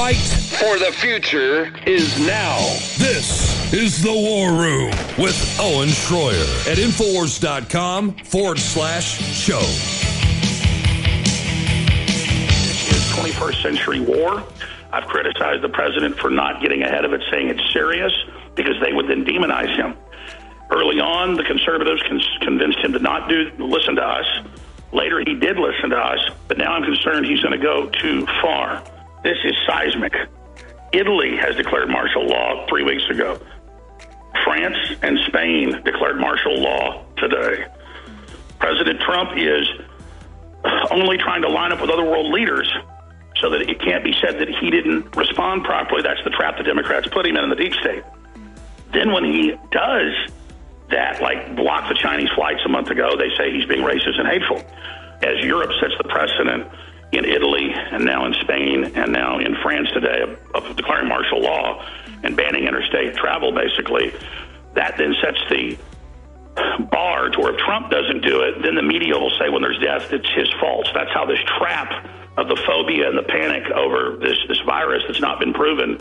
fight for the future is now. This is The War Room with Owen Schroyer at Infowars.com/show. It's 21st century war. I've criticized the president for not getting ahead of it, saying it's serious, because they would then demonize him. Early on, the conservatives convinced him to not listen to us. Later, he did listen to us, but now I'm concerned he's going to go too far. This is seismic. Italy has declared martial law 3 weeks ago. France and Spain declared martial law today. President Trump is only trying to line up with other world leaders so that it can't be said that he didn't respond properly. That's the trap the Democrats put him in the deep state. Then when he does that, like block the Chinese flights a month ago, they say he's being racist and hateful. As Europe sets the precedent in Italy and now in Spain and now in France today of declaring martial law and banning interstate travel, basically, that then sets the bar to where if Trump doesn't do it, then the media will say when there's death, it's his fault. That's how this trap of the phobia and the panic over this virus that's not been proven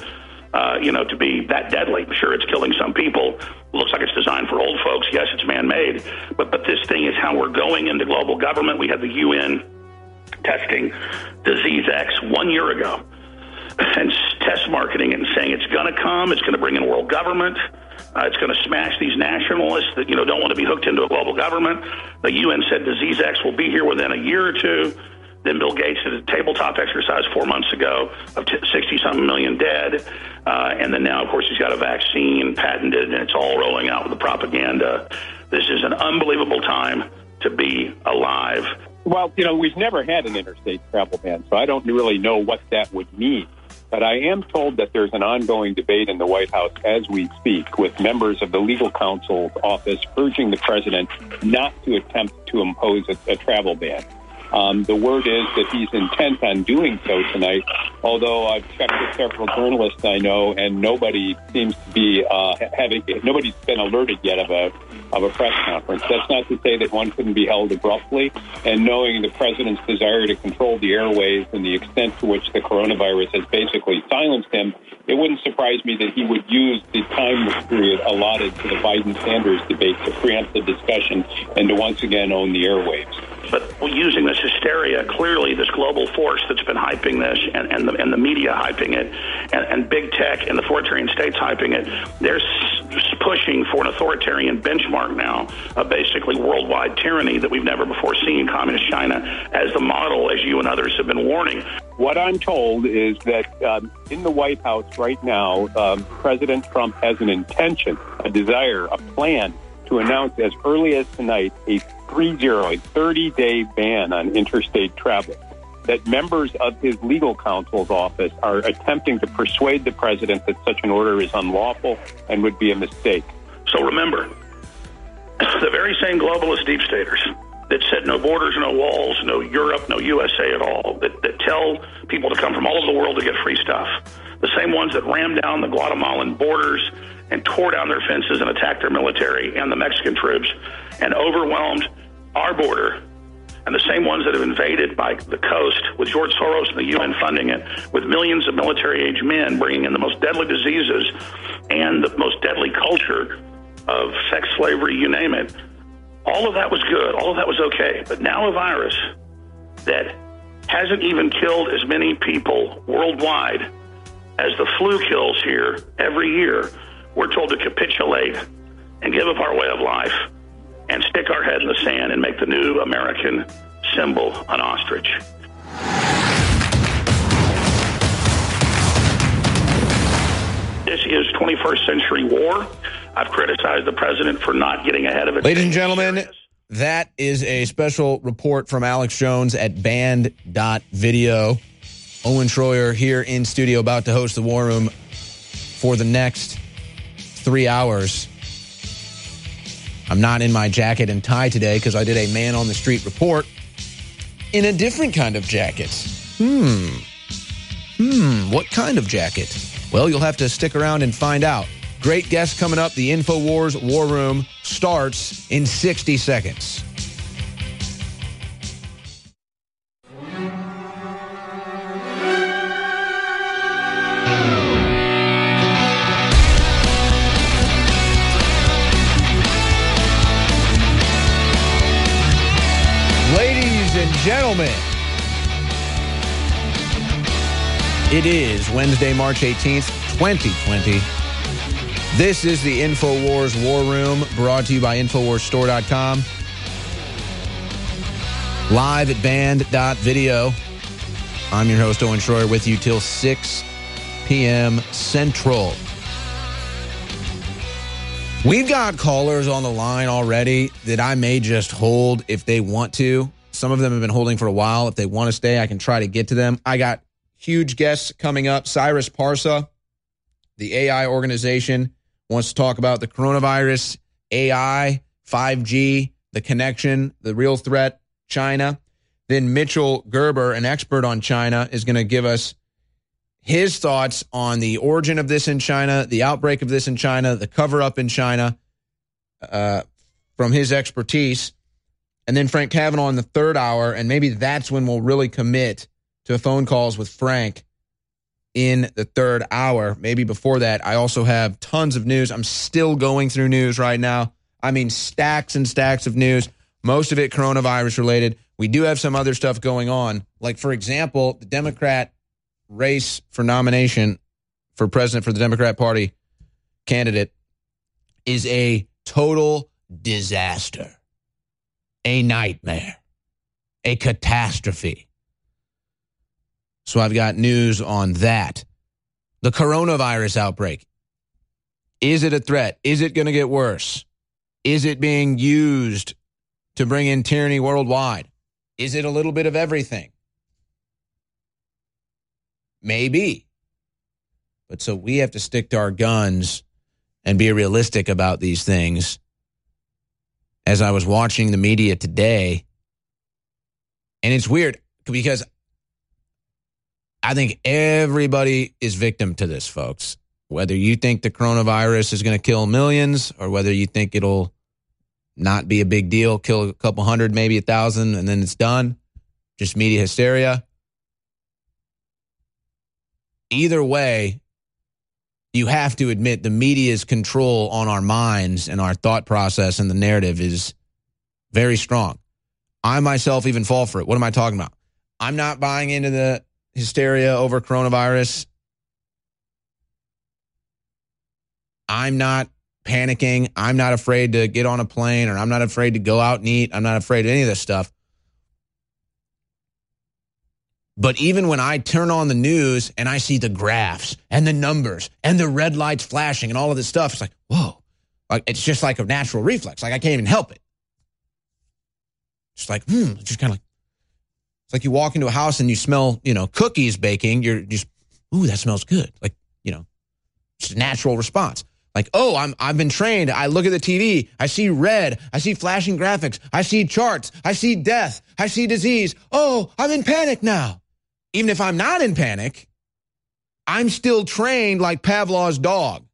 to be that deadly. Sure, it's killing some people. Looks like it's designed for old folks. Yes, it's man-made. But this thing is how we're going into global government. We had the UN testing Disease X 1 year ago and test marketing it and saying it's going to come. It's going to bring in world government. It's going to smash these nationalists that don't want to be hooked into a global government. The UN said Disease X will be here within a year or two. Then Bill Gates did a tabletop exercise 4 months ago of 60-something million dead. And then now, of course, he's got a vaccine patented, and it's all rolling out with the propaganda. This is an unbelievable time to be alive. Well, we've never had an interstate travel ban, so I don't really know what that would mean. But I am told that there's an ongoing debate in the White House as we speak with members of the legal counsel's office urging the president not to attempt to impose a travel ban. The word is that he's intent on doing so tonight, although I've checked with several journalists I know, and nobody seems to be nobody's been alerted yet of a press conference. That's not to say that one couldn't be held abruptly, and knowing the president's desire to control the airways and the extent to which the coronavirus has basically silenced him, it wouldn't surprise me that he would use the time period allotted to the Biden-Sanders debate to preempt the discussion and to once again own the airwaves. But using this hysteria, clearly this global force that's been hyping this and the media hyping it and big tech and the authoritarian states hyping it, they're pushing for an authoritarian benchmark now of basically worldwide tyranny that we've never before seen, communist China, as the model, as you and others have been warning. What I'm told is that in the White House right now, President Trump has an intention, a desire, a plan to announce as early as tonight a 30-day ban on interstate travel, that members of his legal counsel's office are attempting to persuade the president that such an order is unlawful and would be a mistake. So remember, the very same globalist deep staters that said no borders, no walls, no Europe, no USA at all, that tell people to come from all over the world to get free stuff, the same ones that rammed down the Guatemalan borders and tore down their fences and attacked their military and the Mexican troops and overwhelmed our border, and the same ones that have invaded by the coast with George Soros and the UN funding it, with millions of military-age men bringing in the most deadly diseases and the most deadly culture of sex slavery, you name it. All of that was good. All of that was okay. But now a virus that hasn't even killed as many people worldwide as the flu kills here every year, we're told to capitulate and give up our way of life and stick our head in the sand and make the new American symbol an ostrich. This is 21st century war. I've criticized the president for not getting ahead of it. Ladies and gentlemen, that is a special report from Alex Jones at band.video. Owen Schroyer here in studio, about to host the War Room for the next 3 hours. I'm not in my jacket and tie today because I did a man-on-the-street report in a different kind of jacket. What kind of jacket? Well, you'll have to stick around and find out. Great guests coming up. The InfoWars War Room starts in 60 seconds. and gentlemen, it is Wednesday, March 18th, 2020. This is the InfoWars War Room, brought to you by InfoWarsStore.com. Live at band.video. I'm your host, Owen Schroyer, with you till 6 p.m. Central. We've got callers on the line already that I may just hold if they want to. Some of them have been holding for a while. If they want to stay, I can try to get to them. I got huge guests coming up. Cyrus Parsa, the AI organization, wants to talk about the coronavirus, AI, 5G, the connection, the real threat, China. Then Mitchell Gerber, an expert on China, is going to give us his thoughts on the origin of this in China, the outbreak of this in China, the cover-up in China, from his expertise. And then Frank Kavanaugh in the third hour, and maybe that's when we'll really commit to phone calls with Frank in the third hour. Maybe before that. I also have tons of news. I'm still going through news right now. I mean, stacks and stacks of news, most of it coronavirus-related. We do have some other stuff going on. Like, for example, the Democrat race for nomination for president for the Democrat Party candidate is a total disaster, a nightmare, a catastrophe. So I've got news on that. The coronavirus outbreak. Is it a threat? Is it going to get worse? Is it being used to bring in tyranny worldwide? Is it a little bit of everything? Maybe. But so we have to stick to our guns and be realistic about these things. As I was watching the media today, and it's weird because I think everybody is victim to this, folks. Whether you think the coronavirus is going to kill millions or whether you think it'll not be a big deal, kill a couple hundred, maybe 1,000, and then it's done. Just media hysteria. Either way, you have to admit the media's control on our minds and our thought process and the narrative is very strong. I myself even fall for it. What am I talking about? I'm not buying into the hysteria over coronavirus. I'm not panicking. I'm not afraid to get on a plane, or I'm not afraid to go out and eat. I'm not afraid of any of this stuff. But even when I turn on the news and I see the graphs and the numbers and the red lights flashing and all of this stuff, it's like, whoa. Like, it's just like a natural reflex. Like, I can't even help it. It's like, it's just kind of like, it's like you walk into a house and you smell, cookies baking. You're just, ooh, that smells good. Like, it's a natural response. Like, I've been trained. I look at the TV. I see red. I see flashing graphics. I see charts. I see death. I see disease. Oh, I'm in panic now. Even if I'm not in panic, I'm still trained like Pavlov's dog.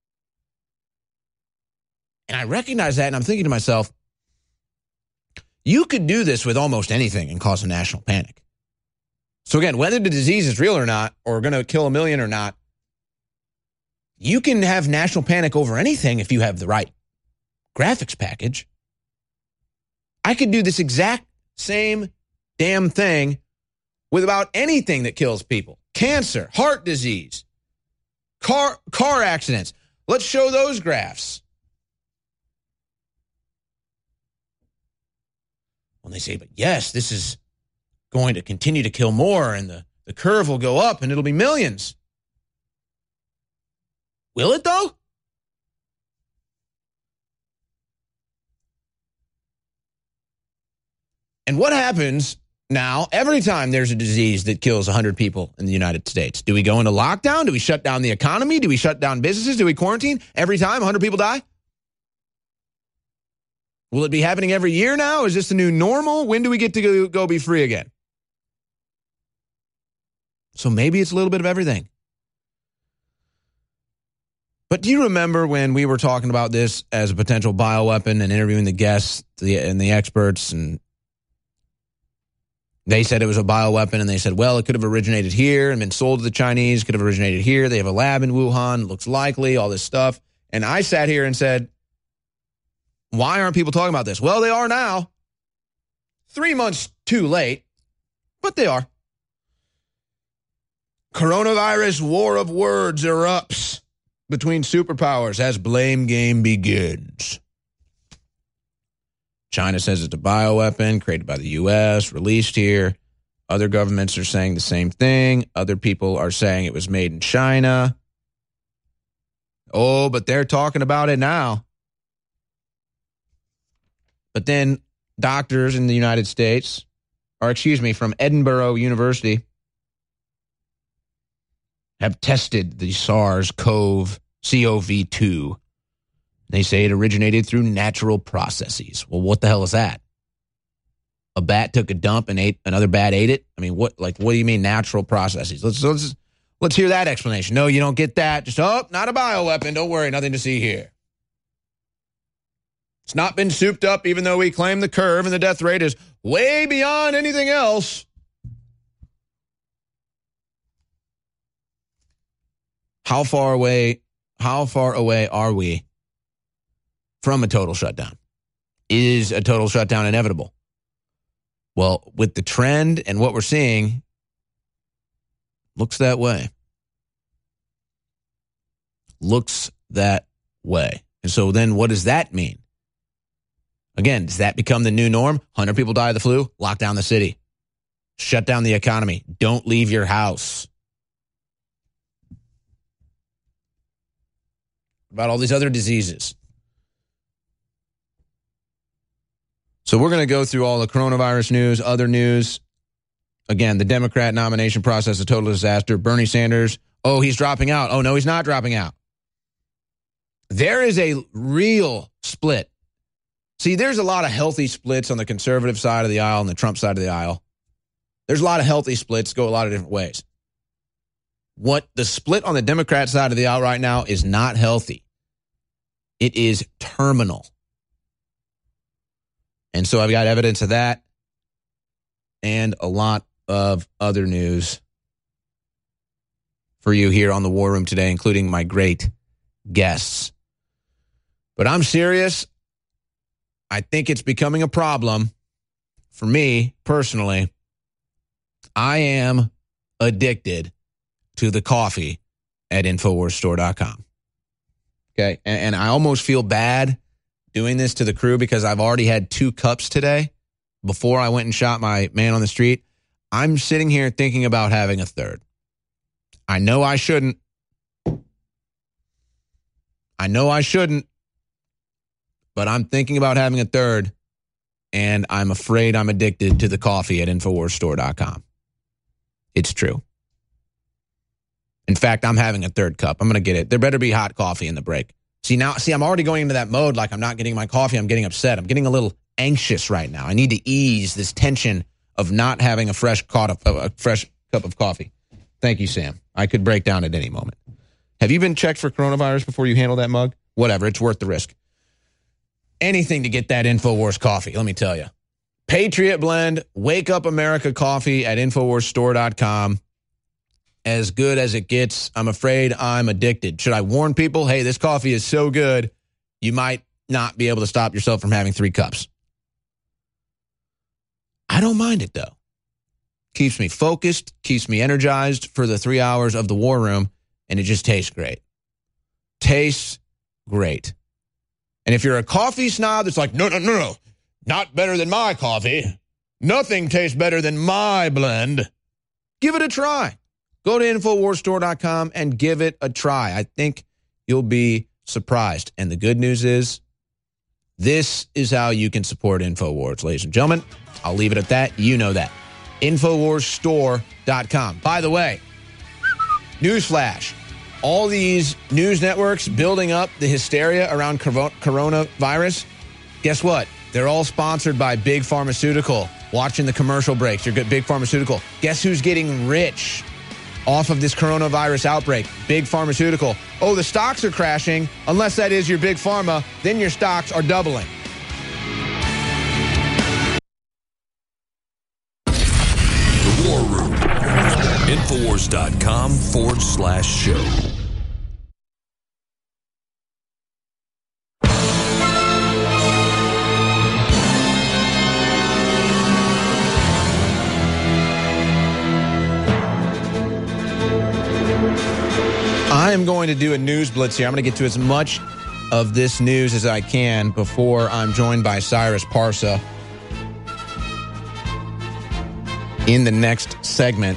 And I recognize that, and I'm thinking to myself, you could do this with almost anything and cause a national panic. So again, whether the disease is real or not, or going to kill 1 million or not, you can have national panic over anything if you have the right graphics package. I could do this exact same damn thing with about anything that kills people. Cancer, heart disease, car accidents. Let's show those graphs. When they say, but yes, this is going to continue to kill more, and the curve will go up, and it'll be millions. Will it, though? And what happens now every time there's a disease that kills 100 people in the United States? Do we go into lockdown? Do we shut down the economy? Do we shut down businesses? Do we quarantine? Every time 100 people die? Will it be happening every year now? Is this the new normal? When do we get to go be free again? So maybe it's a little bit of everything. But do you remember when we were talking about this as a potential bioweapon and interviewing the guests and the experts, and they said it was a bioweapon, and they said, well, it could have originated here and been sold to the Chinese, could have originated here. They have a lab in Wuhan, looks likely, all this stuff. And I sat here and said, why aren't people talking about this? Well, they are now. 3 months too late, but they are. Coronavirus war of words erupts between superpowers as blame game begins. China says it's a bioweapon created by the U.S., released here. Other governments are saying the same thing. Other people are saying it was made in China. Oh, but they're talking about it now. But then doctors in the United States, from Edinburgh University, have tested the SARS-CoV-2. They say it originated through natural processes. Well, what the hell is that? A bat took a dump and another bat ate it? I mean, what do you mean natural processes? Let's hear that explanation. No, you don't get that. Just, not a bioweapon. Don't worry, nothing to see here. It's not been souped up, even though we claim the curve and the death rate is way beyond anything else. How far away are we from a total shutdown? Is a total shutdown inevitable? Well, with the trend and what we're seeing, looks that way. Looks that way. And so then what does that mean? Again, does that become the new norm? 100 people die of the flu, lock down the city. Shut down the economy. Don't leave your house. About all these other diseases. So we're going to go through all the coronavirus news, other news. Again, the Democrat nomination process, a total disaster. Bernie Sanders, he's dropping out. Oh, no, he's not dropping out. There is a real split. See, there's a lot of healthy splits on the conservative side of the aisle and the Trump side of the aisle. There's a lot of healthy splits, go a lot of different ways. What the split on the Democrat side of the aisle right now is not healthy. It is terminal. And so I've got evidence of that and a lot of other news for you here on the War Room today, including my great guests. But I'm serious. I think it's becoming a problem for me personally. I am addicted to the coffee at InfoWarsStore.com. Okay. And I almost feel bad doing this to the crew because I've already had 2 cups today before I went and shot my man on the street. I'm sitting here thinking about having a third. I know I shouldn't. But I'm thinking about having a third, and I'm afraid I'm addicted to the coffee at InfoWarsStore.com. It's true. In fact, I'm having a third cup. I'm going to get it. There better be hot coffee in the break. See, I'm already going into that mode like I'm not getting my coffee. I'm getting upset. I'm getting a little anxious right now. I need to ease this tension of not having a fresh cup of coffee. Thank you, Sam. I could break down at any moment. Have you been checked for coronavirus before you handle that mug? Whatever. It's worth the risk. Anything to get that InfoWars coffee, let me tell you. Patriot Blend, Wake Up America coffee at InfoWarsStore.com. As good as it gets. I'm afraid I'm addicted. Should I warn people, hey, this coffee is so good, you might not be able to stop yourself from having 3 cups. I don't mind it, though. Keeps me focused, keeps me energized for the 3 hours of the War Room, and it just tastes great. Tastes great. And if you're a coffee snob that's like, no, not better than my coffee. Nothing tastes better than my blend. Give it a try. Go to InfoWarsStore.com and give it a try. I think you'll be surprised. And the good news is, this is how you can support InfoWars, ladies and gentlemen. I'll leave it at that. You know that. InfoWarsStore.com. By the way, newsflash. All these news networks building up the hysteria around coronavirus, guess what? They're all sponsored by Big Pharmaceutical. Watching the commercial breaks, you're good. Big Pharmaceutical. Guess who's getting rich off of this coronavirus outbreak? Big Pharmaceutical. Oh, the stocks are crashing. Unless that is your Big Pharma, then your stocks are doubling. The War Room. Infowars.com/show. I am going to do a news blitz here. I'm going to get to as much of this news as I can before I'm joined by Cyrus Parsa in the next segment.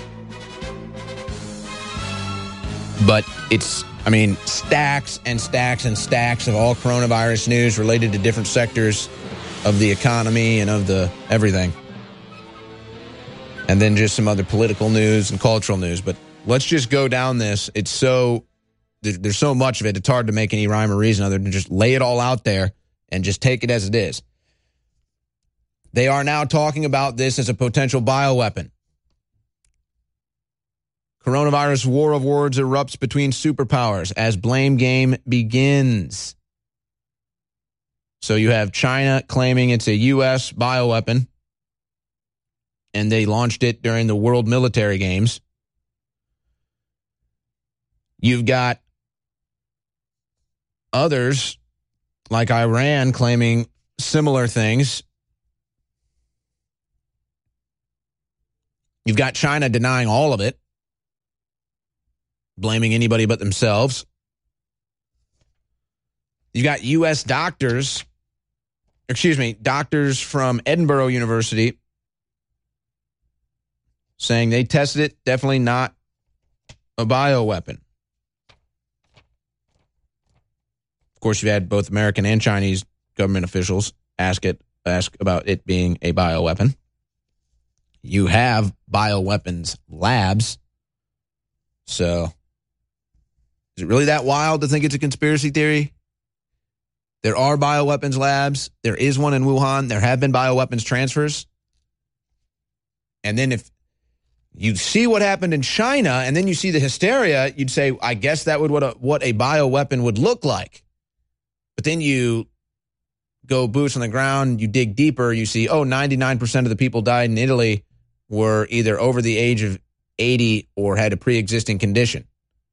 But it's, stacks and stacks and stacks of all coronavirus news related to different sectors of the economy and of the everything. And then just some other political news and cultural news. But let's just go down this. There's so much of it, it's hard to make any rhyme or reason other than just lay it all out there and just take it as it is. They are now talking about this as a potential bioweapon. Coronavirus war of words erupts between superpowers as blame game begins. So you have China claiming it's a U.S. bioweapon, and they launched it during the World Military Games. You've got others, like Iran, claiming similar things. You've got China denying all of it, blaming anybody but themselves. You've got U.S. doctors from Edinburgh University saying they tested it, definitely not a bioweapon. Of course, you've had both American and Chinese government officials ask about it being a bioweapon. You have bioweapons labs. So, is it really that wild to think it's a conspiracy theory? There are bioweapons labs. There is one in Wuhan. There have been bioweapons transfers. And then if you see what happened in China and then you see the hysteria, you'd say, I guess that would what a bioweapon would look like. But then you go boots on the ground, you dig deeper, you see, 99% of the people died in Italy were either over the age of 80 or had a pre-existing condition.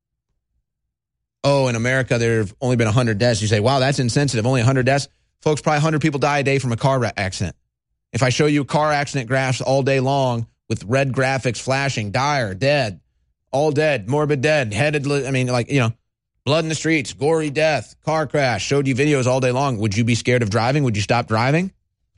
In America, there have only been 100 deaths. You say, wow, that's insensitive. Only 100 deaths? Folks, probably 100 people die a day from a car accident. If I show you car accident graphs all day long with red graphics flashing, dire, dead, all dead, morbid dead, headed, blood in the streets, gory death, car crash, showed you videos all day long. Would you be scared of driving? Would you stop driving?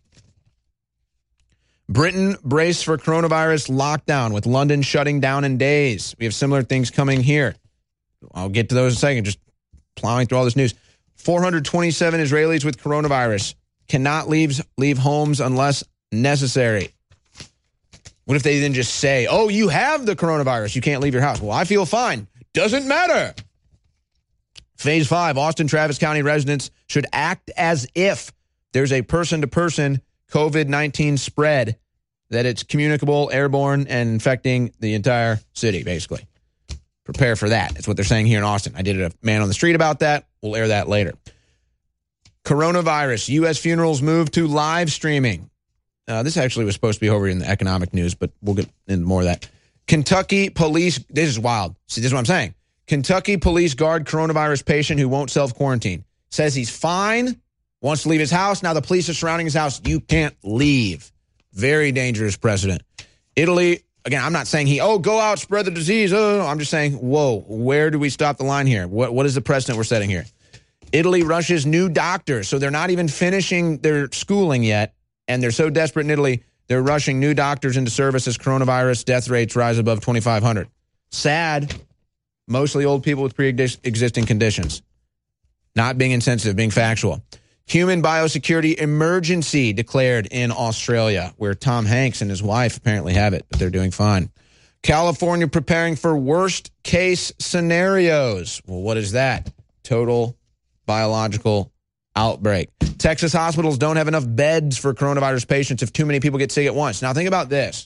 Britain braced for coronavirus lockdown with London shutting down in days. We have similar things coming here. I'll get to those in a second, just plowing through all this news. 427 Israelis with coronavirus cannot leave homes unless necessary. What if they then just say, you have the coronavirus, you can't leave your house? Well, I feel fine. Doesn't matter. Phase 5, Austin Travis County residents should act as if there's a person-to-person COVID-19 spread, that it's communicable, airborne, and infecting the entire city, basically. Prepare for that. That's what they're saying here in Austin. I did a man on the street about that. We'll air that later. Coronavirus, U.S. funerals move to live streaming. This actually was supposed to be over in the economic news, but we'll get into more of that. Kentucky police, this is wild. See, this is what I'm saying. Kentucky police guard coronavirus patient who won't self-quarantine. Says he's fine, wants to leave his house. Now the police are surrounding his house. You can't leave. Very dangerous precedent. Italy, again, I'm not saying go out, spread the disease. I'm just saying, whoa, where do we stop the line here? What is the precedent we're setting here? Italy rushes new doctors. So they're not even finishing their schooling yet. And they're so desperate in Italy, they're rushing new doctors into service as coronavirus death rates rise above 2,500. Sad. Mostly old people with pre-existing conditions. Not being insensitive, being factual. Human biosecurity emergency declared in Australia, where Tom Hanks and his wife apparently have it, but they're doing fine. California preparing for worst case scenarios. Well, what is that? Total biological outbreak. Texas hospitals don't have enough beds for coronavirus patients if too many people get sick at once. Now think about this.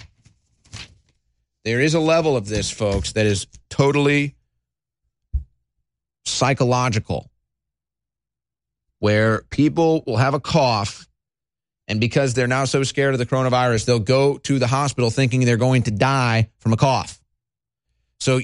There is a level of this, folks, that is totally psychological, where people will have a cough, and because they're now so scared of the coronavirus, they'll go to the hospital thinking they're going to die from a cough. So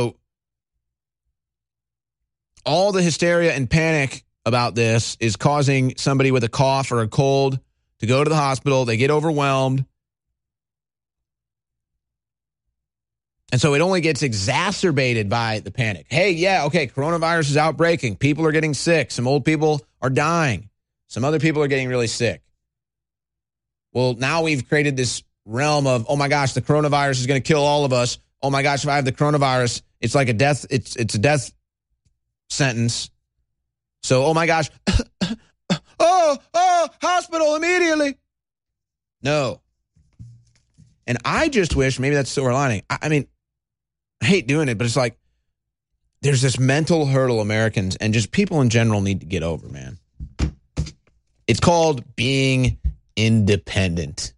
all the hysteria and panic about this is causing somebody with a cough or a cold to go to the hospital. They get overwhelmed. And so it only gets exacerbated by the panic. Hey, yeah, okay, coronavirus is outbreaking. People are getting sick. Some old people are dying. Some other people are getting really sick. Well, now we've created this realm of, oh my gosh, the coronavirus is going to kill all of us. Oh my gosh, if I have the coronavirus, it's like a death, it's a death sentence. So, oh my gosh, hospital immediately. No. And I just wish, maybe that's silver lining. I mean, I hate doing it, but it's like there's this mental hurdle Americans and just people in general need to get over, man. It's called being independent.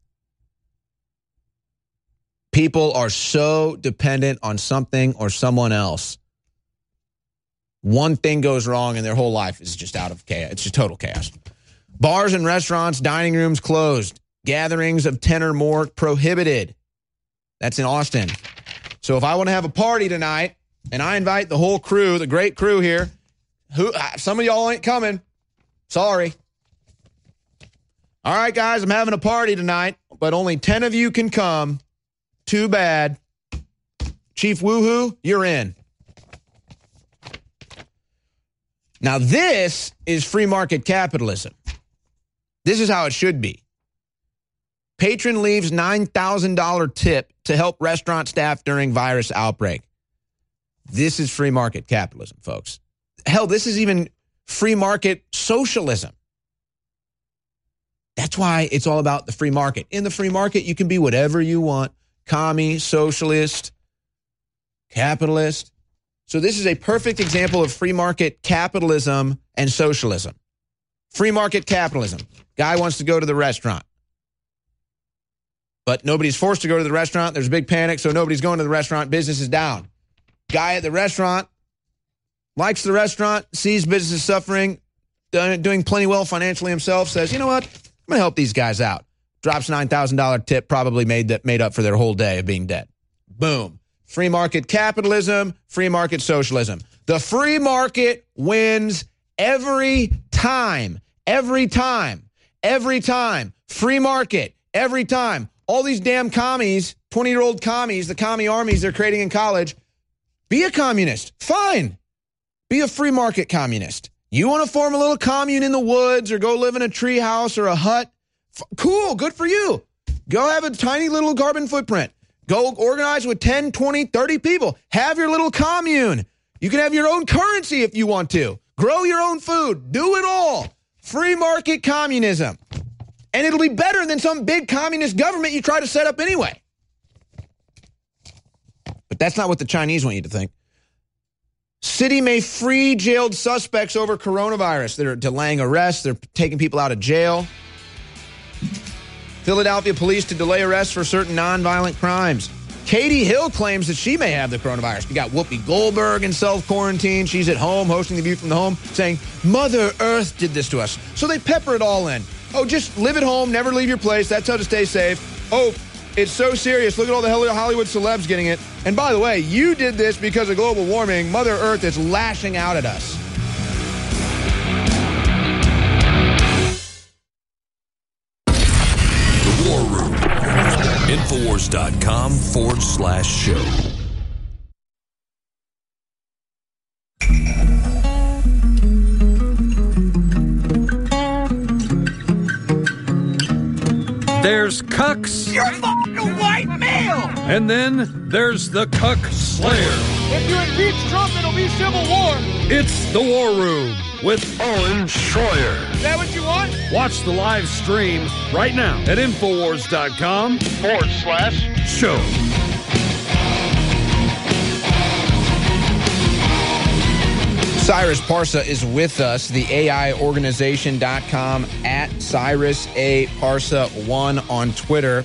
People are so dependent on something or someone else. One thing goes wrong and their whole life is just out of chaos. It's just total chaos. Bars and restaurants, dining rooms closed. Gatherings of 10 or more prohibited. That's in Austin. So if I want to have a party tonight and I invite the whole crew, the great crew here, some of y'all ain't coming. Sorry. All right, guys, I'm having a party tonight, but only 10 of you can come. Too bad. Chief Woohoo, you're in. Now, this is free market capitalism. This is how it should be. Patron leaves $9,000 tip to help restaurant staff during virus outbreak. This is free market capitalism, folks. Hell, this is even free market socialism. That's why it's all about the free market. In the free market, you can be whatever you want. Commie, socialist, capitalist. So this is a perfect example of free market capitalism and socialism. Free market capitalism. Guy wants to go to the restaurant. But nobody's forced to go to the restaurant. There's a big panic, so nobody's going to the restaurant. Business is down. Guy at the restaurant likes the restaurant, sees business is suffering, doing plenty well financially himself, says, you know what? I'm going to help these guys out. Drops $9,000 tip, probably made up for their whole day of being dead. Boom. Free market capitalism, free market socialism. The free market wins every time. Every time. Every time. Free market. Every time. All these damn commies, 20-year-old commies, the commie armies they're creating in college, be a communist. Fine. Be a free market communist. You want to form a little commune in the woods or go live in a tree house or a hut? Cool. Good for you. Go have a tiny little carbon footprint. Go organize with 10, 20, 30 people. Have your little commune. You can have your own currency if you want to. Grow your own food. Do it all. Free market communism. And it'll be better than some big communist government you try to set up anyway. But that's not what the Chinese want you to think. City may free jailed suspects over coronavirus. They're delaying arrests. They're taking people out of jail. Philadelphia police to delay arrests for certain nonviolent crimes. Katie Hill claims that she may have the coronavirus. We got Whoopi Goldberg in self-quarantine. She's at home hosting The View from the Home saying, Mother Earth did this to us. So they pepper it all in. Oh, just live at home, never leave your place. That's how to stay safe. Oh, it's so serious. Look at all the Hollywood celebs getting it. And by the way, you did this because of global warming. Mother Earth is lashing out at us. The War Room. Infowars.com/show. There's cucks. You're fucking a white male! And then there's the Cuck Slayer. If you impeach Trump, it'll be civil war. It's the War Room with Owen Schroyer. Is that what you want? Watch the live stream right now at Infowars.com/show. Cyrus Parsa is with us, the AIorganization.com at Cyrus A. Parsa 1 on Twitter.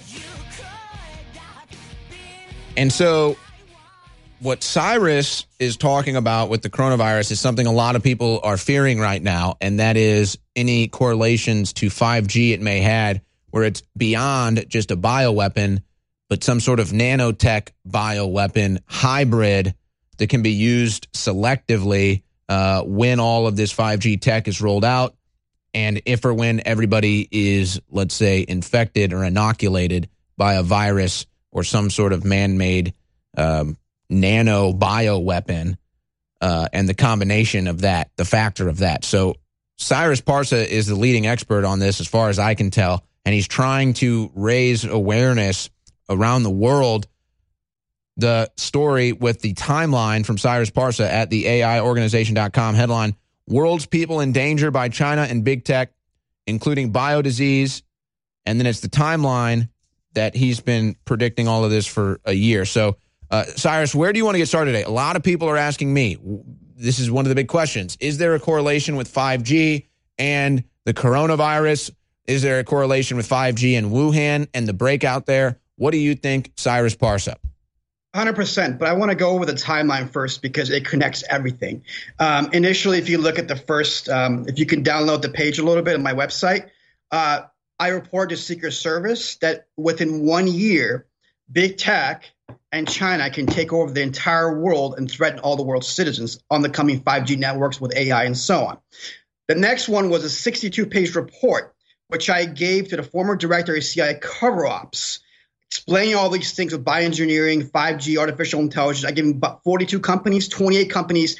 And so what Cyrus is talking about with the coronavirus is something a lot of people are fearing right now, and that is any correlations to 5G it may have, where it's beyond just a bioweapon, but some sort of nanotech bioweapon hybrid that can be used selectively when all of this 5G tech is rolled out, and if or when everybody is, let's say, infected or inoculated by a virus or some sort of man-made nano bio weapon and the combination of that, the factor of that. So Cyrus Parsa is the leading expert on this as far as I can tell, and he's trying to raise awareness around the world. The story with the timeline from Cyrus Parsa at the AIorganization.com headline, World's People in Danger by China and Big Tech, including biodisease. And then it's the timeline that he's been predicting all of this for a year. So, Cyrus, where do you want to get started today? A lot of people are asking me, this is one of the big questions. Is there a correlation with 5G and the coronavirus? Is there a correlation with 5G and Wuhan and the breakout there? What do you think, Cyrus Parsa? 100%, but I want to go over the timeline first because it connects everything. Initially, if you look at the first, if you can download the page a little bit on my website, I report to Secret Service that within 1 year, big tech and China can take over the entire world and threaten all the world's citizens on the coming 5G networks with AI and so on. The next one was a 62-page report, which I gave to the former director of CIA Cover Ops, explaining all these things with bioengineering, 5G, artificial intelligence. I gave him about 42 companies, 28 companies.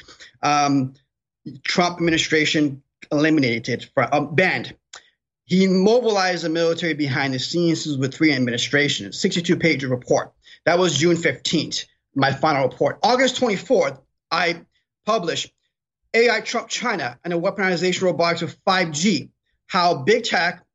Trump administration eliminated, banned. He mobilized the military behind the scenes with 3 administrations, 62-page report. That was June 15th, my final report. August 24th, I published AI Trump China and the weaponization robotics of 5G, how big tech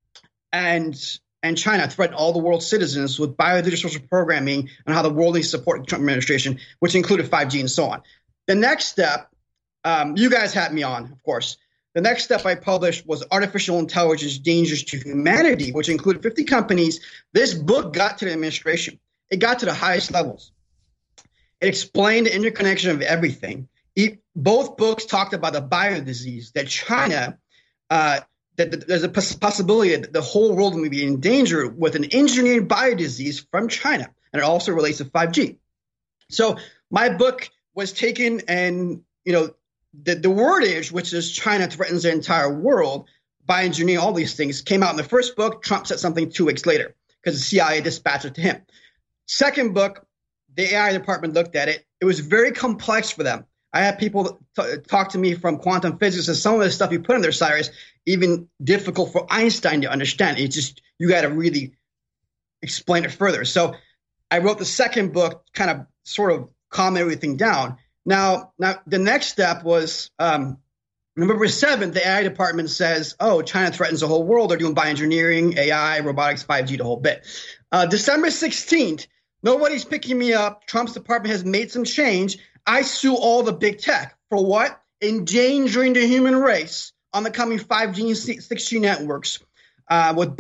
and China threaten all the world's citizens with biodigital programming and how the world needs to support the Trump administration, which included 5G and so on. The next step, you guys had me on, of course. The next step I published was Artificial Intelligence Dangers to Humanity, which included 50 companies. This book got to the administration. It got to the highest levels. It explained the interconnection of everything. Both books talked about the biodisease that China that there's a possibility that the whole world may be in danger with an engineered biodisease from China, and it also relates to 5G. So my book was taken, and the wordage, which is China threatens the entire world, bioengineering, all these things, came out in the first book. Trump said something 2 weeks later because the CIA dispatched it to him. Second book, the AI department looked at it. It was very complex for them. I had people talk to me from quantum physics, and some of the stuff you put in there, Cyrus, even difficult for Einstein to understand. It's just, you got to really explain it further. So I wrote the second book, kind of sort of calm everything down. Now the next step was November 7th, the AI department says, oh, China threatens the whole world. They're doing bioengineering, AI, robotics, 5G, the whole bit. December 16th, nobody's picking me up. Trump's department has made some change. I sue all the big tech for what? Endangering the human race on the coming 5G and 6G networks with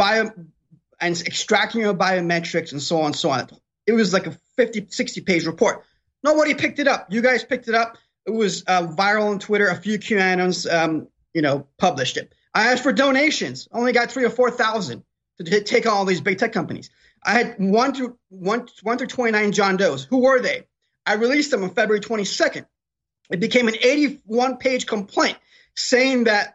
and extracting your biometrics and so on and so on. It was like a 50, 60-page report. Nobody picked it up. You guys picked it up. It was viral on Twitter. A few QAnons, published it. I asked for donations. Only got 3,000 or 4,000 to take on all these big tech companies. I had 1 through 29 John Does. Who were they? I released them on February 22nd. It became an 81-page complaint saying that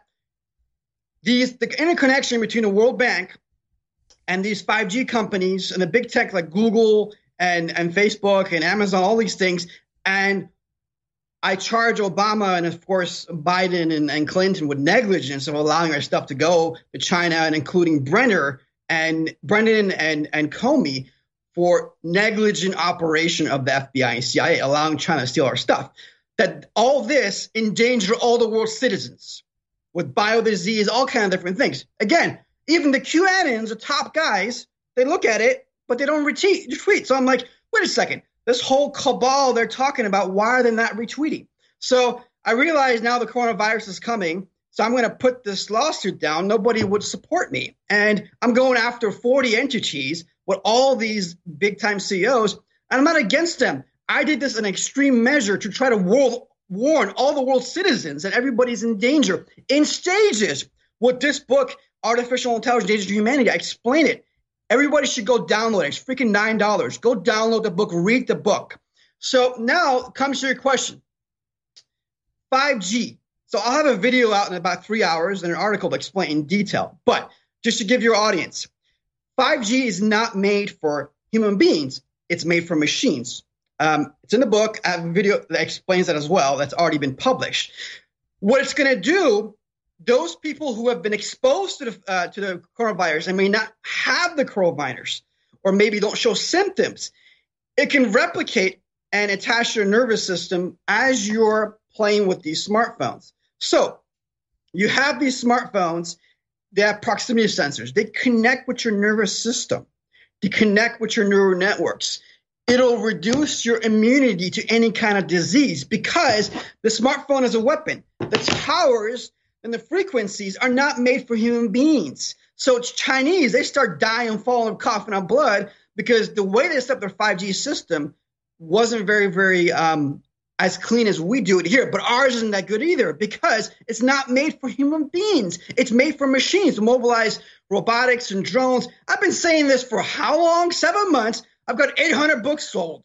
the interconnection between the World Bank and these 5G companies and the big tech like Google and Facebook and Amazon, all these things, and I charge Obama and, of course, Biden and Clinton with negligence of allowing our stuff to go to China, and including Brennan and Comey for negligent operation of the FBI and CIA, allowing China to steal our stuff. That all this endanger all the world's citizens with biodisease, all kinds of different things. Again, even the QAnons, the top guys, they look at it, but they don't retweet. So I'm like, wait a second. This whole cabal they're talking about, why are they not retweeting? So I realize now the coronavirus is coming, so I'm going to put this lawsuit down. Nobody would support me. And I'm going after 40 entities with all these big-time CEOs, and I'm not against them. I did this in extreme measure to try to warn all the world's citizens that everybody's in danger in stages. With this book, Artificial Intelligence, Dangers to Humanity, I explain it. Everybody should go download it. It's freaking $9. Go download the book, read the book. So now comes to your question. 5G. So I'll have a video out in about 3 hours and an article to explain in detail. But just to give your audience, 5G is not made for human beings. It's made for machines. It's in the book. I have a video that explains that as well. That's already been published. What it's going to do, those people who have been exposed to the coronavirus and may not have the coronavirus or maybe don't show symptoms, it can replicate and attach to your nervous system as you're playing with these smartphones. So you have these smartphones. They have proximity sensors. They connect with your nervous system. They connect with your neural networks. It'll reduce your immunity to any kind of disease because the smartphone is a weapon. The towers and the frequencies are not made for human beings. So it's Chinese. They start dying, falling, coughing up blood because the way they set up their 5G system wasn't very, very as clean as we do it here. But ours isn't that good either because it's not made for human beings. It's made for machines to mobilize robotics and drones. I've been saying this for how long? 7 months. I've got 800 books sold.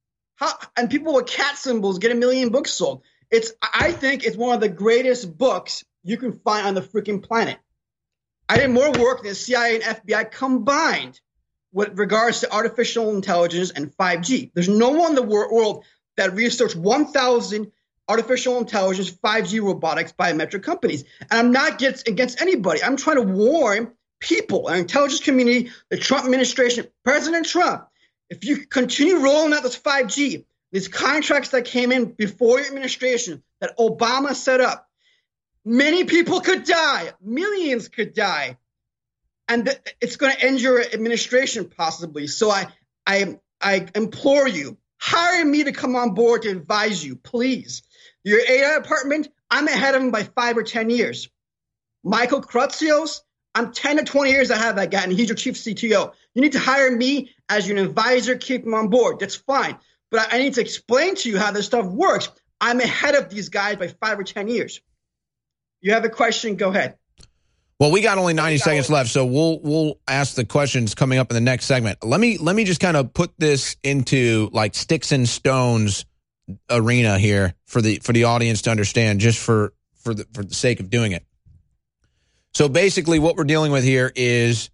And people with cat symbols get 1 million books sold. I think it's one of the greatest books you can find on the freaking planet. I did more work than CIA and FBI combined with regards to artificial intelligence and 5G. There's no one in the world that researched 1,000 artificial intelligence, 5G robotics, biometric companies. And I'm not against anybody. I'm trying to warn people, our intelligence community, the Trump administration, President Trump. If you continue rolling out this 5G, these contracts that came in before your administration that Obama set up, many people could die. Millions could die. And it's going to end your administration possibly. So I implore you, hire me to come on board to advise you, please. Your AI department, I'm ahead of him by 5 or 10 years. Michael Kratsios, I'm 10 to 20 years ahead of that guy, and he's your chief CTO. You need to hire me as your advisor, keep him on board. That's fine. But I need to explain to you how this stuff works. I'm ahead of these guys by 5 or 10 years. You have a question? Go ahead. Well, we got only 90 seconds left, so we'll ask the questions coming up in the next segment. Let me just kind of put this into like sticks and stones arena here for the audience to understand, just for the sake of doing it. So basically, what we're dealing with here is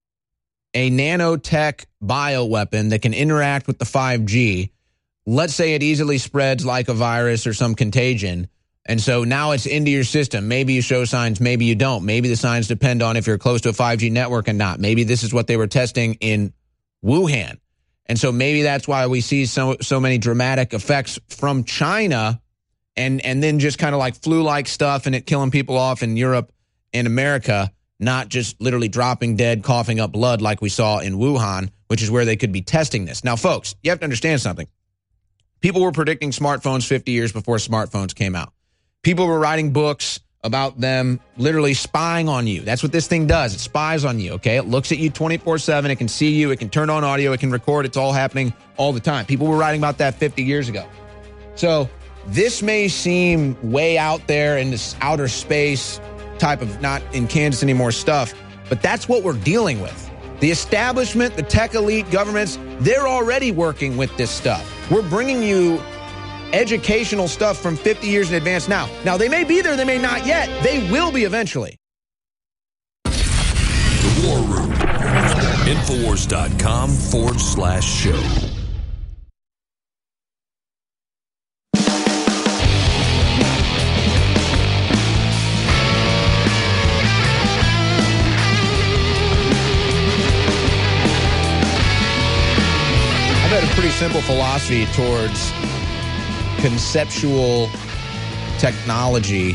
a nanotech bioweapon that can interact with the 5G. Let's say it easily spreads like a virus or some contagion. And so now it's into your system. Maybe you show signs, maybe you don't. Maybe the signs depend on if you're close to a 5G network and not. Maybe this is what they were testing in Wuhan. And so maybe that's why we see so many dramatic effects from China and then just kind of like flu-like stuff and it killing people off in Europe and America, not just literally dropping dead, coughing up blood like we saw in Wuhan, which is where they could be testing this. Now, folks, you have to understand something. People were predicting smartphones 50 years before smartphones came out. People were writing books about them literally spying on you. That's what this thing does. It spies on you, okay? It looks at you 24/7. It can see you. It can turn on audio. It can record. It's all happening all the time. People were writing about that 50 years ago. So this may seem way out there in this outer space type of not in Kansas anymore stuff, but that's what we're dealing with. The establishment, the tech elite, governments, they're already working with this stuff. We're bringing you educational stuff from 50 years in advance now. Now, they may be there, they may not yet. They will be eventually. The War Room. Infowars.com/show. I've had a pretty simple philosophy towards conceptual technology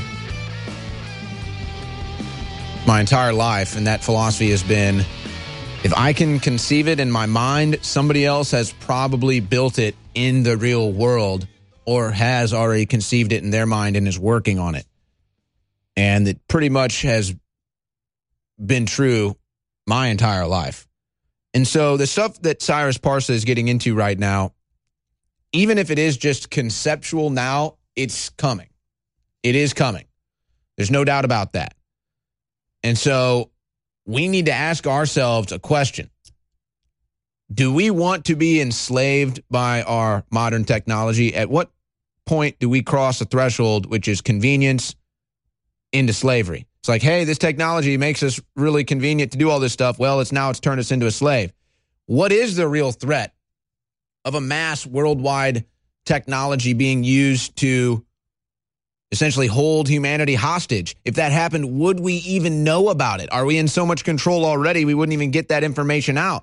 my entire life, and that philosophy has been, if I can conceive it in my mind, somebody else has probably built it in the real world or has already conceived it in their mind and is working on it. And it pretty much has been true my entire life. And so the stuff that Cyrus Parsa is getting into right now, even if it is just conceptual now, it's coming. It is coming. There's no doubt about that. And so we need to ask ourselves a question. Do we want to be enslaved by our modern technology? At what point do we cross a threshold, which is convenience, into slavery? It's like, hey, this technology makes us really convenient to do all this stuff. Well, it's turned us into a slave. What is the real threat of a mass worldwide technology being used to essentially hold humanity hostage. If that happened, would we even know about it? Are we in so much control already we wouldn't even get that information out?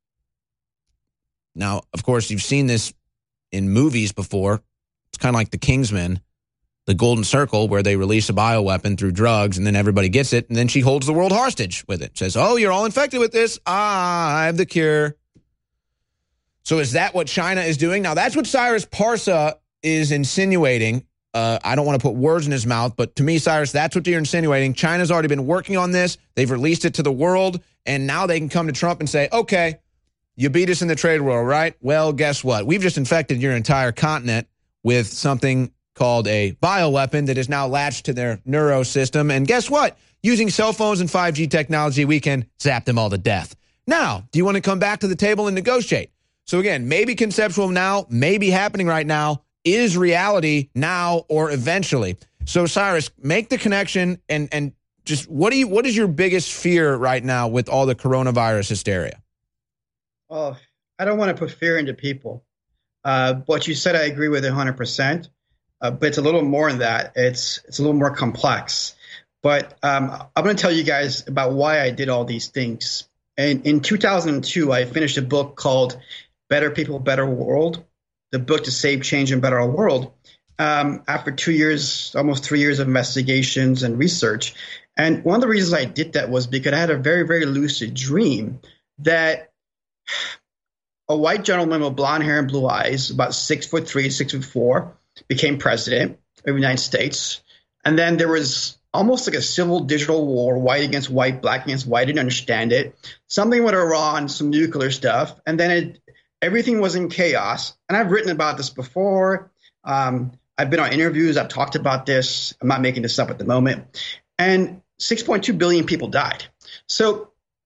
Now, of course, you've seen this in movies before. It's kind of like The Kingsman, The Golden Circle, where they release a bioweapon through drugs and then everybody gets it, and then she holds the world hostage with it. Says, oh, you're all infected with this. I have the cure. So is that what China is doing? Now, that's what Cyrus Parsa is insinuating. I don't want to put words in his mouth, but to me, Cyrus, that's what you're insinuating. China's already been working on this. They've released it to the world, and now they can come to Trump and say, okay, you beat us in the trade war, right? Well, guess what? We've just infected your entire continent with something called a bioweapon that is now latched to their neuro system. And guess what? Using cell phones and 5G technology, we can zap them all to death. Now, do you want to come back to the table and negotiate? So again, maybe conceptual now, maybe happening right now. Is reality now or eventually? So, Cyrus, make the connection and just what is your biggest fear right now with all the coronavirus hysteria? Oh, I don't want to put fear into people. What you said, I agree with 100%. But it's a little more than that. It's a little more complex. But I'm going to tell you guys about why I did all these things. And in 2002, I finished a book called Better People, Better World. The book to save, change, and better our world, after 2 years, almost 3 years of investigations and research. And one of the reasons I did that was because I had a very, very lucid dream that a white gentleman with blonde hair and blue eyes, about 6'3", 6'4", became president of the United States. And then there was almost like a civil digital war, white against white, black against white. I didn't understand it. Something with Iran, some nuclear stuff. And then everything was in chaos, and I've written about this before. I've been on interviews. I've talked about this. I'm not making this up at the moment. And 6.2 billion people died. So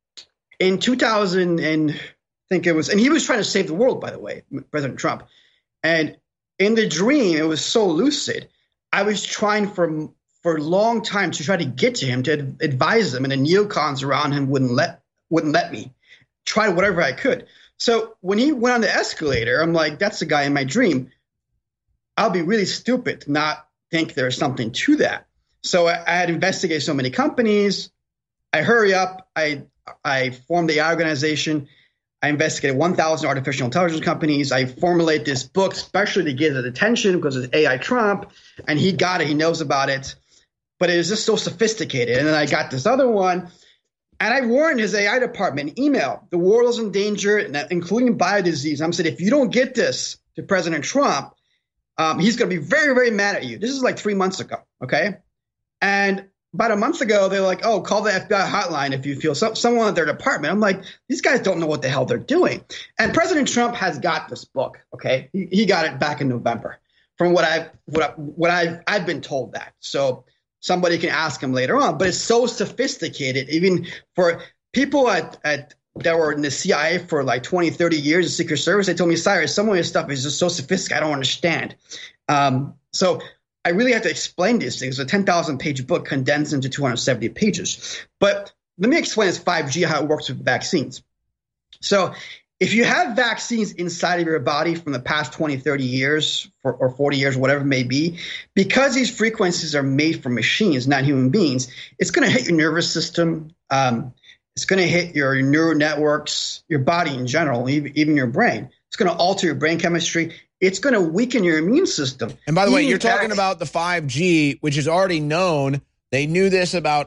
in 2000, and I think it was, and he was trying to save the world, by the way, President Trump. And in the dream, it was so lucid. I was trying for a long time to try to get to him, to advise him, and the neocons around him wouldn't let me. Try whatever I could. So when he went on the escalator, I'm like, that's the guy in my dream. I'll be really stupid to not think there's something to that. So I had investigated so many companies. I hurry up. I formed the AI organization. I investigated 1,000 artificial intelligence companies. I formulated this book, especially to get his attention because it's AI Trump. And he got it. He knows about it. But it was just so sophisticated. And then I got this other one. And I warned his AI department, email, the world is in danger, including biodisease. I'm saying, if you don't get this to President Trump, he's going to be very, very mad at you. This is like 3 months ago, okay? And about a month ago, they're like, oh, call the FBI hotline if you feel someone at their department. I'm like, these guys don't know what the hell they're doing. And President Trump has got this book, okay? He got it back in November from what I've been told that. So somebody can ask him later on, but it's so sophisticated, even for people that were in the CIA for like 20, 30 years, the Secret Service. They told me, Cyrus, some of this stuff is just so sophisticated, I don't understand. So I really have to explain these things. A 10,000-page book condensed into 270 pages. But let me explain this 5G, how it works with vaccines. So if you have vaccines inside of your body from the past 20, 30 years or 40 years, whatever it may be, because these frequencies are made from machines, not human beings, it's going to hit your nervous system. It's going to hit your neural networks, your body in general, even your brain. It's going to alter your brain chemistry. It's going to weaken your immune system. And by the way, you're talking about the 5G, which is already known. They knew this about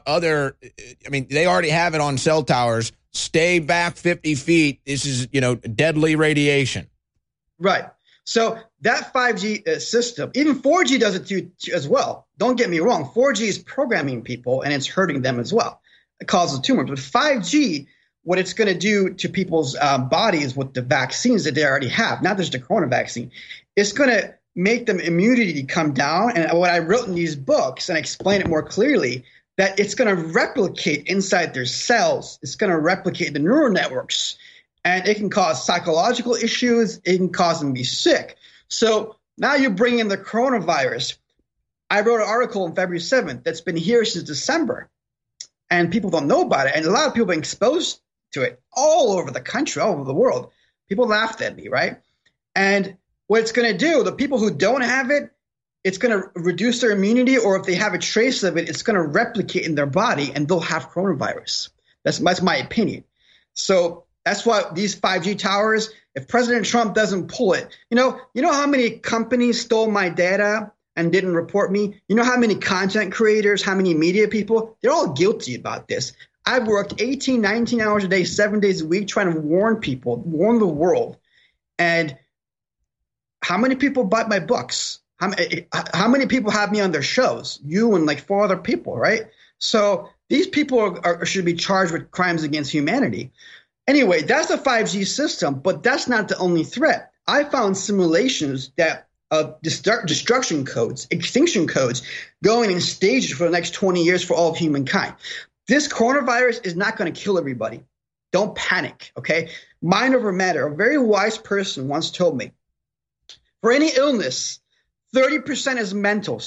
they already have it on cell towers. Stay back 50 feet. This is, deadly radiation. Right. So that 5G system, even 4G does it too as well. Don't get me wrong. 4G is programming people, and it's hurting them as well. It causes tumors. But 5G, what it's going to do to people's bodies with the vaccines that they already have, not just the corona vaccine, it's going to make them immunity come down. And what I wrote in these books and explain it more clearly, that it's going to replicate inside their cells. It's going to replicate the neural networks, and it can cause psychological issues. It can cause them to be sick. So now you bring in the coronavirus. I wrote an article on February 7th that's been here since December, and people don't know about it. And a lot of people have been exposed to it all over the country, all over the world. People laughed at me, right? And what it's going to do, the people who don't have it, it's going to reduce their immunity, or if they have a trace of it, it's going to replicate in their body and they'll have coronavirus. That's my opinion. So that's why these 5G towers, if President Trump doesn't pull it, you know how many companies stole my data and didn't report me? You know how many content creators, how many media people? They're all guilty about this. I've worked 18, 19 hours a day, 7 days a week, trying to warn people, warn the world. And how many people bought my books? How many people have me on their shows? You and like 4 other people, right? So these people should be charged with crimes against humanity. Anyway, that's the 5G system, but that's not the only threat. I found simulations that of destruction codes, extinction codes, going in stages for the next 20 years for all of humankind. This coronavirus is not going to kill everybody. Don't panic, okay? Mind over matter. A very wise person once told me, for any illness, 30% is mental.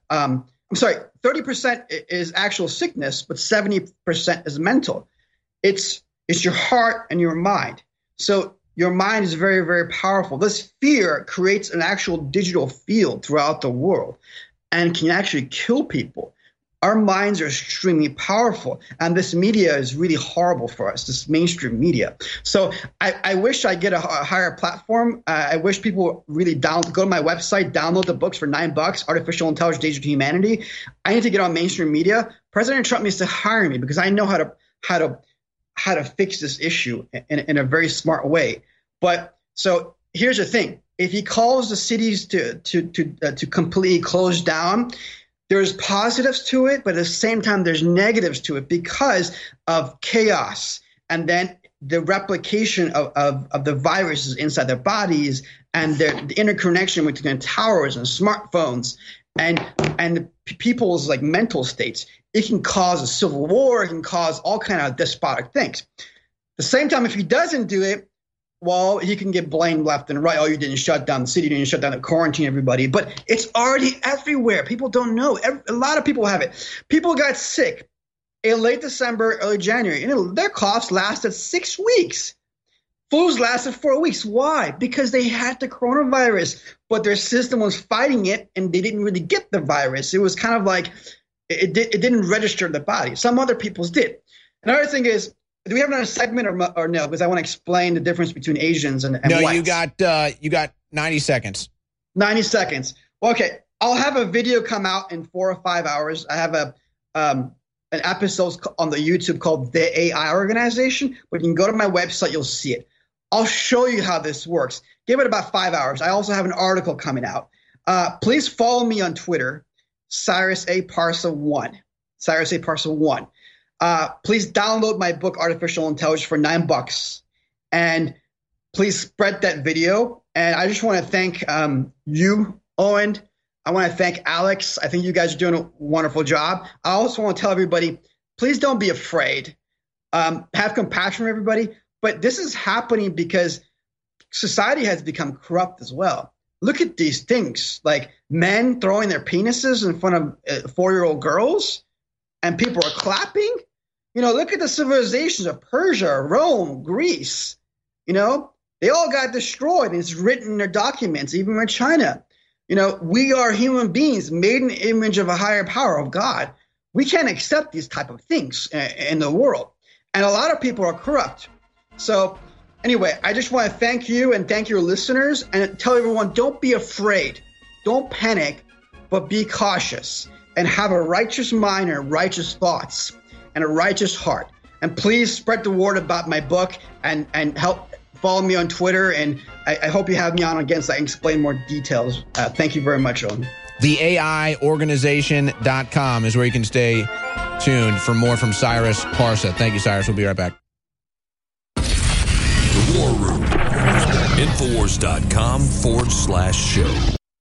30% is actual sickness, but 70% is mental. It's your heart and your mind. So your mind is very, very powerful. This fear creates an actual digital field throughout the world and can actually kill people. Our minds are extremely powerful, and this media is really horrible for us, this mainstream media. So I wish I get a higher platform. I wish people really go to my website, download the books for $9, Artificial Intelligence, Danger to Humanity. I need to get on mainstream media. President Trump needs to hire me because I know how to fix this issue in a very smart way. But so here's the thing: if he calls the cities to completely close down, there's positives to it, but at the same time, there's negatives to it because of chaos and then the replication of the viruses inside their bodies and the interconnection between towers and smartphones and people's like mental states. It can cause a civil war. It can cause all kind of despotic things. At the same time, if he doesn't do it, well, he can get blamed left and right. Oh, you didn't shut down the city. You didn't shut down the quarantine everybody. But it's already everywhere. People don't know. A lot of people have it. People got sick in late December, early January. And their coughs lasted 6 weeks. Flus lasted 4 weeks. Why? Because they had the coronavirus, but their system was fighting it, and they didn't really get the virus. It was kind of like it didn't register in the body. Some other people's did. Another thing is, do we have another segment or no? Because I want to explain the difference between Asians and no, whites. You got 90 seconds. 90 seconds. Well, okay, I'll have a video come out in 4 or 5 hours. I have an episode on the YouTube called The AI Organization, but you can go to my website. You'll see it. I'll show you how this works. Give it about 5 hours. I also have an article coming out. Please follow me on Twitter, Cyrus A. Parsa 1. Cyrus A. Parsa 1. Please download my book, Artificial Intelligence, for $9. And please spread that video. And I just want to thank you, Owen. I want to thank Alex. I think you guys are doing a wonderful job. I also want to tell everybody, please don't be afraid. Have compassion for everybody. But this is happening because society has become corrupt as well. Look at these things, like men throwing their penises in front of 4-year-old girls, and people are clapping. Look at the civilizations of Persia, Rome, Greece. They all got destroyed, and it's written in their documents, even in China. We are human beings made in the image of a higher power, of God. We can't accept these type of things in the world. And a lot of people are corrupt. So anyway, I just want to thank you and thank your listeners and tell everyone, don't be afraid. Don't panic, but be cautious and have a righteous mind and righteous thoughts and a righteous heart. And please spread the word about my book and help follow me on Twitter. And I hope you have me on again so I can explain more details. Thank you very much, Owen. TheAIorganization.com is where you can stay tuned for more from Cyrus Parsa. Thank you, Cyrus. We'll be right back. The War Room. Infowars.com/show.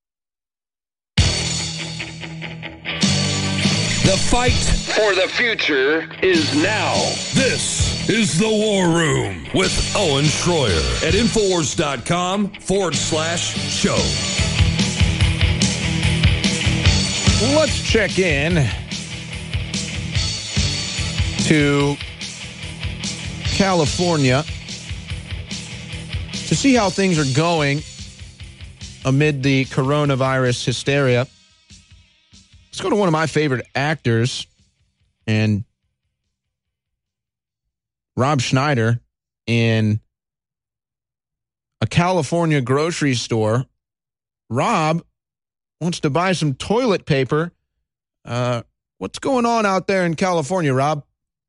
The fight for the future is now. This is The War Room with Owen Schroyer at Infowars.com/show. Let's check in to California to see how things are going amid the coronavirus hysteria, let's go to one of my favorite actors, and Rob Schneider in a California grocery store. Rob wants to buy some toilet paper. What's going on out there in California, Rob?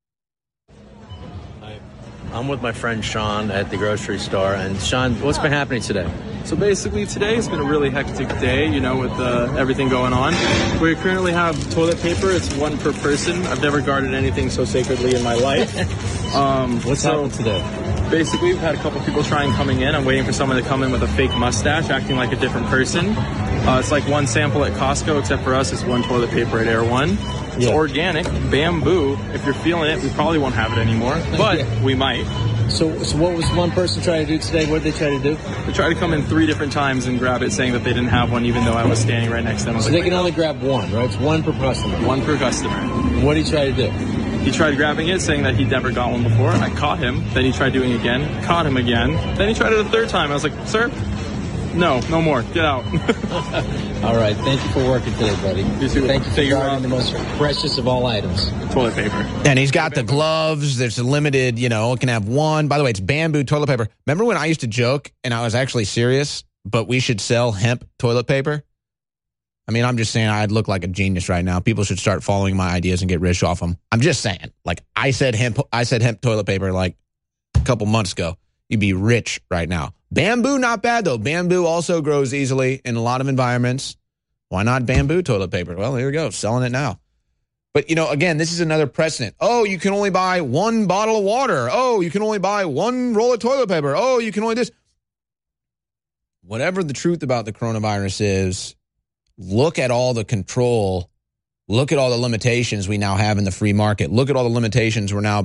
I'm with my friend Sean at the grocery store. And Sean, what's been happening today? So basically today has been a really hectic day, with everything going on. We currently have toilet paper. It's one per person. I've never guarded anything so sacredly in my life. What's happened today? Basically, we've had a couple people trying coming in. I'm waiting for someone to come in with a fake mustache, acting like a different person. It's like one sample at Costco, except for us, it's one toilet paper at Air One. It's organic, bamboo. If you're feeling it, we probably won't have it anymore, but we might. So what was one person trying to do today? What did they try to do? They tried to come in 3 different times and grab it, saying that they didn't have one, even though I was standing right next to them. So they can only grab one, right? It's one per customer. One per customer. What did he try to do? He tried grabbing it, saying that he'd never got one before. I caught him. Then he tried doing it again. Caught him again. Then he tried it a 3rd time. I was like, sir, no more. Get out. All right. Thank you for working today, buddy. Thank you for guarding the most precious of all items. Toilet paper. And he's got the gloves. There's a limited, it can have one. By the way, it's bamboo toilet paper. Remember when I used to joke, and I was actually serious, but we should sell hemp toilet paper? I mean, I'm just saying I'd look like a genius right now. People should start following my ideas and get rich off them. I'm just saying. Like, I said hemp toilet paper like a couple months ago. You'd be rich right now. Bamboo, not bad, though. Bamboo also grows easily in a lot of environments. Why not bamboo toilet paper? Well, here we go. Selling it now. But, again, this is another precedent. Oh, you can only buy 1 bottle of water. Oh, you can only buy 1 roll of toilet paper. Oh, you can only this. Whatever the truth about the coronavirus is, look at all the control. Look at all the limitations we now have in the free market. Look at all the limitations we're now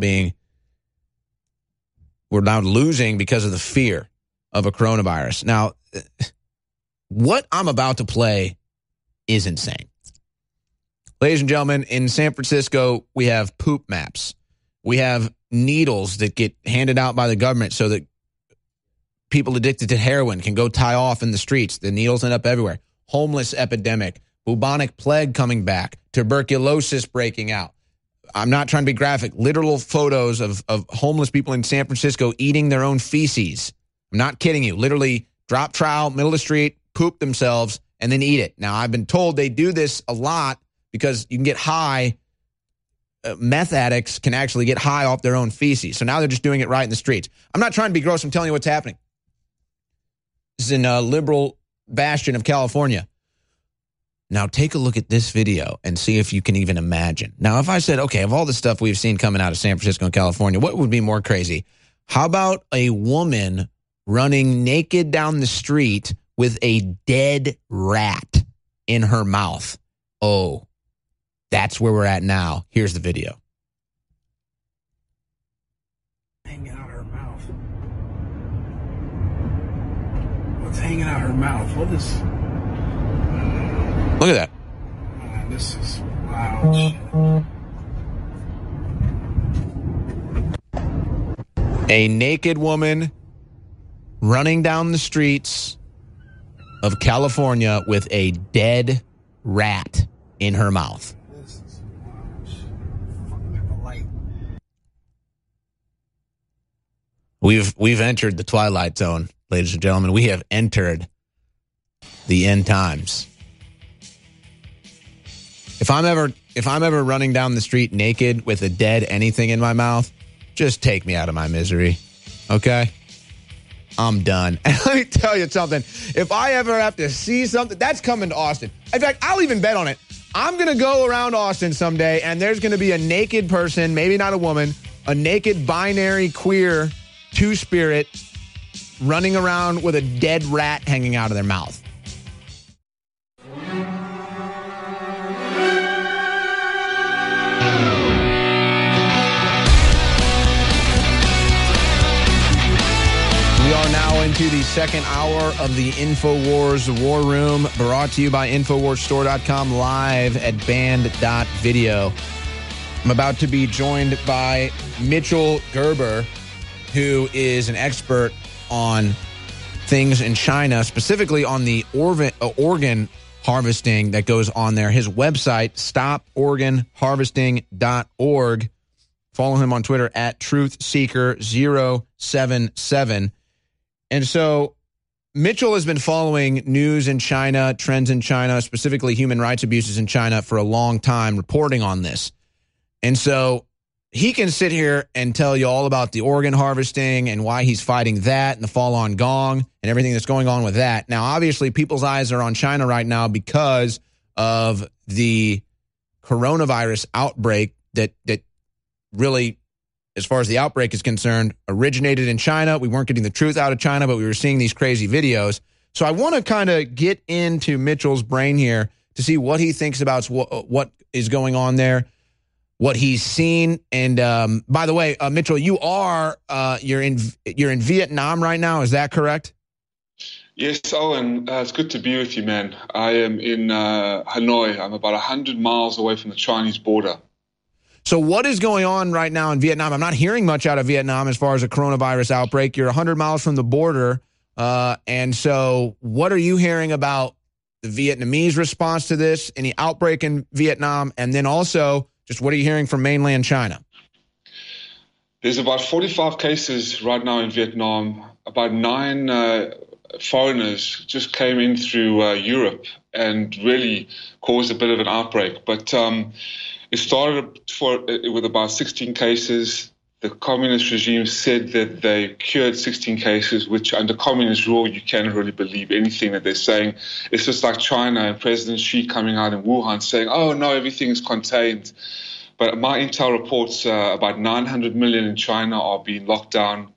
losing because of the fear of a coronavirus. Now, what I'm about to play is insane. Ladies and gentlemen, in San Francisco, we have poop maps. We have needles that get handed out by the government so that people addicted to heroin can go tie off in the streets. The needles end up everywhere. Homeless epidemic, bubonic plague coming back, tuberculosis breaking out. I'm not trying to be graphic. Literal photos of homeless people in San Francisco eating their own feces. I'm not kidding you. Literally drop trowel, middle of the street, poop themselves, and then eat it. Now, I've been told they do this a lot because you can get high. Meth addicts can actually get high off their own feces. So now they're just doing it right in the streets. I'm not trying to be gross. I'm telling you what's happening. This is in a liberal bastion of California. Now, take a look at this video and see if you can even imagine. Now, if I said, okay, of all the stuff we've seen coming out of San Francisco and California, what would be more crazy? How about a woman running naked down the street with a dead rat in her mouth? Oh, that's where we're at now. Here's the video. Hanging out her mouth. What's hanging out her mouth? What is... Look at that. Man, this is wild shit. A naked woman running down the streets of California with a dead rat in her mouth. This is wild shit. Fucking at the light. We've entered the twilight zone, ladies and gentlemen. We have entered the end times. If I'm ever running down the street naked with a dead anything in my mouth, just take me out of my misery. Okay? I'm done. And let me tell you something. If I ever have to see something, that's coming to Austin. In fact, I'll even bet on it. I'm going to go around Austin someday, and there's going to be a naked person, maybe not a woman, a naked binary queer two-spirit running around with a dead rat hanging out of their mouth. We are now into the second hour of the InfoWars War Room, brought to you by InfoWarsStore.com, live at band.video. I'm about to be joined by Mitchell Gerber, who is an expert on things in China, specifically on the organ harvesting that goes on there. His website, stoporganharvesting.org. Follow him on Twitter at truthseeker077. And so Mitchell has been following news in China, trends in China, specifically human rights abuses in China for a long time, reporting on this. And so he can sit here and tell you all about the organ harvesting and why he's fighting that and the Falun Gong and everything that's going on with that. Now, obviously, people's eyes are on China right now because of the coronavirus outbreak that really, as far as the outbreak is concerned, originated in China. We weren't getting the truth out of China, but we were seeing these crazy videos. So I want to kind of get into Mitchell's brain here to see what he thinks about what is going on there, what he's seen. And by the way, Mitchell, you're in Vietnam right now. Is that correct? Yes, Owen. It's good to be with you, man. I am in Hanoi. I'm about 100 miles away from the Chinese border. So what is going on right now in Vietnam? I'm not hearing much out of Vietnam as far as a coronavirus outbreak. You're 100 miles from the border. And so what are you hearing about the Vietnamese response to this, any outbreak in Vietnam? And then also, just what are you hearing from mainland China? There's about 45 cases right now in Vietnam. About 9 foreigners just came in through Europe and really caused a bit of an outbreak. But it started with about 16 cases. The communist regime said that they cured 16 cases, which under communist rule, you can't really believe anything that they're saying. It's just like China and President Xi coming out in Wuhan saying, oh, no, everything is contained. But my intel reports about 900 million in China are being locked down.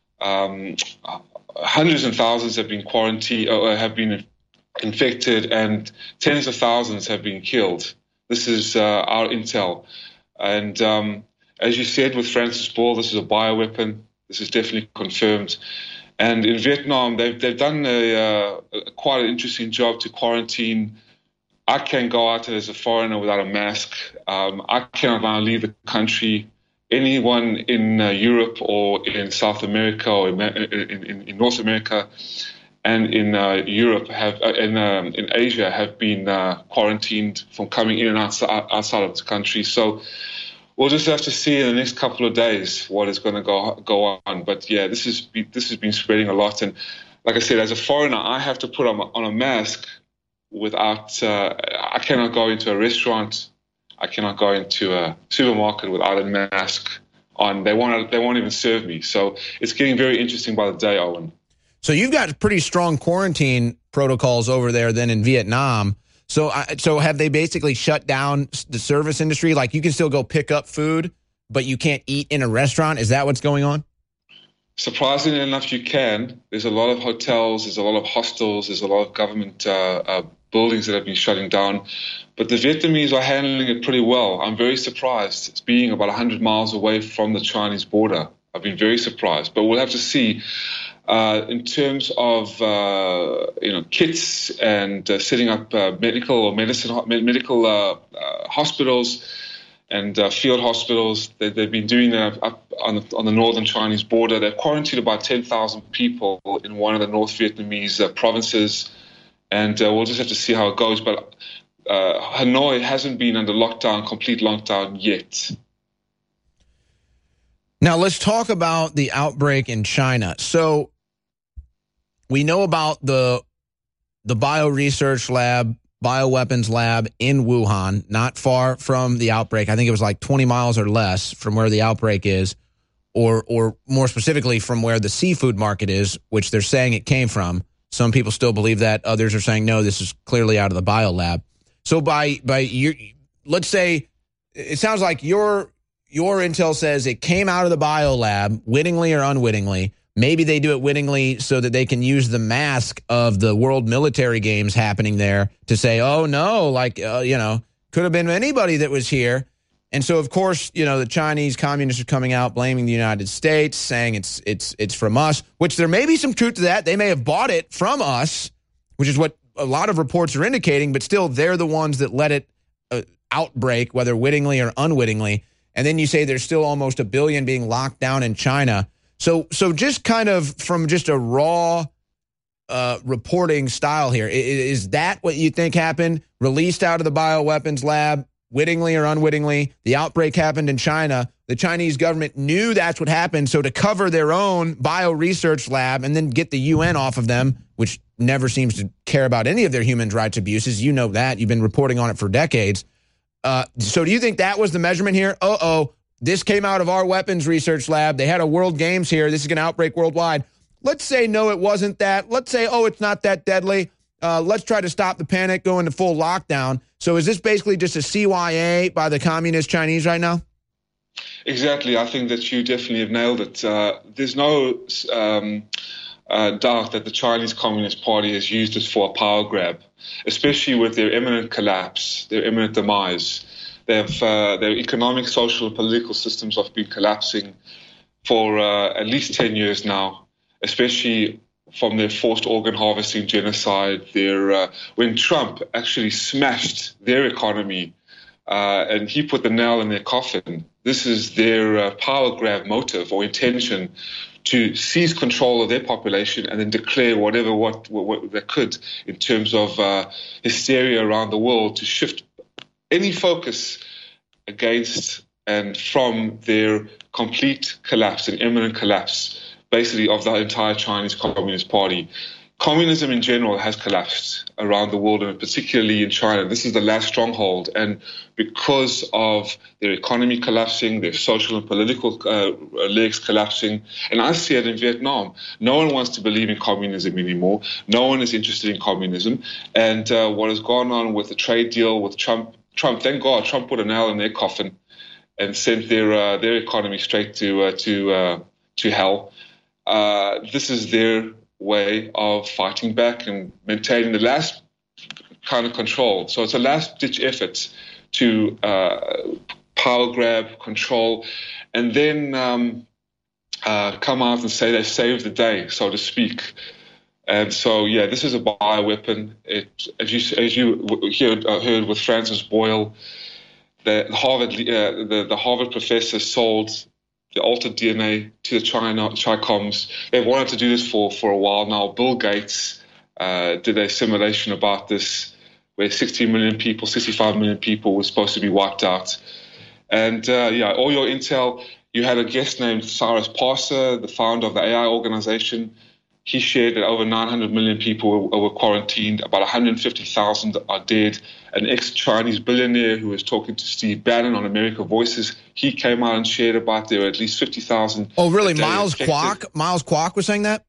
Hundreds and thousands have been quarantined or have been infected, and tens of thousands have been killed. This is our intel. And as you said with Francis Ball, this is a bioweapon. This is definitely confirmed. And in Vietnam, they've done quite an interesting job to quarantine. I can't go out as a foreigner without a mask. I cannot now leave the country. Anyone in Europe or in South America or in North America and in Europe in Asia have been quarantined from coming in and outside of the country. So we'll just have to see in the next couple of days what is going to go on. But yeah, this has been spreading a lot. And like I said, as a foreigner, I have to put on a mask without. I cannot go into a restaurant. I cannot go into a supermarket without a mask on. They won't even serve me. So it's getting very interesting by the day, Owen. So you've got pretty strong quarantine protocols over there then in Vietnam. So have they basically shut down the service industry? Like you can still go pick up food, but you can't eat in a restaurant? Is that what's going on? Surprisingly enough, you can. There's a lot of hotels, there's a lot of hostels, there's a lot of government buildings that have been shutting down. But the Vietnamese are handling it pretty well. I'm very surprised. It's being about 100 miles away from the Chinese border. I've been very surprised. But we'll have to see. In terms of kits and setting up medical hospitals and field hospitals, they've been doing that up on the northern Chinese border. They've quarantined about 10,000 people in one of the North Vietnamese provinces, and we'll just have to see how it goes. But Hanoi hasn't been under complete lockdown yet. Now let's talk about the outbreak in China. So we know about the bioresearch lab, bioweapons lab in Wuhan, not far from the outbreak. I think it was like 20 miles or less from where the outbreak is, or more specifically from where the seafood market is, which they're saying it came from. Some people still believe that. Others are saying, no, this is clearly out of the biolab. So let's say it sounds like your intel says it came out of the biolab, wittingly or unwittingly. Maybe they do it wittingly so that they can use the mask of the World Military Games happening there to say, oh, no, could have been anybody that was here. And so, of course, the Chinese communists are coming out blaming the United States, saying it's from us, which there may be some truth to that. They may have bought it from us, which is what a lot of reports are indicating, but still they're the ones that let it outbreak, whether wittingly or unwittingly. And then you say there's still almost 1 billion being locked down in China. So just kind of from just a raw reporting style here. Is that what you think happened? Released out of the bioweapons lab, wittingly or unwittingly, the outbreak happened in China. The Chinese government knew that's what happened, so to cover their own bio-research lab and then get the UN off of them, which never seems to care about any of their human rights abuses, you know that. You've been reporting on it for decades. So do you think that was the measurement here? This came out of our weapons research lab. They had a World Games here. This is going to outbreak worldwide. Let's say, no, it wasn't that. Let's say, it's not that deadly. Let's try to stop the panic, go into full lockdown. So is this basically just a CYA by the communist Chinese right now? Exactly. I think that you definitely have nailed it. There's no doubt that the Chinese Communist Party has used this for a power grab, especially with their imminent collapse, their imminent demise. Their economic, social, and political systems have been collapsing for at least 10 years now, especially from their forced organ harvesting genocide. When Trump actually smashed their economy and he put the nail in their coffin, this is their power grab motive or intention to seize control of their population and then declare what they could in terms of hysteria around the world to shift any focus against and from their complete collapse and imminent collapse, basically, of the entire Chinese Communist Party. Communism in general has collapsed around the world, and particularly in China. This is the last stronghold, and because of their economy collapsing, their social and political legs collapsing, and I see it in Vietnam. No one wants to believe in communism anymore. No one is interested in communism, and what has gone on with the trade deal with Trump, thank God, Trump put a nail in their coffin and sent their economy straight to hell. This is their way of fighting back and maintaining the last kind of control. So it's a last-ditch effort to power grab, control, and then come out and say they saved the day, so to speak. And so, this is a bioweapon. As you heard with Francis Boyle, the Harvard professor sold the altered DNA to the Chicoms. They've wanted to do this for a while now. Bill Gates did a simulation about this where 65 million people were supposed to be wiped out. And all your intel, you had a guest named Cyrus Parser, the founder of the AI organization. He shared that over 900 million people were quarantined, about 150,000 are dead. An ex-Chinese billionaire who was talking to Steve Bannon on America Voices, he came out and shared about there were at least 50,000. Oh, really? Miles Kwok? Miles Kwok was saying that?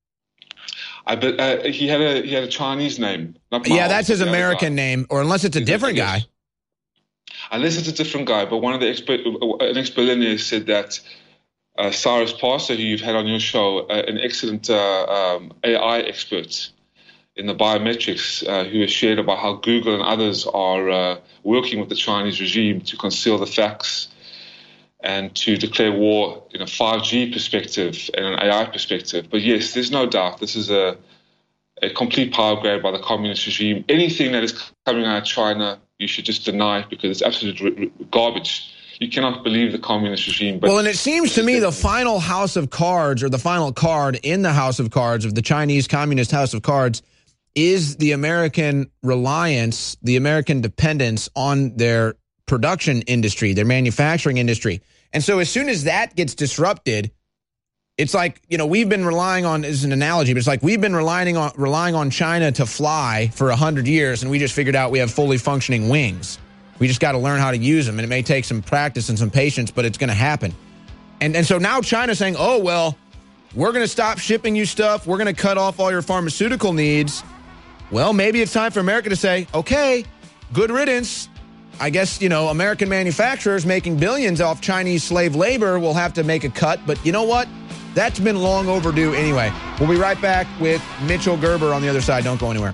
He had a Chinese name. Not Miles, that's his American name, or unless it's a different guy. Unless it's a different guy, but one of an ex-billionaire said that Cyrus Parser, who you've had on your show, an excellent AI expert in the biometrics, who has shared about how Google and others are working with the Chinese regime to conceal the facts and to declare war in a 5G perspective and an AI perspective. But yes, there's no doubt this is a complete power grab by the communist regime. Anything that is coming out of China, you should just deny because it's absolute garbage. You cannot believe the communist regime. But and it seems to me the final house of cards, or the final card in the house of cards of the Chinese Communist House of Cards, is the American reliance, the American dependence on their production industry, their manufacturing industry. And so as soon as that gets disrupted, it's like, we've been relying on, as an analogy, but it's like we've been relying on China to fly for 100 years, and we just figured out we have fully functioning wings. We just got to learn how to use them, and it may take some practice and some patience, but it's going to happen. And so now China's saying, we're going to stop shipping you stuff. We're going to cut off all your pharmaceutical needs. Well, maybe it's time for America to say, okay, good riddance. I guess, American manufacturers making billions off Chinese slave labor will have to make a cut. But you know what? That's been long overdue anyway. We'll be right back with Mitchell Gerber on the other side. Don't go anywhere.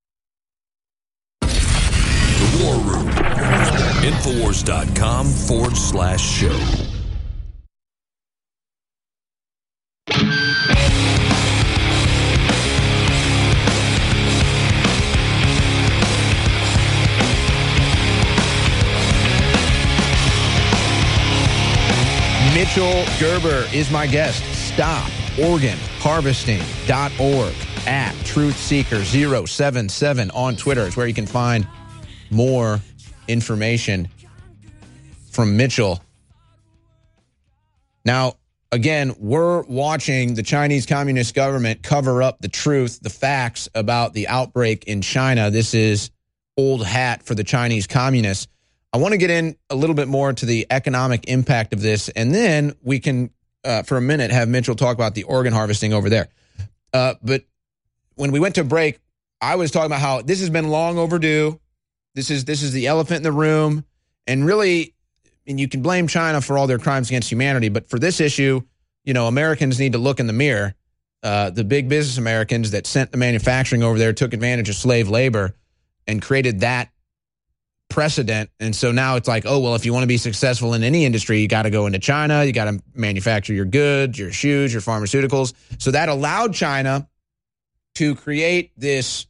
The War Room. Infowars.com/show. Mitchell Gerber is my guest. StopOrganHarvesting.org. at TruthSeeker077 on Twitter. It's where you can find more information from Mitchell. Now, again, we're watching the Chinese Communist government cover up the truth, the facts about the outbreak in China. This is old hat for the Chinese communists. I want to get in a little bit more to the economic impact of this, and then we can, for a minute, have Mitchell talk about the organ harvesting over there. But when we went to break, I was talking about how this has been long overdue. This is the elephant in the room, and really, and you can blame China for all their crimes against humanity, but for this issue, Americans need to look in the mirror. The big business Americans that sent the manufacturing over there took advantage of slave labor and created that precedent. And so now it's like, oh, well, if you want to be successful in any industry, you got to go into China. You got to manufacture your goods, your shoes, your pharmaceuticals. So that allowed China to create this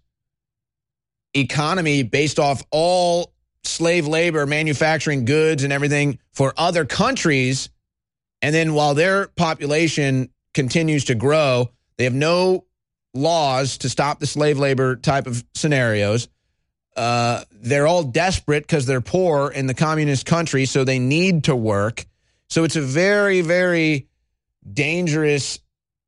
economy based off all slave labor, manufacturing goods and everything for other countries. And then while their population continues to grow, they have no laws to stop the slave labor type of scenarios. They're all desperate because they're poor in the communist country, so they need to work. So it's a very, very dangerous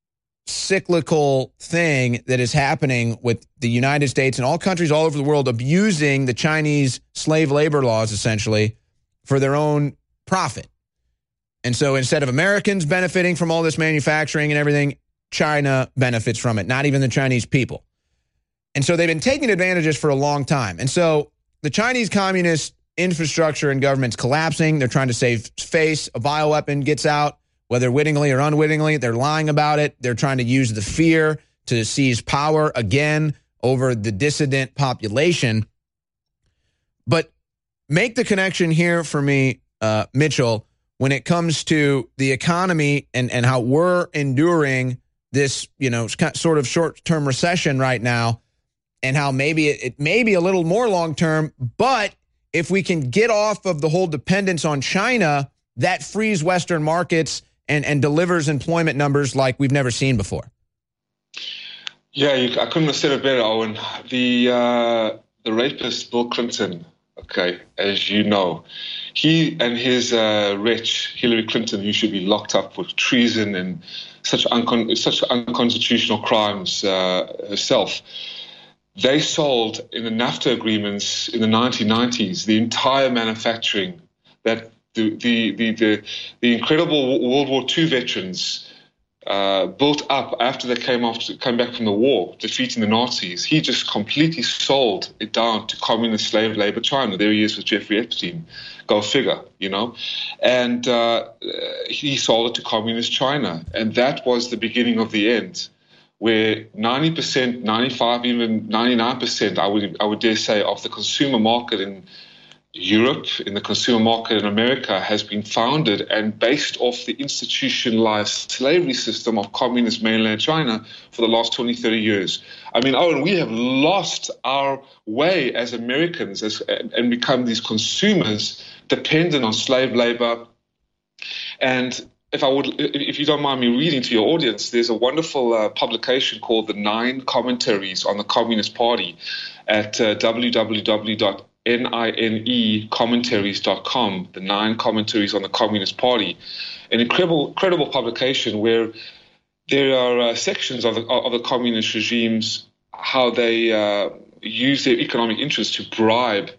cyclical thing that is happening with the United States and all countries all over the world abusing the Chinese slave labor laws, essentially, for their own profit. And so instead of Americans benefiting from all this manufacturing and everything, China benefits from it, not even the Chinese people. And so they've been taking advantages for a long time. And so the Chinese communist infrastructure and government's collapsing. They're trying to save face. A bioweapon gets out, whether wittingly or unwittingly. They're lying about it. They're trying to use the fear to seize power again over the dissident population. But make the connection here for me, Mitchell, when it comes to the economy and how we're enduring this, sort of short-term recession right now, and how maybe it may be a little more long-term, but if we can get off of the whole dependence on China, that frees Western markets and delivers employment numbers like we've never seen before. Yeah, I couldn't have said it better, Owen. The rapist, Bill Clinton, okay, as you know, he and his wretch, Hillary Clinton, who should be locked up for treason and such unconstitutional crimes herself, they sold in the NAFTA agreements in the 1990s the entire manufacturing that the incredible World War II veterans built up after they came back from the war, defeating the Nazis. He just completely sold it down to communist slave labor China. There he is with Jeffrey Epstein. Go figure, And he sold it to communist China. And that was the beginning of the end, where 90%, 95%, even 99%, I would dare say, of the consumer market in Europe, in the consumer market in America, has been founded and based off the institutionalized slavery system of communist mainland China for the last 20, 30 years. I mean, Owen, we have lost our way as Americans and become these consumers dependent on slave labor. And if you don't mind me reading to your audience, there's a wonderful publication called The 9 Commentaries on the Communist Party at www.ninecommentaries.com, The 9 Commentaries on the Communist Party, an incredible publication where there are sections of the communist regimes, how they use their economic interests to bribe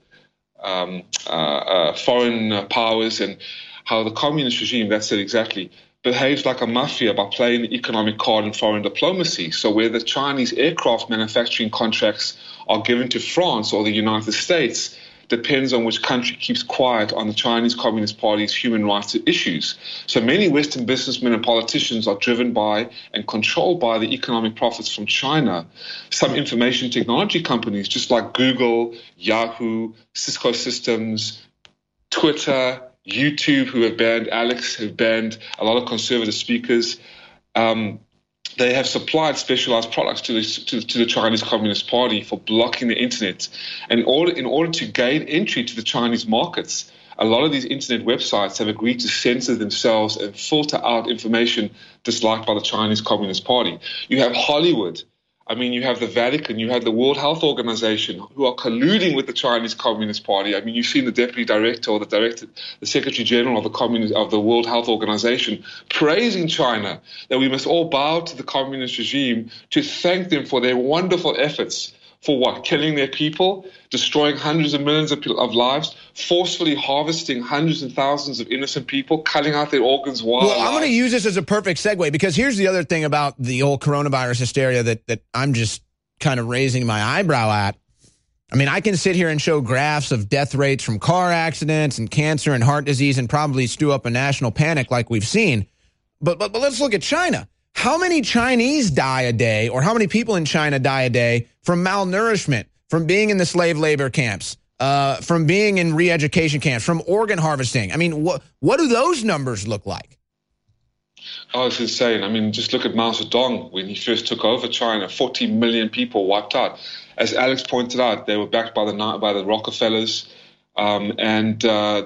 foreign powers, and how the communist regime, that's it exactly, behaves like a mafia by playing the economic card in foreign diplomacy. So where the Chinese aircraft manufacturing contracts are given to France or the United States depends on which country keeps quiet on the Chinese Communist Party's human rights issues. So many Western businessmen and politicians are driven by and controlled by the economic profits from China. Some information technology companies, just like Google, Yahoo, Cisco Systems, Twitter, YouTube, who have banned Alex, have banned a lot of conservative speakers, they have supplied specialized products to the Chinese Communist Party for blocking the internet. And in order to gain entry to the Chinese markets, a lot of these internet websites have agreed to censor themselves and filter out information disliked by the Chinese Communist Party. You have Hollywood. I mean, you have the Vatican, you have the World Health Organization who are colluding with the Chinese Communist Party. I mean, you've seen the deputy director or the secretary general of the World Health Organization praising China, that we must all bow to the communist regime to thank them for their wonderful efforts. For what? Killing their people, destroying hundreds of millions of lives, forcefully harvesting hundreds and thousands of innocent people, cutting out their organs while alive. Well, I'm going to use this as a perfect segue, because here's the other thing about the whole coronavirus hysteria that I'm just kind of raising my eyebrow at. I mean, I can sit here and show graphs of death rates from car accidents and cancer and heart disease and probably stew up a national panic like we've seen. But let's look at China. How many Chinese die a day, or how many people in China die a day from malnourishment, from being in the slave labor camps, from being in re-education camps, from organ harvesting? I mean, what do those numbers look like? Oh, it's insane. I mean, just look at Mao Zedong when he first took over China. 40 million people wiped out. As Alex pointed out, they were backed by the Rockefellers, and Mao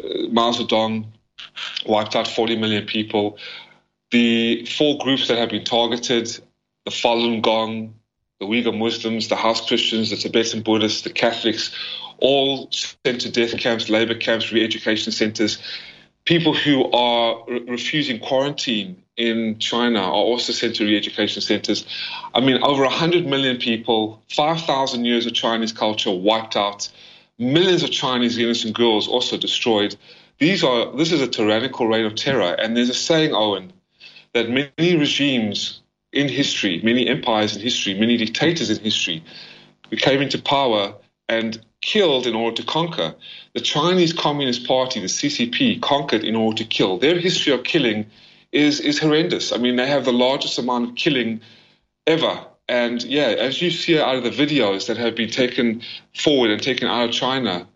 Zedong wiped out 40 million people. The 4 groups that have been targeted, the Falun Gong, the Uyghur Muslims, the House Christians, the Tibetan Buddhists, the Catholics, all sent to death camps, labor camps, re-education centers. People who are refusing quarantine in China are also sent to re-education centers. I mean, over 100 million people, 5,000 years of Chinese culture wiped out, millions of Chinese innocent girls also destroyed. This is a tyrannical reign of terror. And there's a saying, Owen, that many regimes in history, many empires in history, many dictators in history came into power and killed in order to conquer. The Chinese Communist Party, the CCP, conquered in order to kill. Their history of killing is horrendous. I mean, they have the largest amount of killing ever. And yeah, as you see out of the videos that have been taken forward and taken out of China,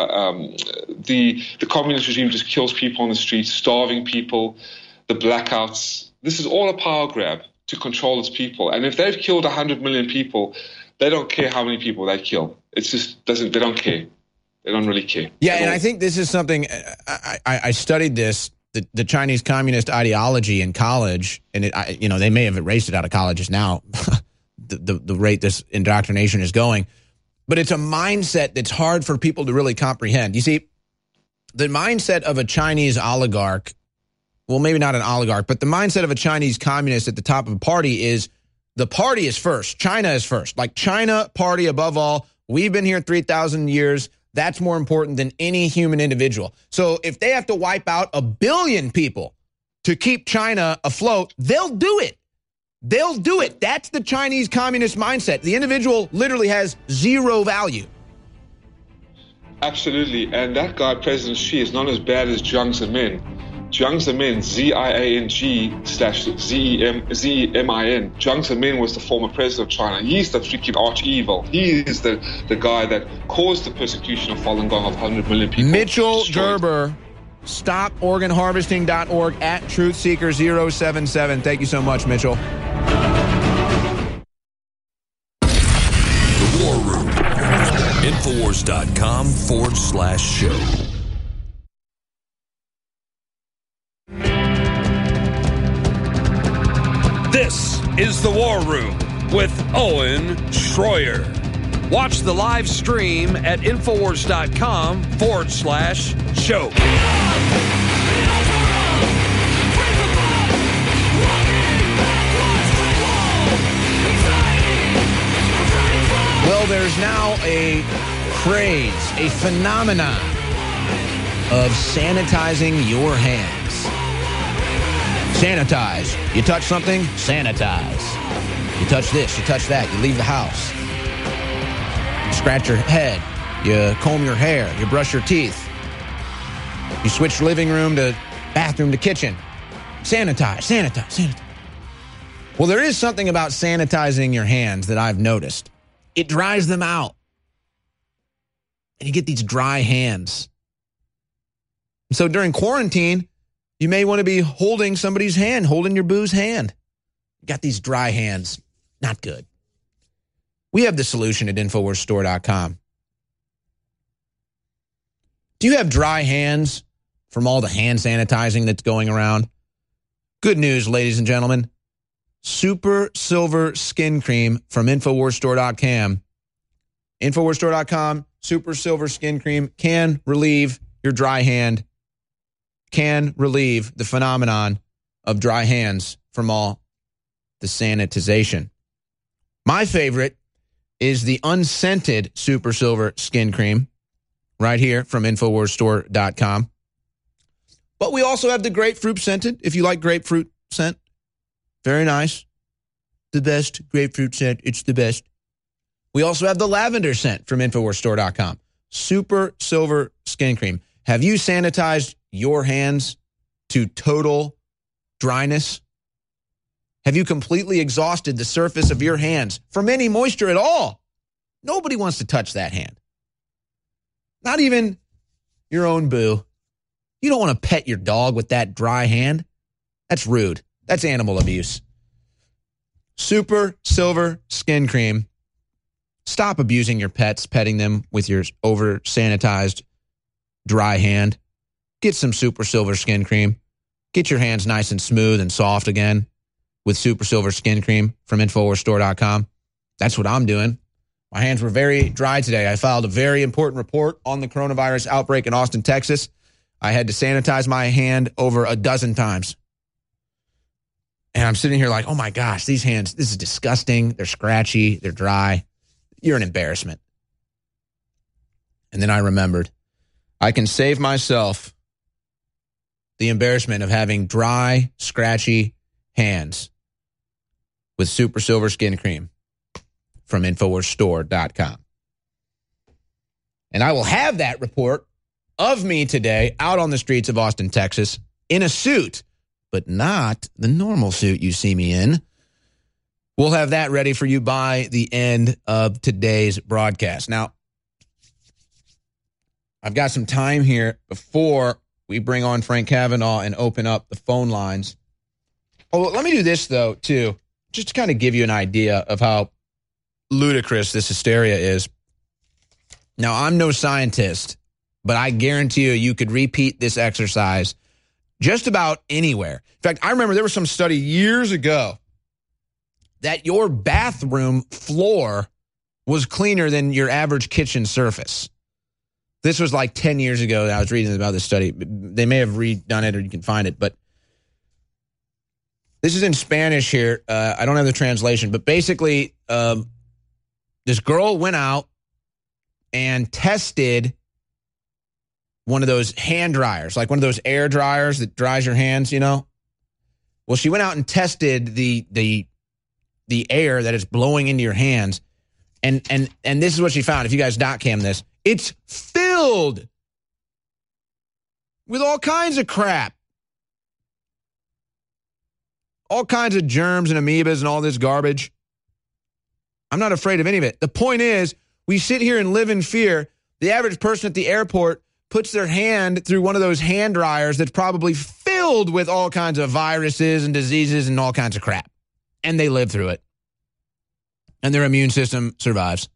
the communist regime just kills people on the streets, starving people, the blackouts. This is all a power grab to control its people. And if they've killed 100 million people, they don't care how many people they kill. It's just they don't care. They don't really care. Yeah, and I think this is something, I studied this, the Chinese communist ideology in college, and they may have erased it out of colleges now, the rate this indoctrination is going. But it's a mindset that's hard for people to really comprehend. You see, the mindset of a Chinese oligarch, well, maybe not an oligarch, but the mindset of a Chinese communist at the top of a party is the party is first. China is first. Like, China, party above all. We've been here 3,000 years. That's more important than any human individual. So if they have to wipe out 1 billion people to keep China afloat, they'll do it. They'll do it. That's the Chinese communist mindset. The individual literally has zero value. Absolutely. And that guy, President Xi, is not as bad as Jiang Zemin. Jiang Zemin, ZIANG/ZEMIN. Jiang Zemin was the former president of China. He's the freaking arch evil. He is the guy that caused the persecution of Falun Gong of 100 million people. Mitchell Gerber, StopOrganHarvesting.org, at TruthSeeker077. Thank you so much, Mitchell. The War Room. Infowars.com/show. This is The War Room with Owen Schroyer. Watch the live stream at Infowars.com/show. Well, there's now a craze, a phenomenon of sanitizing your hands. Sanitize. You touch something, sanitize. You touch this, you touch that, you leave the house. You scratch your head, you comb your hair, you brush your teeth. You switch living room to bathroom to kitchen. Sanitize, sanitize, sanitize. Well, there is something about sanitizing your hands that I've noticed. It dries them out. And you get these dry hands. So during quarantine, you may want to be holding somebody's hand, holding your boo's hand. You got these dry hands. Not good. We have the solution at InfoWarsStore.com. Do you have dry hands from all the hand sanitizing that's going around? Good news, ladies and gentlemen. Super Silver Skin Cream from InfoWarsStore.com. InfoWarsStore.com, Super Silver Skin Cream can relieve your dry hand, can relieve the phenomenon of dry hands from all the sanitization. My favorite is the unscented Super Silver Skin Cream right here from InfoWarsStore.com. But we also have the grapefruit scented, if you like grapefruit scent. Very nice. The best grapefruit scent. It's the best. We also have the lavender scent from InfoWarsStore.com. Super Silver Skin Cream. Have you sanitized your hands to total dryness? Have you completely exhausted the surface of your hands from any moisture at all? Nobody wants to touch that hand. Not even your own boo. You don't want to pet your dog with that dry hand. That's rude. That's animal abuse. Super Silver Skin Cream. Stop abusing your pets, petting them with your over-sanitized dry hand. Get some Super Silver Skin Cream. Get your hands nice and smooth and soft again with Super Silver Skin Cream from InfoWarsStore.com. That's what I'm doing. My hands were very dry today. I filed a very important report on the coronavirus outbreak in Austin, Texas. I had to sanitize my hand over a dozen times. And I'm sitting here like, oh my gosh, these hands, this is disgusting. They're scratchy. They're dry. You're an embarrassment. And then I remembered, I can save myself the embarrassment of having dry, scratchy hands with Super Silver Skin Cream from InfoWarsStore.com. And I will have that report of me today out on the streets of Austin, Texas, in a suit, but not the normal suit you see me in. We'll have that ready for you by the end of today's broadcast. Now, I've got some time here before we bring on Frank Kavanaugh and open up the phone lines. Oh, let me do this, though, too, just to kind of give you an idea of how ludicrous this hysteria is. Now, I'm no scientist, but I guarantee you could repeat this exercise just about anywhere. In fact, I remember there was some study years ago that your bathroom floor was cleaner than your average kitchen surface. This was like 10 years ago that I was reading about this study. They may have redone it or you can find it, but this is in Spanish here. I don't have the translation, but basically this girl went out and tested one of those hand dryers, like one of those air dryers that dries your hands, you know? Well, she went out and tested the air that is blowing into your hands. And this is what she found. If you guys dot-cam this, it's filled with all kinds of crap. All kinds of germs and amoebas and all this garbage. I'm not afraid of any of it. The point is, we sit here and live in fear. The average person at the airport puts their hand through one of those hand dryers that's probably filled with all kinds of viruses and diseases and all kinds of crap. And they live through it. And their immune system survives.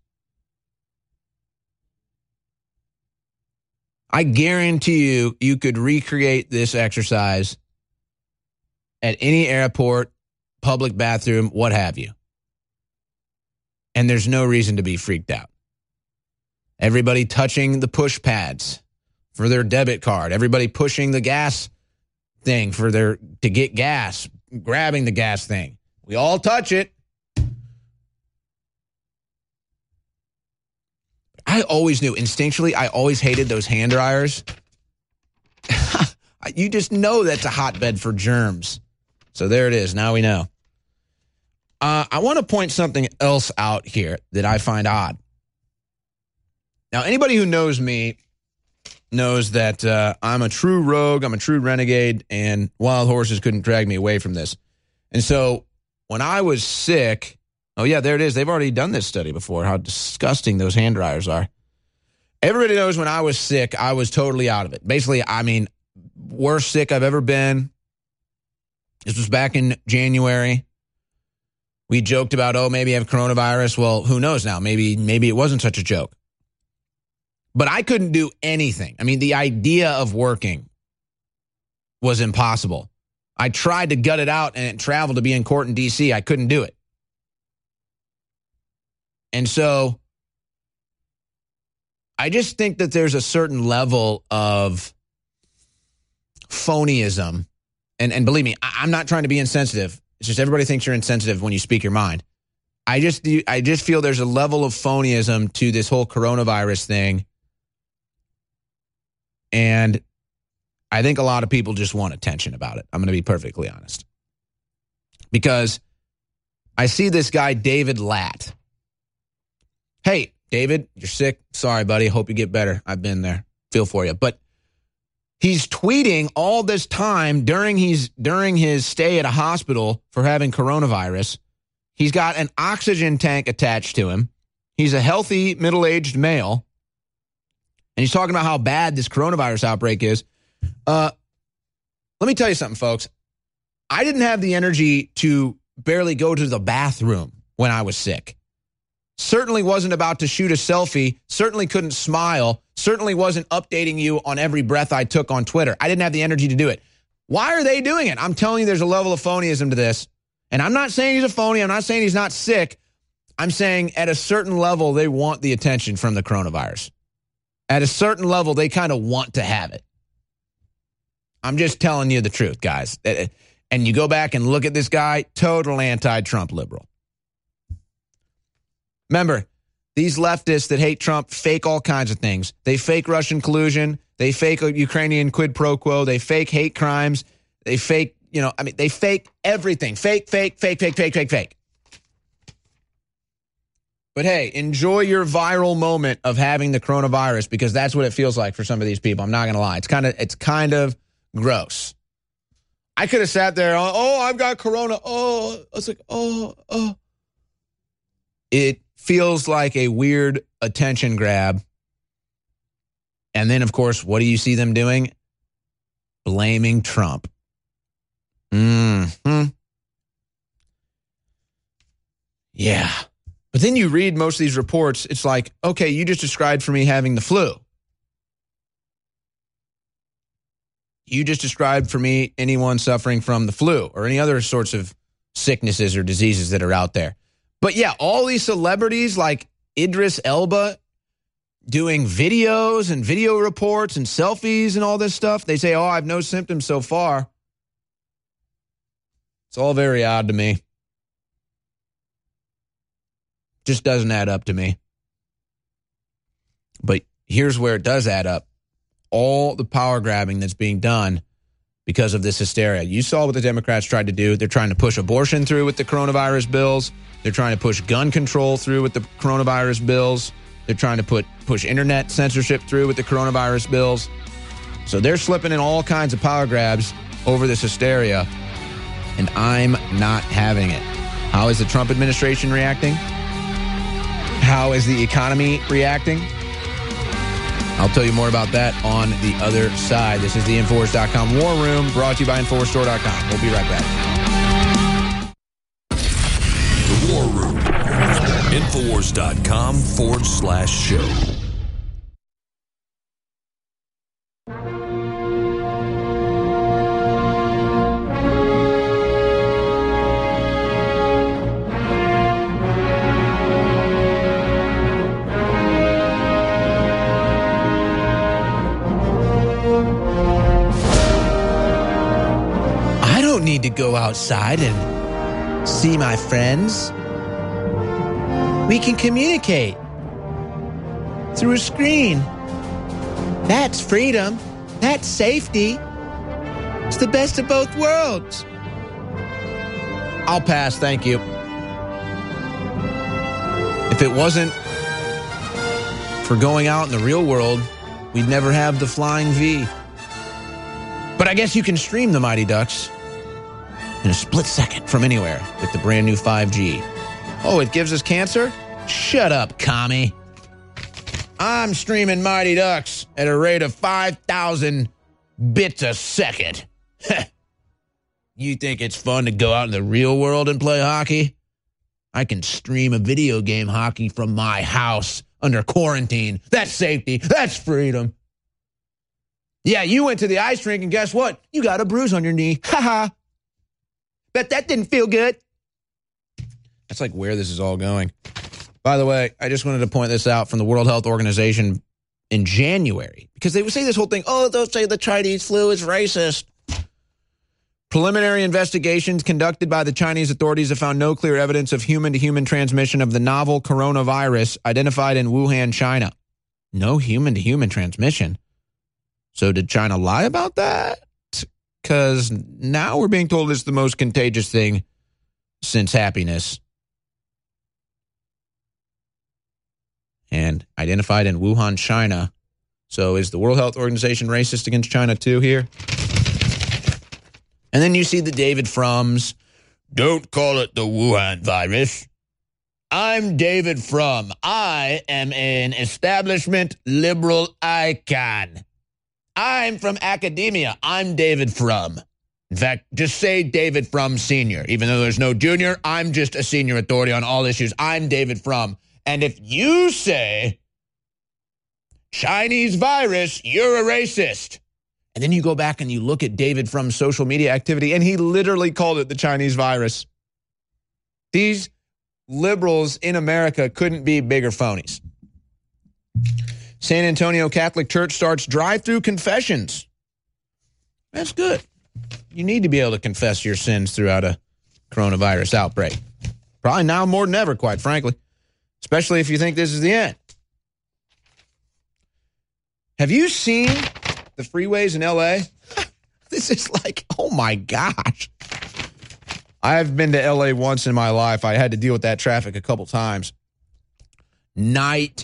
I guarantee you could recreate this exercise at any airport, public bathroom, what have you. And there's no reason to be freaked out. Everybody touching the push pads for their debit card. Everybody pushing the gas thing to get gas, grabbing the gas thing. We all touch it. I always knew, instinctually, I always hated those hand dryers. You just know that's a hotbed for germs. So there it is. Now we know. I want to point something else out here that I find odd. Now, anybody who knows me knows that I'm a true rogue, I'm a true renegade, and wild horses couldn't drag me away from this. And so when I was sick, oh yeah, there it is. They've already done this study before, how disgusting those hand dryers are. Everybody knows when I was sick, I was totally out of it. Basically, I mean, worst sick I've ever been. This was back in January. We joked about, oh, maybe I have coronavirus. Well, who knows now? Maybe it wasn't such a joke. But I couldn't do anything. I mean, the idea of working was impossible. I tried to gut it out and travel to be in court in D.C. I couldn't do it. And so I just think that there's a certain level of phonyism. And believe me, I'm not trying to be insensitive. It's just everybody thinks you're insensitive when you speak your mind. I just feel there's a level of phonyism to this whole coronavirus thing. And I think a lot of people just want attention about it. I'm going to be perfectly honest. Because I see this guy, David Latt. Hey, David, you're sick. Sorry, buddy. Hope you get better. I've been there. Feel for you. But he's tweeting all this time during his stay at a hospital for having coronavirus. He's got an oxygen tank attached to him. He's a healthy, middle-aged male. And he's talking about how bad this coronavirus outbreak is. Let me tell you something, folks. I didn't have the energy to barely go to the bathroom when I was sick. Certainly wasn't about to shoot a selfie. Certainly couldn't smile. Certainly wasn't updating you on every breath I took on Twitter. I didn't have the energy to do it. Why are they doing it? I'm telling you, there's a level of phonyism to this. And I'm not saying he's a phony. I'm not saying he's not sick. I'm saying at a certain level, they want the attention from the coronavirus. At a certain level, they kind of want to have it. I'm just telling you the truth, guys. And you go back and look at this guy, total anti-Trump liberal. Remember, these leftists that hate Trump fake all kinds of things. They fake Russian collusion. They fake a Ukrainian quid pro quo. They fake hate crimes. They fake, they fake everything. Fake. But hey, enjoy your viral moment of having the coronavirus, because that's what it feels like for some of these people. I'm not going to lie. It's kind of gross. I could have sat there, I've got corona. I was like, It feels like a weird attention grab. And then, of course, what do you see them doing? Blaming Trump. Yeah. But then you read most of these reports, it's like, okay, you just described for me having the flu. You just described for me anyone suffering from the flu or any other sorts of sicknesses or diseases that are out there. But yeah, all these celebrities like Idris Elba doing videos and video reports and selfies and all this stuff, they say, I have no symptoms so far. It's all very odd to me. Just doesn't add up to me. But here's where it does add up. All the power grabbing that's being done because of this hysteria. You saw what the Democrats tried to do. They're trying to push abortion through with the coronavirus bills. They're trying to push gun control through with the coronavirus bills. They're trying to push internet censorship through with the coronavirus bills. So they're slipping in all kinds of power grabs over this hysteria, and I'm not having it. How is the Trump administration reacting? How is the economy reacting? I'll tell you more about that on the other side. This is the Infowars.com War Room, brought to you by InfoWarsStore.com. We'll be right back. The War Room. Infowars.com/show. Need to go outside and see my friends. We can communicate through a screen. That's freedom. That's safety. It's the best of both worlds. I'll pass, thank you. If it wasn't for going out in the real world, we'd never have the Flying V. But I guess you can stream the Mighty Ducks in a split second from anywhere with the brand new 5G. Oh, it gives us cancer? Shut up, commie. I'm streaming Mighty Ducks at a rate of 5,000 bits a second. You think it's fun to go out in the real world and play hockey? I can stream a video game hockey from my house under quarantine. That's safety. That's freedom. Yeah, you went to the ice rink and guess what? You got a bruise on your knee. Ha ha. Bet that didn't feel good. That's like where this is all going. By the way, I just wanted to point this out from the World Health Organization in January, because they would say this whole thing, oh, they'll say the Chinese flu is racist. Preliminary investigations conducted by the Chinese authorities have found no clear evidence of human-to-human transmission of the novel coronavirus identified in Wuhan, China. No human-to-human transmission. So did China lie about that? Because now we're being told it's the most contagious thing since happiness. And identified in Wuhan, China. So is the World Health Organization racist against China too here? And then you see the David Frums. Don't call it the Wuhan virus. I'm David Frum. I am an establishment liberal icon. I'm from academia. I'm David Frum. In fact, just say David Frum Sr. Even though there's no junior, I'm just a senior authority on all issues. I'm David Frum. And if you say Chinese virus, you're a racist. And then you go back and you look at David Frum's social media activity, and he literally called it the Chinese virus. These liberals in America couldn't be bigger phonies. San Antonio Catholic Church starts drive-through confessions. That's good. You need to be able to confess your sins throughout a coronavirus outbreak. Probably now more than ever, quite frankly. Especially if you think this is the end. Have you seen the freeways in L.A.? This is like, oh my gosh. I've been to L.A. once in my life. I had to deal with that traffic a couple times. Nightmarish.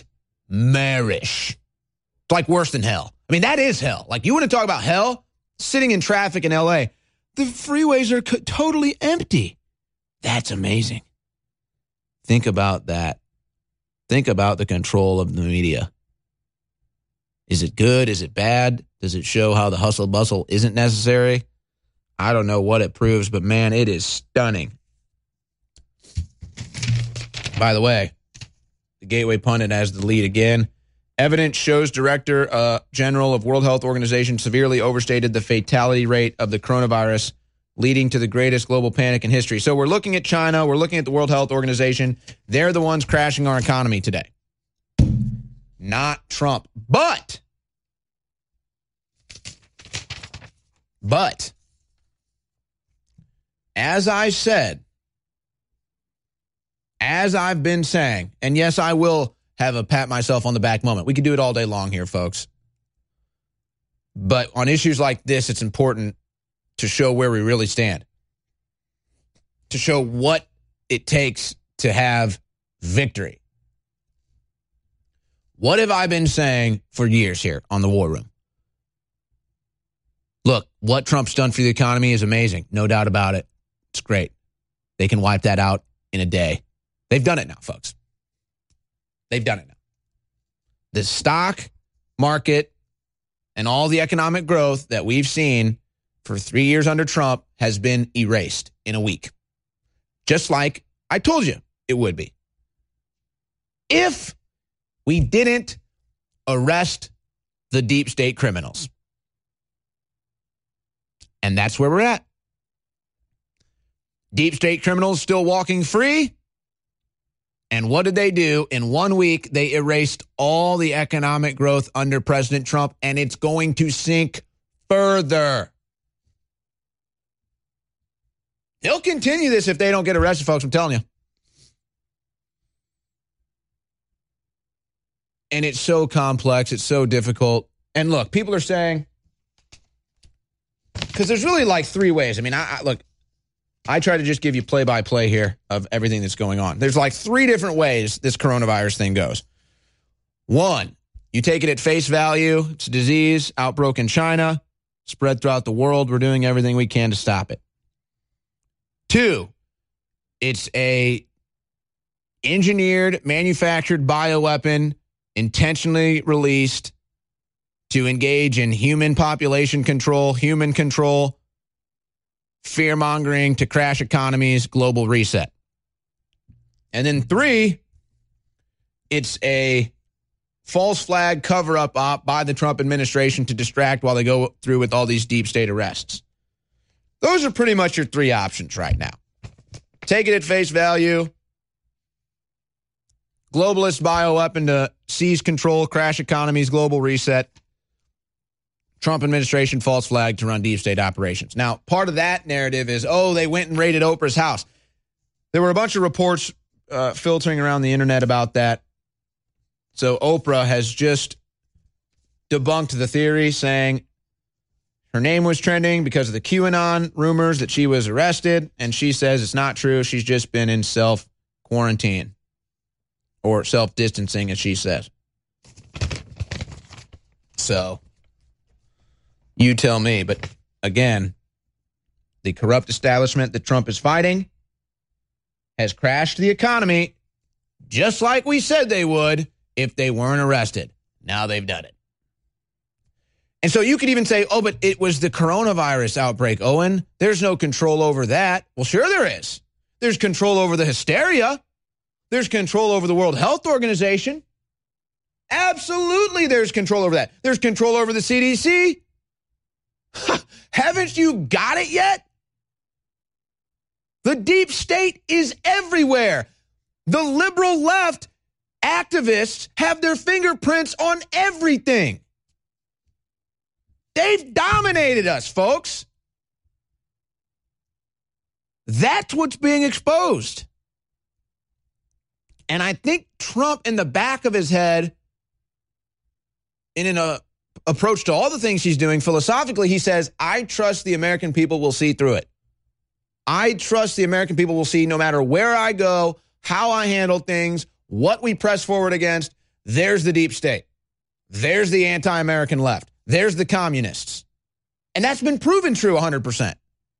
It's like worse than hell. I mean, that is hell. Like, you want to talk about hell? Sitting in traffic in L.A. The freeways are totally empty. That's amazing. Think about that. Think about the control of the media. Is it good? Is it bad? Does it show how the hustle bustle isn't necessary? I don't know what it proves, but man, it is stunning. By the way, the Gateway Pundit has the lead again. Evidence shows Director General of World Health Organization severely overstated the fatality rate of the coronavirus, leading to the greatest global panic in history. So we're looking at China. We're looking at the World Health Organization. They're the ones crashing our economy today. Not Trump. But, as I said, as I've been saying, and yes, I will have a pat myself on the back moment. We could do it all day long here, folks. But on issues like this, it's important to show where we really stand, to show what it takes to have victory. What have I been saying for years here on the War Room? Look, what Trump's done for the economy is amazing. No doubt about it. It's great. They can wipe that out in a day. They've done it now, folks. They've done it now. The stock market and all the economic growth that we've seen for 3 years under Trump has been erased in a week. Just like I told you it would be. If we didn't arrest the deep state criminals. And that's where we're at. Deep state criminals still walking free. And what did they do? In 1 week, they erased all the economic growth under President Trump, and it's going to sink further. They'll continue this if they don't get arrested, folks, I'm telling you. And it's so complex. It's so difficult. And look, people are saying, because there's really like three ways. I mean, I try to just give you play-by-play here of everything that's going on. There's like three different ways this coronavirus thing goes. One, you take it at face value. It's a disease, outbroke in China, spread throughout the world. We're doing everything we can to stop it. Two, it's a engineered, manufactured bioweapon intentionally released to engage in human population control, human control, fear-mongering to crash economies, global reset. And then three, it's a false flag cover-up op by the Trump administration to distract while they go through with all these deep state arrests. Those are pretty much your three options right now. Take it at face value. Globalist bioweapon to seize control, crash economies, global reset. Trump administration false flag to run deep state operations. Now, part of that narrative is, they went and raided Oprah's house. There were a bunch of reports filtering around the internet about that. So Oprah has just debunked the theory, saying her name was trending because of the QAnon rumors that she was arrested, and she says it's not true. She's just been in self-quarantine or self-distancing, as she says. So you tell me. But again, the corrupt establishment that Trump is fighting has crashed the economy just like we said they would if they weren't arrested. Now they've done it. And so you could even say, but it was the coronavirus outbreak, Owen. There's no control over that. Well, sure there is. There's control over the hysteria. There's control over the World Health Organization. Absolutely there's control over that. There's control over the CDC. Haven't you got it yet? The deep state is everywhere. The liberal left activists have their fingerprints on everything. They've dominated us, folks. That's what's being exposed. And I think Trump, in the back of his head, in an approach to all the things he's doing, philosophically, he says, I trust the American people will see through it. I trust the American people will see no matter where I go, how I handle things, what we press forward against. There's the deep state. There's the anti-American left. There's the communists. And that's been proven true 100%.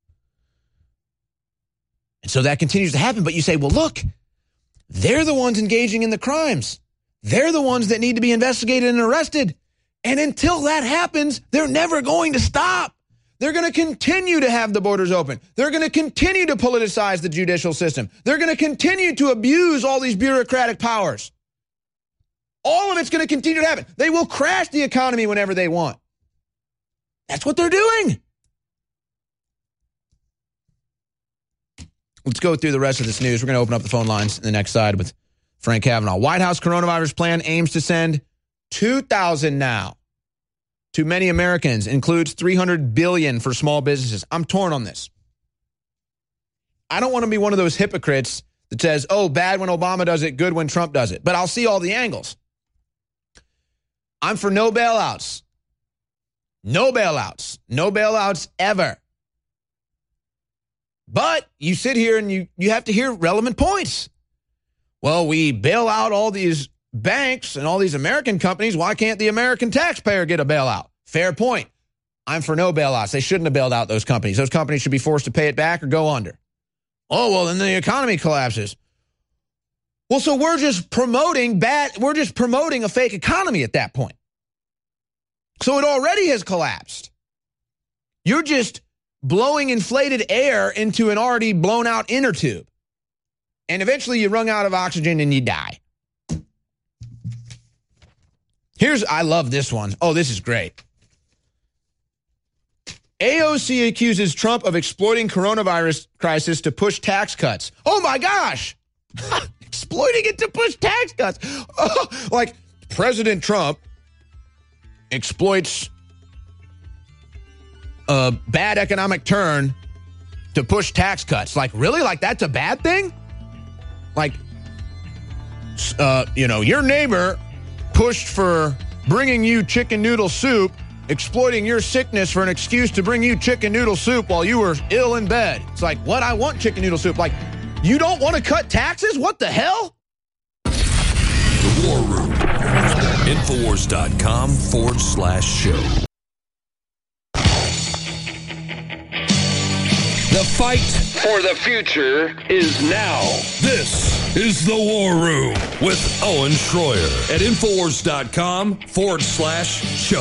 And so that continues to happen. But you say, well, look, they're the ones engaging in the crimes. They're the ones that need to be investigated and arrested. And until that happens, they're never going to stop. They're going to continue to have the borders open. They're going to continue to politicize the judicial system. They're going to continue to abuse all these bureaucratic powers. All of it's going to continue to happen. They will crash the economy whenever they want. That's what they're doing. Let's go through the rest of this news. We're going to open up the phone lines in the next side with Frank Kavanaugh. White House coronavirus plan aims to send 2,000 now to many Americans, includes $300 billion for small businesses. I'm torn on this. I don't want to be one of those hypocrites that says, bad when Obama does it, good when Trump does it. But I'll see all the angles. I'm for no bailouts. No bailouts. No bailouts ever. But you sit here and you have to hear relevant points. Well, we bail out all these banks and all these American companies. Why can't the American taxpayer get a bailout? Fair point. I'm for no bailouts. They shouldn't have bailed out those companies. Those companies should be forced to pay it back or go under. Then the economy collapses. Well, so we're just promoting a fake economy at that point. So it already has collapsed. You're just blowing inflated air into an already blown out inner tube. And eventually you run out of oxygen and you die. I love this one. This is great. AOC accuses Trump of exploiting coronavirus crisis to push tax cuts. Oh my gosh. Exploiting it to push tax cuts. Like President Trump exploits a bad economic turn to push tax cuts. Like, really? Like, that's a bad thing? Like, your neighbor pushed for bringing you chicken noodle soup, exploiting your sickness for an excuse to bring you chicken noodle soup while you were ill in bed. It's like, what? I want chicken noodle soup. Like, you don't want to cut taxes? What the hell? The War Room. Infowars.com/show. The fight for the future is now. This is the War Room with Owen Schroyer at Infowars.com/show.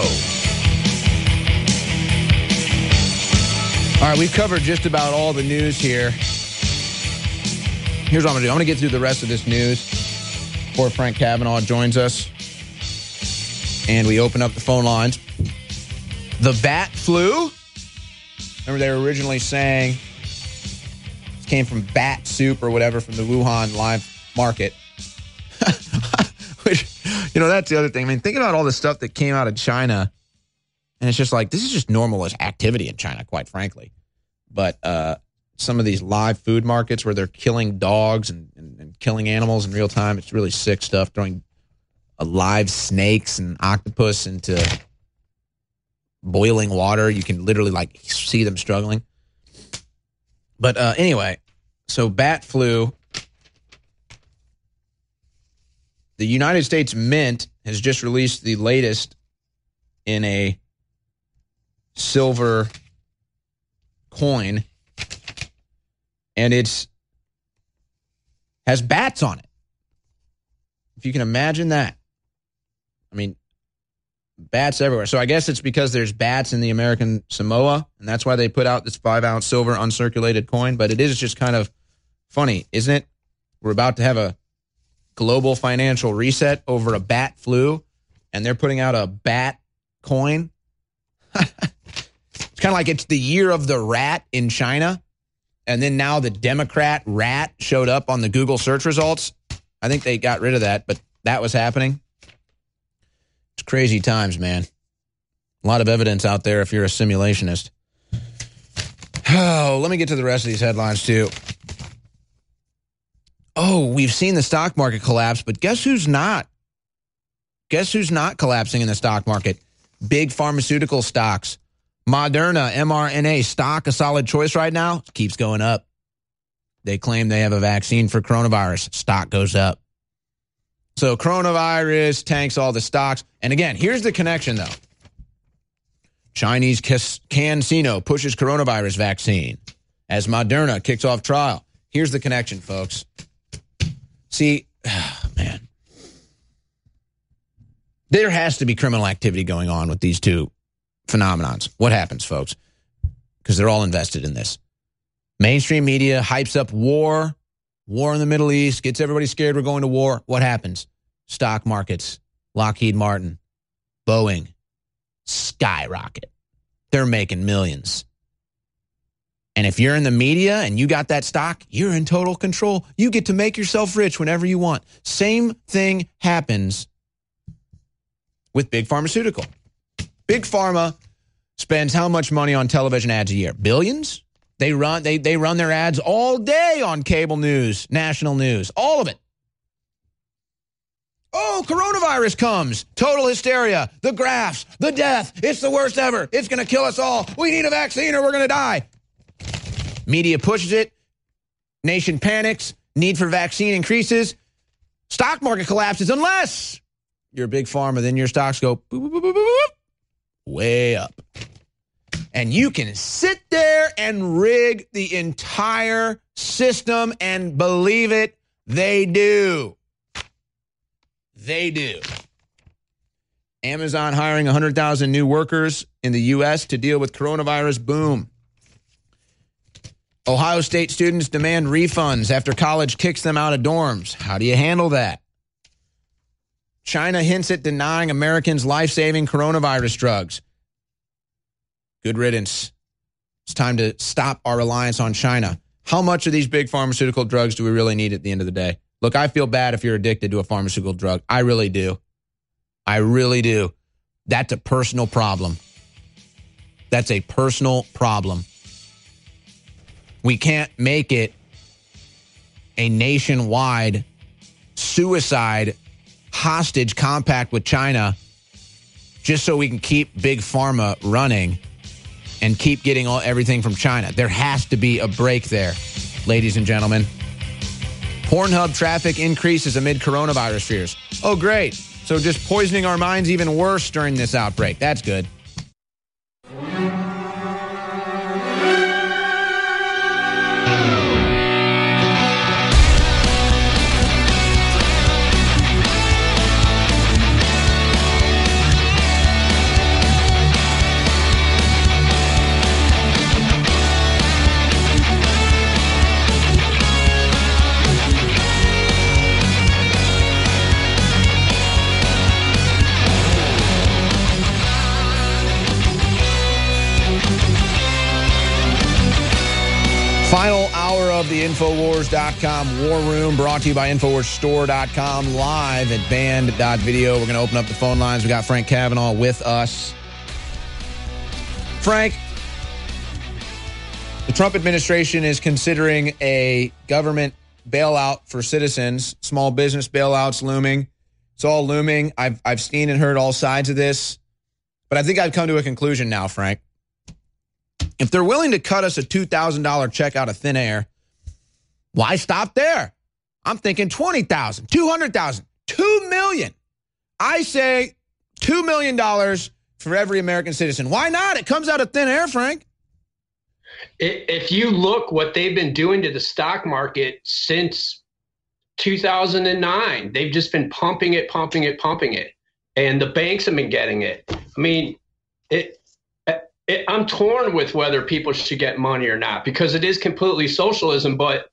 All right, we've covered just about all the news here. Here's what I'm going to do. I'm going to get through the rest of this news before Frank Kavanaugh joins us. And we open up the phone lines. The bat flu Remember, they were originally saying this came from bat soup or whatever from the Wuhan live market. Which, that's the other thing. I mean, think about all the stuff that came out of China, and it's just like, this is just normal activity in China, quite frankly. But some of these live food markets where they're killing dogs and killing animals in real time, it's really sick stuff, throwing live snakes and octopus into boiling water. You can literally see them struggling. But anyway, so bat flu. The United States Mint has just released the latest in a silver coin, and it has bats on it. If you can imagine that. I mean, bats everywhere. So I guess it's because there's bats in the American Samoa, and that's why they put out this 5-ounce silver uncirculated coin. But it is just kind of funny, isn't it? We're about to have a global financial reset over a bat flu, and they're putting out a bat coin. It's kind of like it's the year of the rat in China, and then now the Democrat rat showed up on the Google search results. I think they got rid of that, but that was happening. It's crazy times, man. A lot of evidence out there if you're a simulationist. Oh, let me get to the rest of these headlines, too. Oh, we've seen the stock market collapse, but guess who's not? Guess who's not collapsing in the stock market? Big pharmaceutical stocks. Moderna, mRNA, stock a solid choice right now? Keeps going up. They claim they have a vaccine for coronavirus. Stock goes up. So coronavirus tanks all the stocks. And again, here's the connection, though. Chinese CanSino pushes coronavirus vaccine as Moderna kicks off trial. Here's the connection, folks. See, man, there has to be criminal activity going on with these two phenomenons. What happens, folks? Because they're all invested in this. Mainstream media hypes up war in the Middle East, gets everybody scared we're going to war. What happens? Stock markets, Lockheed Martin, Boeing, skyrocket. They're making millions. And if you're in the media and you got that stock, you're in total control. You get to make yourself rich whenever you want. Same thing happens with Big Pharmaceutical. Big Pharma spends how much money on television ads a year? Billions? They run their ads all day on cable news, national news, all of it. Oh, coronavirus comes. Total hysteria. The graphs, the death. It's the worst ever. It's going to kill us all. We need a vaccine or we're going to die. Media pushes it. Nation panics. Need for vaccine increases. Stock market collapses unless you're a big pharma. Then your stocks go boop, boop, boop, boop, boop, way up. And you can sit there and rig the entire system, and believe it, they do. They do. Amazon hiring 100,000 new workers in the U.S. to deal with coronavirus boom. Ohio State students demand refunds after college kicks them out of dorms. How do you handle that? China hints at denying Americans life-saving coronavirus drugs. Good riddance. It's time to stop our reliance on China. How much of these big pharmaceutical drugs do we really need at the end of the day? Look, I feel bad if you're addicted to a pharmaceutical drug. I really do. I really do. That's a personal problem. That's a personal problem. We can't make it a nationwide suicide hostage compact with China just so we can keep Big Pharma running and keep getting everything from China. There has to be a break there, ladies and gentlemen. Pornhub traffic increases amid coronavirus fears. Oh, great. So just poisoning our minds even worse during this outbreak. That's good. of the Infowars.com War Room, brought to you by InfoWarsStore.com, live at band.video. We're going to open up the phone lines. We got Frank Cavanaugh with us. Frank, the Trump administration is considering a government bailout for citizens, small business bailouts looming. It's all looming. I've seen and heard all sides of this, but I think I've come to a conclusion now, Frank. If they're willing to cut us a $2,000 check out of thin air, why stop there? I'm thinking $20,000, $200,000, $2 million. I say $2 million for every American citizen. Why not? It comes out of thin air, Frank. If you look what they've been doing to the stock market since 2009, they've just been pumping it. And the banks have been getting it. I mean, I'm torn with whether people should get money or not, because it is completely socialism, but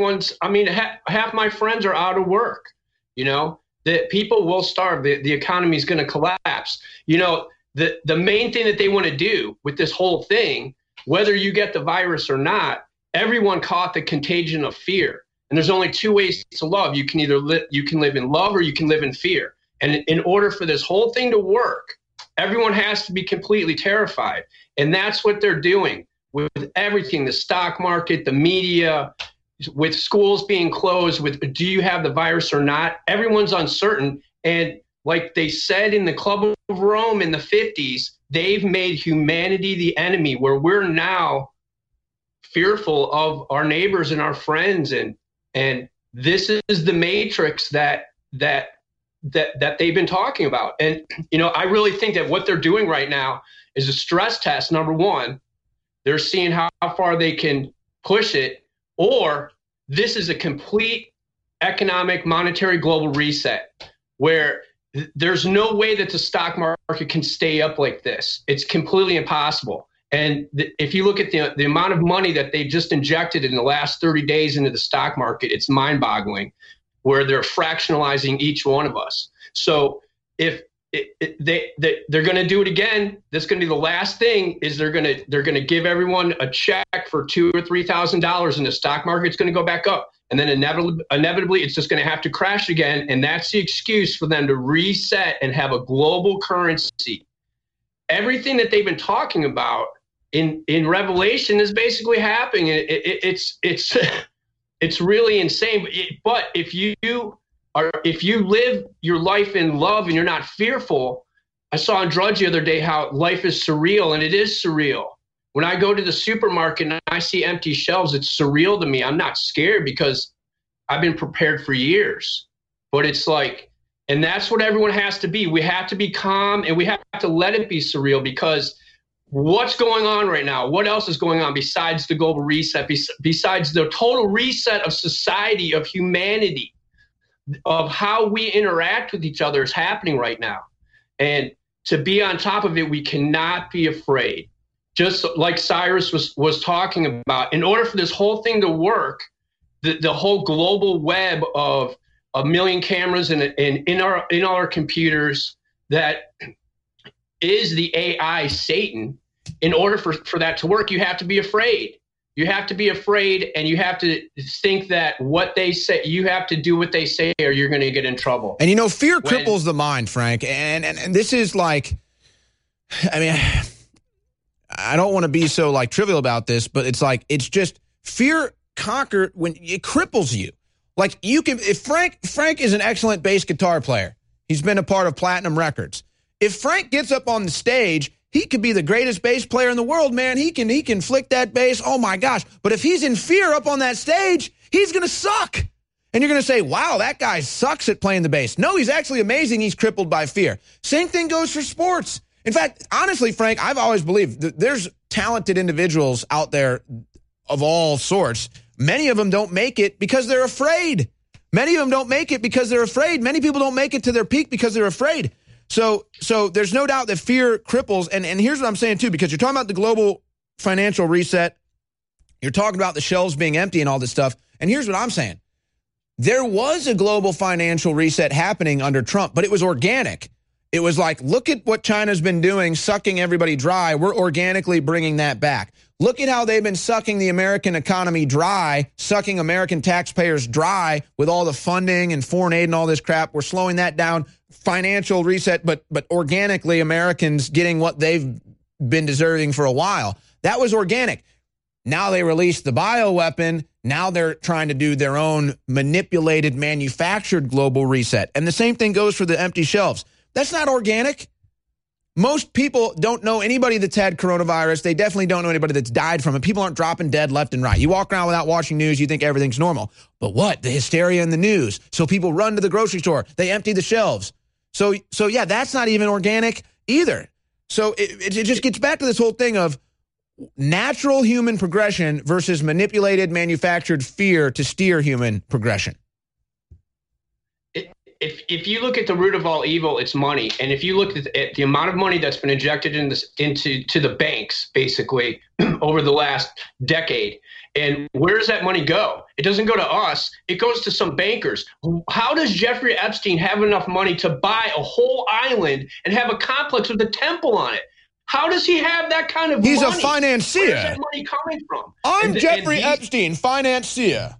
half my friends are out of work, that people will starve. The economy is going to collapse. The main thing that they want to do with this whole thing, whether you get the virus or not, everyone caught the contagion of fear. And there's only two ways to love. You can either you can live in love or you can live in fear. And in order for this whole thing to work, everyone has to be completely terrified. And that's what they're doing with everything, the stock market, the media, with schools being closed, with do you have the virus or not? Everyone's uncertain. And like they said in the Club of Rome in the 50s, they've made humanity the enemy, where we're now fearful of our neighbors and our friends. And this is the matrix that they've been talking about. And, I really think that what they're doing right now is a stress test. Number one, they're seeing how far they can push it, or this is a complete economic, monetary, global reset where there's no way that the stock market can stay up like this. It's completely impossible. And if you look at the amount of money that they just injected in the last 30 days into the stock market, it's mind-boggling, where they're fractionalizing each one of us. So if they're going to do it again, that's going to be the last thing. Is they're going to give everyone a check for $2,000 or $3,000, and the stock market's going to go back up, and then inevitably it's just going to have to crash again, and that's the excuse for them to reset and have a global currency. Everything that they've been talking about in Revelation is basically happening. It's really insane. But if you live your life in love and you're not fearful, I saw on Drudge the other day how life is surreal, and it is surreal. When I go to the supermarket and I see empty shelves, it's surreal to me. I'm not scared because I've been prepared for years. But it's like, and that's what everyone has to be. We have to be calm, and we have to let it be surreal, because what's going on right now? What else is going on besides the global reset, besides the total reset of society, of humanity, of how we interact with each other is happening right now. And to be on top of it, we cannot be afraid. Just like Cyrus was talking about, in order for this whole thing to work, the whole global web of a million cameras and in our computers that is the AI Satan. In order for that to work, you have to be afraid. You have to be afraid, and you have to think that what they say, you have to do what they say, or you're going to get in trouble. And fear cripples the mind, Frank. And this is like, I don't want to be so trivial about this, but it's just fear conquered when it cripples you. Like if Frank is an excellent bass guitar player. He's been a part of Platinum Records. If Frank gets up on the stage, he could be the greatest bass player in the world, man. He can flick that bass. Oh my gosh. But if he's in fear up on that stage, he's going to suck. And you're going to say, wow, that guy sucks at playing the bass. No, he's actually amazing. He's crippled by fear. Same thing goes for sports. In fact, honestly, Frank, I've always believed that there's talented individuals out there of all sorts. Many of them don't make it because they're afraid. Many of them don't make it because they're afraid. Many people don't make it to their peak because they're afraid. So there's no doubt that fear cripples. And here's what I'm saying, too, because you're talking about the global financial reset. You're talking about the shelves being empty and all this stuff. And here's what I'm saying. There was a global financial reset happening under Trump, but it was organic. It was like, look at what China's been doing, sucking everybody dry. We're organically bringing that back. Look at how they've been sucking the American economy dry, sucking American taxpayers dry with all the funding and foreign aid and all this crap. We're slowing that down. Financial reset, but organically Americans getting what they've been deserving for a while. That was organic. Now they released the bioweapon. Now they're trying to do their own manipulated, manufactured global reset. And the same thing goes for the empty shelves. That's not organic. Most people don't know anybody that's had coronavirus. They definitely don't know anybody that's died from it. People aren't dropping dead left and right. You walk around without watching news, you think everything's normal. But what? The hysteria in the news. So people run to the grocery store. They empty the shelves. So yeah, that's not even organic either. So it just gets back to this whole thing of natural human progression versus manipulated, manufactured fear to steer human progression. If you look at the root of all evil, it's money. And if you look at the amount of money that's been injected into the banks, basically, over the last decade, and where does that money go? It doesn't go to us. It goes to some bankers. How does Jeffrey Epstein have enough money to buy a whole island and have a complex with a temple on it? How does he have that kind of money? He's a financier. Where's that money coming from? I'm Jeffrey Epstein, financier.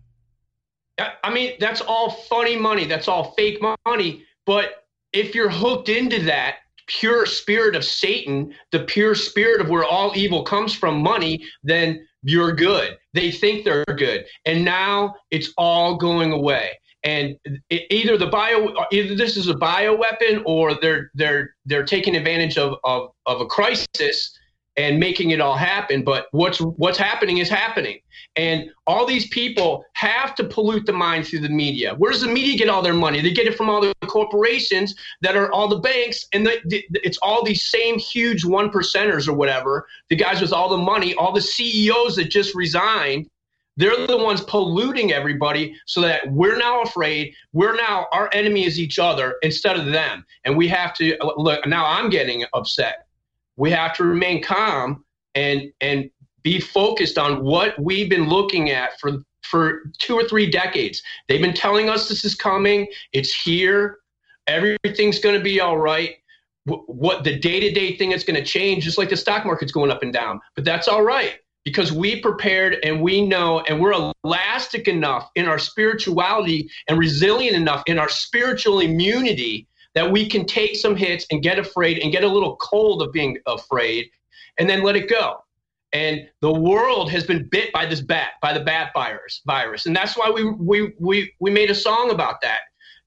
I mean, that's all funny money. That's all fake money. But if you're hooked into that pure spirit of Satan, the pure spirit of where all evil comes from, money, then you're good. They think they're good. And now it's all going away. And either this is a bioweapon, or they're taking advantage of a crisis and making it all happen. But what's happening is happening. And all these people have to pollute the mind through the media. Where does the media get all their money? They get it from all the corporations that are all the banks, and it's all these same huge 1%ers or whatever, the guys with all the money, all the CEOs that just resigned. They're the ones polluting everybody so that we're now afraid. Our enemy is each other instead of them. And we have to look. Now I'm getting upset. We have to remain calm and be focused on what we've been looking at for 2 or 3 decades. They've been telling us this is coming. It's here. Everything's going to be all right. What the day-to-day thing is going to change, just like the stock market's going up and down. But that's all right, because we prepared and we know, and we're elastic enough in our spirituality and resilient enough in our spiritual immunity that we can take some hits and get afraid and get a little cold of being afraid and then let it go. And the world has been bit by the bat virus. And that's why we made a song about that,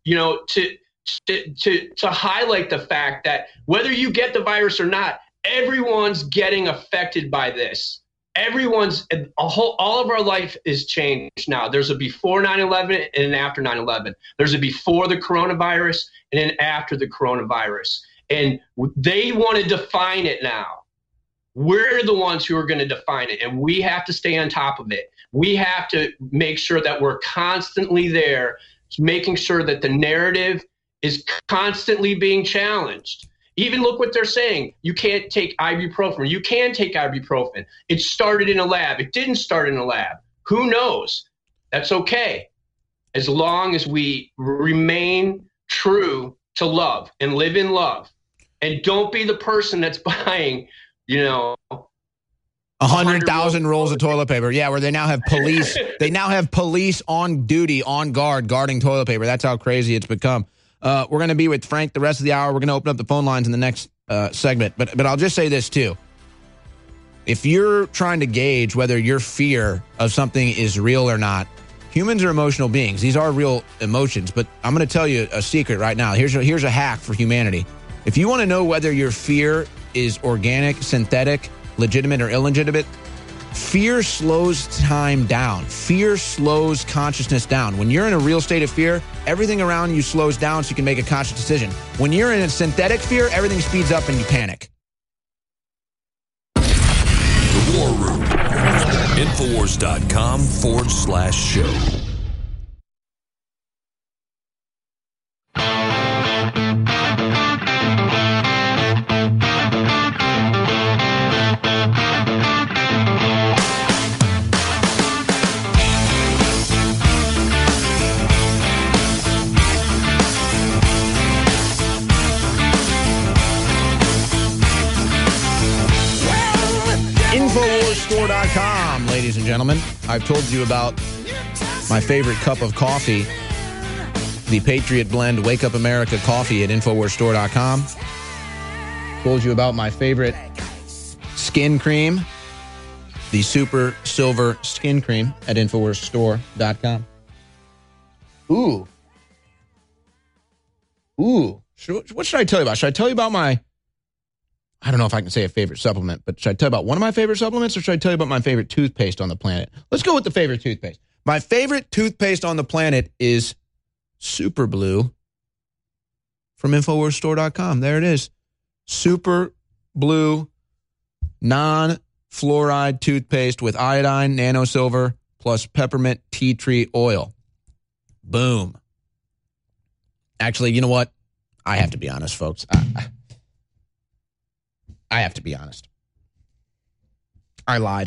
to highlight the fact that whether you get the virus or not, everyone's getting affected by this. All of our life is changed now. There's a before 9/11 and an after 9/11. There's a before the coronavirus and an after the coronavirus. And they want to define it now. We're the ones who are going to define it, and we have to stay on top of it. We have to make sure that we're constantly there, making sure that the narrative is constantly being challenged. Even look what they're saying. You can't take ibuprofen. You can take ibuprofen. It started in a lab. It didn't start in a lab. Who knows? That's okay. As long as we remain true to love and live in love. And don't be the person that's buying, 100,000 rolls of toilet paper. Yeah, where they now have police. They now have police on duty, on guard, guarding toilet paper. That's how crazy it's become. We're going to be with Frank the rest of the hour. We're going to open up the phone lines in the next segment. But I'll just say this, too. If you're trying to gauge whether your fear of something is real or not, humans are emotional beings. These are real emotions. But I'm going to tell you a secret right now. Here's a hack for humanity. If you want to know whether your fear is organic, synthetic, legitimate, or illegitimate, fear slows time down. Fear slows consciousness down. When you're in a real state of fear, everything around you slows down so you can make a conscious decision. When you're in a synthetic fear, everything speeds up and you panic. The War Room. Infowars.com/show. InfoWarsStore.com, ladies and gentlemen. I've told you about my favorite cup of coffee, the Patriot Blend Wake Up America coffee at InfoWarsStore.com. Told you about my favorite skin cream, the Super Silver Skin Cream at InfoWarsStore.com. Ooh. What should I tell you about? Should I tell you about my, I don't know if I can say a favorite supplement, but should I tell you about one of my favorite supplements, or should I tell you about my favorite toothpaste on the planet? Let's go with the favorite toothpaste. My favorite toothpaste on the planet is Super Blue from InfoWarsStore.com. There it is. Super Blue non-fluoride toothpaste with iodine, nanosilver, plus peppermint tea tree oil. Boom. Actually, you know what? I have to be honest, folks. I have to be honest. I lied.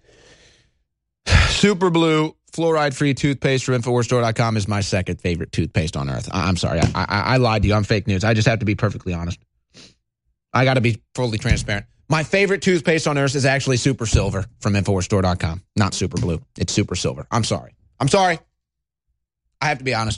Super Blue fluoride-free toothpaste from InfoWarsStore.com is my second favorite toothpaste on earth. I'm sorry. I lied to you. I'm fake news. I just have to be perfectly honest. I got to be fully transparent. My favorite toothpaste on earth is actually Super Silver from InfoWarsStore.com. Not Super Blue. It's Super Silver. I'm sorry. I have to be honest.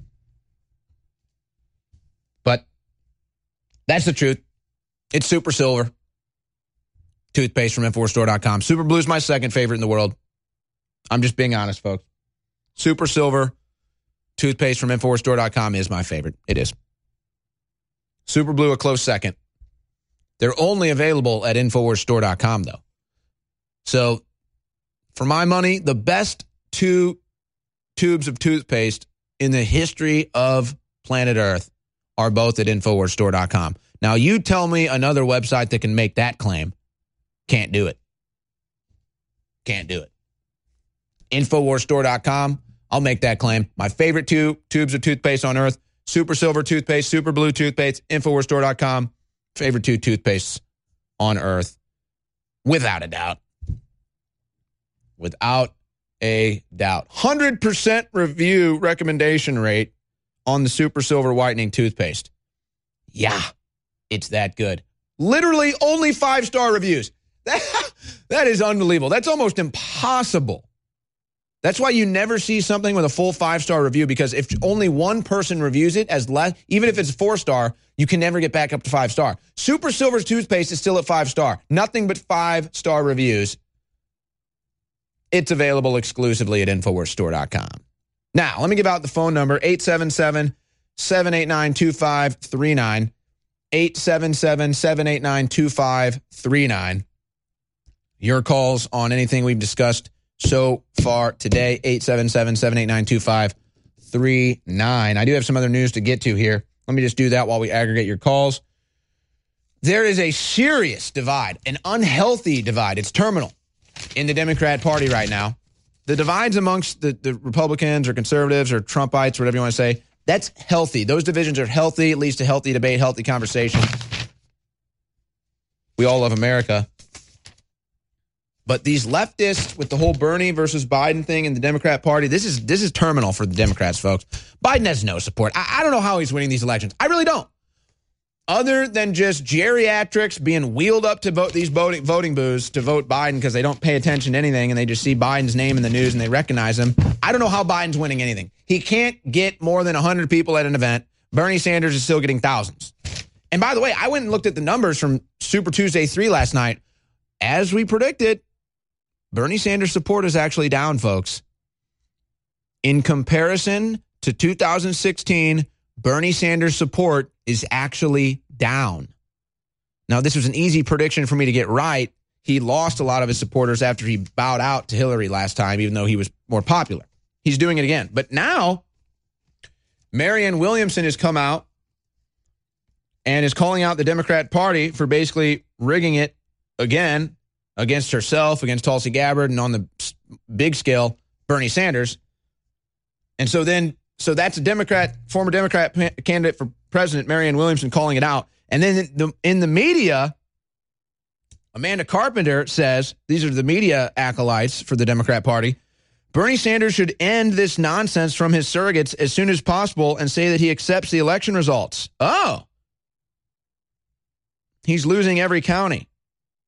But that's the truth. It's Super Silver toothpaste from InfoWarsStore.com. Super Blue is my second favorite in the world. I'm just being honest, folks. Super Silver toothpaste from InfoWarsStore.com is my favorite. It is. Super Blue a close second. They're only available at InfoWarsStore.com, though. So, for my money, the best 2 tubes of toothpaste in the history of planet Earth are both at InfoWarsStore.com. Now, you tell me another website that can make that claim. Can't do it. Can't do it. InfoWarsStore.com, I'll make that claim. My favorite 2 tubes of toothpaste on earth, Super Silver toothpaste, Super Blue toothpaste, InfoWarsStore.com, favorite 2 toothpastes on earth, without a doubt. Without a doubt. 100% review recommendation rate on the Super Silver whitening toothpaste. Yeah, it's that good. Literally only 5-star reviews. That is unbelievable. That's almost impossible. That's why you never see something with a full 5-star review, because if only one person reviews it as less, even if it's 4-star, you can never get back up to 5-star. Super Silver's toothpaste is still at 5-star. Nothing but 5-star reviews. It's available exclusively at InfoWarsStore.com. Now, let me give out the phone number, 877-789-2539. 877-789-2539. Your calls on anything we've discussed so far today, 877-789-2539. I do have some other news to get to here. Let me just do that while we aggregate your calls. There is a serious divide, an unhealthy divide. It's terminal in the Democrat Party right now. The divides amongst the Republicans or conservatives or Trumpites, whatever you want to say, that's healthy. Those divisions are healthy. It leads to healthy debate, healthy conversation. We all love America. But these leftists with the whole Bernie versus Biden thing in the Democrat Party, this is terminal for the Democrats, folks. Biden has no support. I don't know how he's winning these elections. I really don't. Other than just geriatrics being wheeled up to vote these voting booths to vote Biden because they don't pay attention to anything and they just see Biden's name in the news and they recognize him. I don't know how Biden's winning anything. He can't get more than 100 people at an event. Bernie Sanders is still getting thousands. And by the way, I went and looked at the numbers from Super Tuesday 3 last night. As we predicted, Bernie Sanders' support is actually down, folks. In comparison to 2016, Bernie Sanders' support is actually down. Now, this was an easy prediction for me to get right. He lost a lot of his supporters after he bowed out to Hillary last time, even though he was more popular. He's doing it again. But now, Marianne Williamson has come out and is calling out the Democrat Party for basically rigging it again against herself, against Tulsi Gabbard, and on the big scale, Bernie Sanders. And so that's a former Democrat candidate for president, Marianne Williamson, calling it out. And then in the media, Amanda Carpenter says, these are the media acolytes for the Democrat Party, Bernie Sanders should end this nonsense from his surrogates as soon as possible and say that he accepts the election results. Oh. He's losing every county.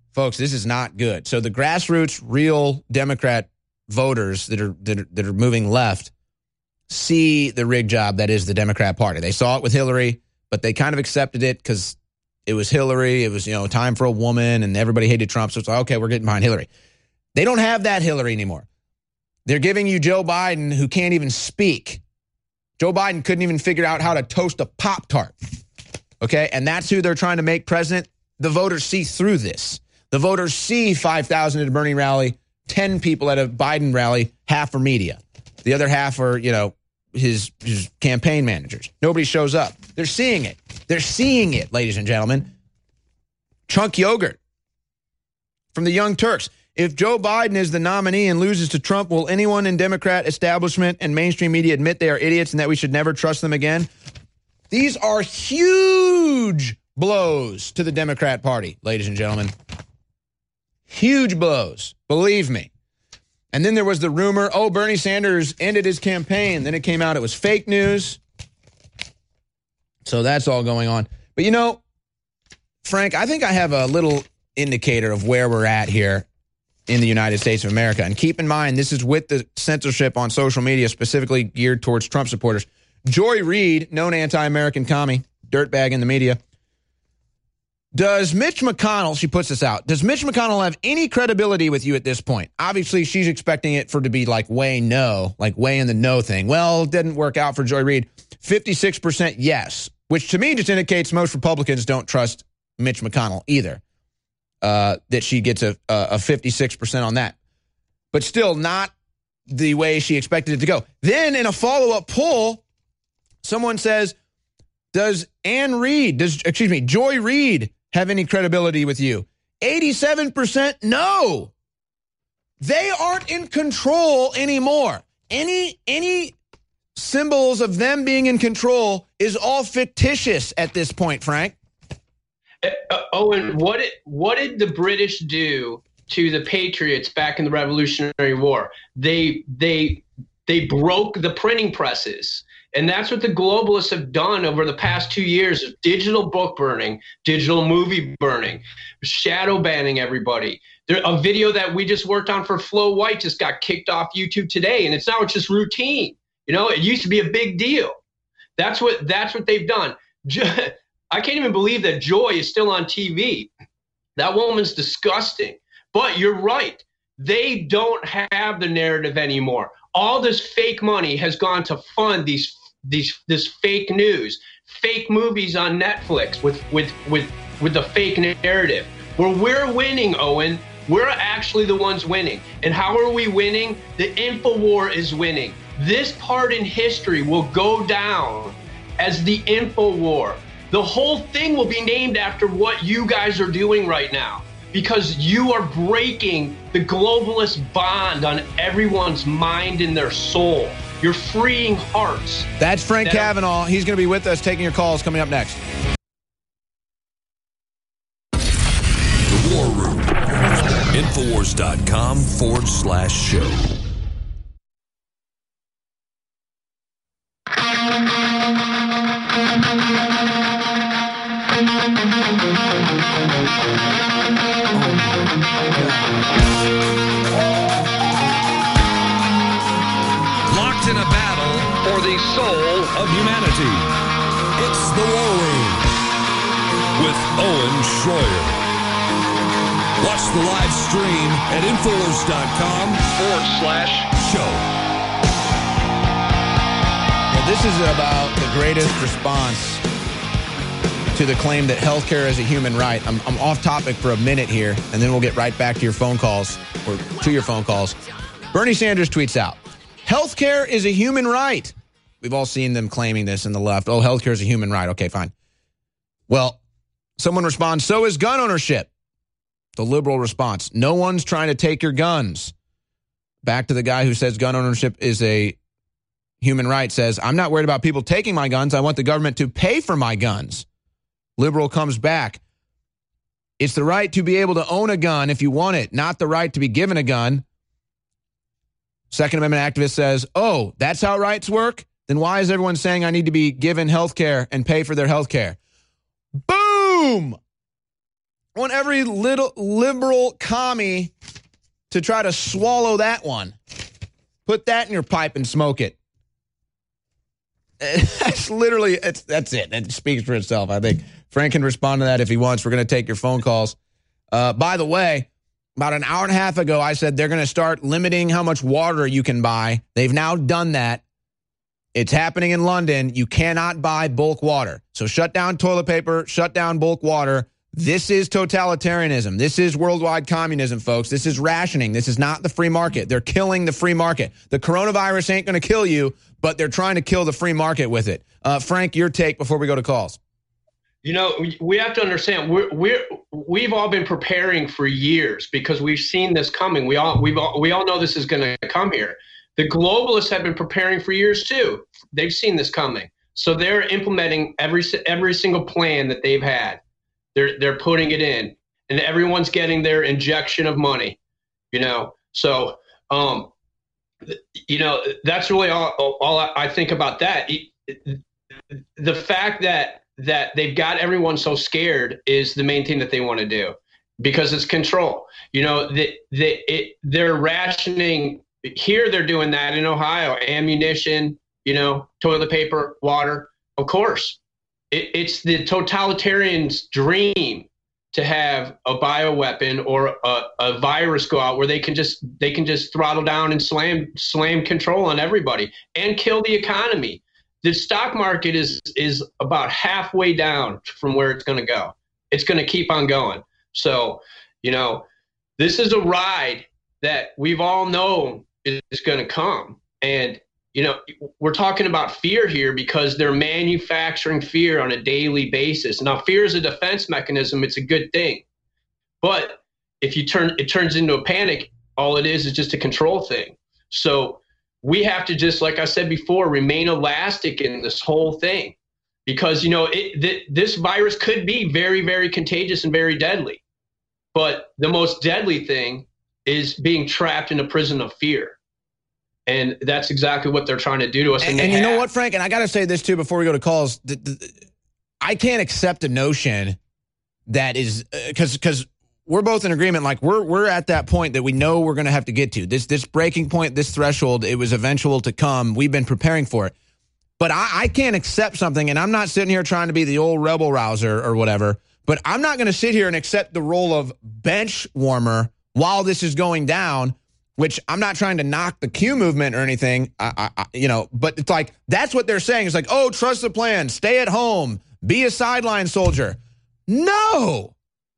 Folks, this is not good. So the grassroots, real Democrat voters that are moving left see the rig job that is the Democrat Party. They saw it with Hillary, but they kind of accepted it because it was Hillary. It was, time for a woman, and everybody hated Trump. So it's like, okay, we're getting behind Hillary. They don't have that Hillary anymore. They're giving you Joe Biden, who can't even speak. Joe Biden couldn't even figure out how to toast a Pop-Tart. Okay, and that's who they're trying to make president. The voters see through this. The voters see 5,000 at a Bernie rally, 10 people at a Biden rally, half are media. The other half are, his campaign managers. Nobody shows up. They're seeing it. They're seeing it, ladies and gentlemen. Chunk yogurt from the Young Turks. If Joe Biden is the nominee and loses to Trump, will anyone in Democrat establishment and mainstream media admit they are idiots and that we should never trust them again? These are huge blows to the Democrat Party, ladies and gentlemen. Huge blows, believe me. And then there was the rumor, Bernie Sanders ended his campaign. Then it came out it was fake news. So that's all going on. But Frank, I think I have a little indicator of where we're at here in the United States of America. And keep in mind, this is with the censorship on social media specifically geared towards Trump supporters. Joy Reid, known anti-American commie, dirtbag in the media. Does Mitch McConnell, she puts this out, does Mitch McConnell have any credibility with you at this point? Obviously, she's expecting it to be way in the no thing. Well, it didn't work out for Joy Reid. 56% yes, which to me just indicates most Republicans don't trust Mitch McConnell either. That she gets a 56% on that. But still not the way she expected it to go. Then in a follow-up poll, someone says, does Joy Reid have any credibility with you? 87% no. They aren't in control anymore. Any symbols of them being in control is all fictitious at this point, Frank. Owen, what did the British do to the Patriots back in the Revolutionary War? They broke the printing presses. And that's what the globalists have done over the past 2 years of digital book burning, digital movie burning, shadow banning everybody. A video that we just worked on for Flo White just got kicked off YouTube today, and it's just routine. It used to be a big deal. That's what they've done. I can't even believe that Joy is still on TV. That woman's disgusting. But you're right. They don't have the narrative anymore. All this fake money has gone to fund this fake news, fake movies on Netflix with the fake narrative. Where we're winning, Owen. We're actually the ones winning. And how are we winning? The InfoWar is winning. This part in history will go down as the InfoWar. The whole thing will be named after what you guys are doing right now, because you are breaking the globalist bond on everyone's mind and their soul. You're freeing hearts. That's Frank Kavanaugh. He's going to be with us taking your calls coming up next. The War Room. Infowars.com/show. Locked in a battle for the soul of humanity. It's the War Room with Owen Schroyer. Watch the live stream at Infowars.com/show. Well, this is about the greatest response to the claim that healthcare is a human right. I'm off topic for a minute here, and then we'll get right back to your phone calls, or to your phone calls. Bernie Sanders tweets out, healthcare is a human right. We've all seen them claiming this in the left. Oh, healthcare is a human right. Okay, fine. Well, someone responds, so is gun ownership. The liberal response, no one's trying to take your guns. Back to the guy who says gun ownership is a human right, says, I'm not worried about people taking my guns. I want the government to pay for my guns. Liberal comes back. It's the right to be able to own a gun if you want it, not the right to be given a gun. Second Amendment activist says, oh, that's how rights work? Then why is everyone saying I need to be given health care and pay for their health care? Boom! I want every little liberal commie to try to swallow that one. Put that in your pipe and smoke it. That's literally, that's it. It speaks for itself, I think. Frank can respond to that if he wants. We're going to take your phone calls. By the way, about an hour and a half ago, I said they're going to start limiting how much water you can buy. They've now done that. It's happening in London. You cannot buy bulk water. So shut down toilet paper, shut down bulk water. This is totalitarianism. This is worldwide communism, folks. This is rationing. This is not the free market. They're killing the free market. The coronavirus ain't going to kill you, but they're trying to kill the free market with it. Frank, your take before we go to calls. You know, we have to understand we've all been preparing for years because we've seen this coming. We all know this is going to come here. The globalists have been preparing for years too. They've seen this coming, so they're implementing every single plan that they've had. They're putting it in, and everyone's getting their injection of money. You know, so you know, that's really all I think about that. The fact that they've got everyone so scared is the main thing that they want to do, because it's control. You know, they're rationing here. They're doing that in Ohio, ammunition, you know, toilet paper, water. Of course, it's the totalitarian's dream to have a bioweapon or a virus go out where they can just throttle down and slam control on everybody and kill the economy. The stock market is about halfway down from where it's going to go. It's going to keep on going. So, you know, this is a ride that we've all known is going to come. And, you know, we're talking about fear here because they're manufacturing fear on a daily basis. Now, fear is a defense mechanism. It's a good thing. But if it turns into a panic, all it is just a control thing. So we have to just, like I said before, remain elastic in this whole thing because, you know, this virus could be very, very contagious and very deadly. But the most deadly thing is being trapped in a prison of fear. And that's exactly what they're trying to do to us. And you know what, Frank? And I got to say this, too, before we go to calls. I can't accept a notion that is because we're both in agreement. Like we're at that point that we know we're going to have to get to. This breaking point, this threshold, it was eventual to come. We've been preparing for it. But I can't accept something, and I'm not sitting here trying to be the old rebel rouser or whatever, but I'm not going to sit here and accept the role of bench warmer while this is going down, which I'm not trying to knock the Q movement or anything, you know, but it's like, that's what they're saying. It's like, oh, trust the plan, stay at home, be a sideline soldier. No,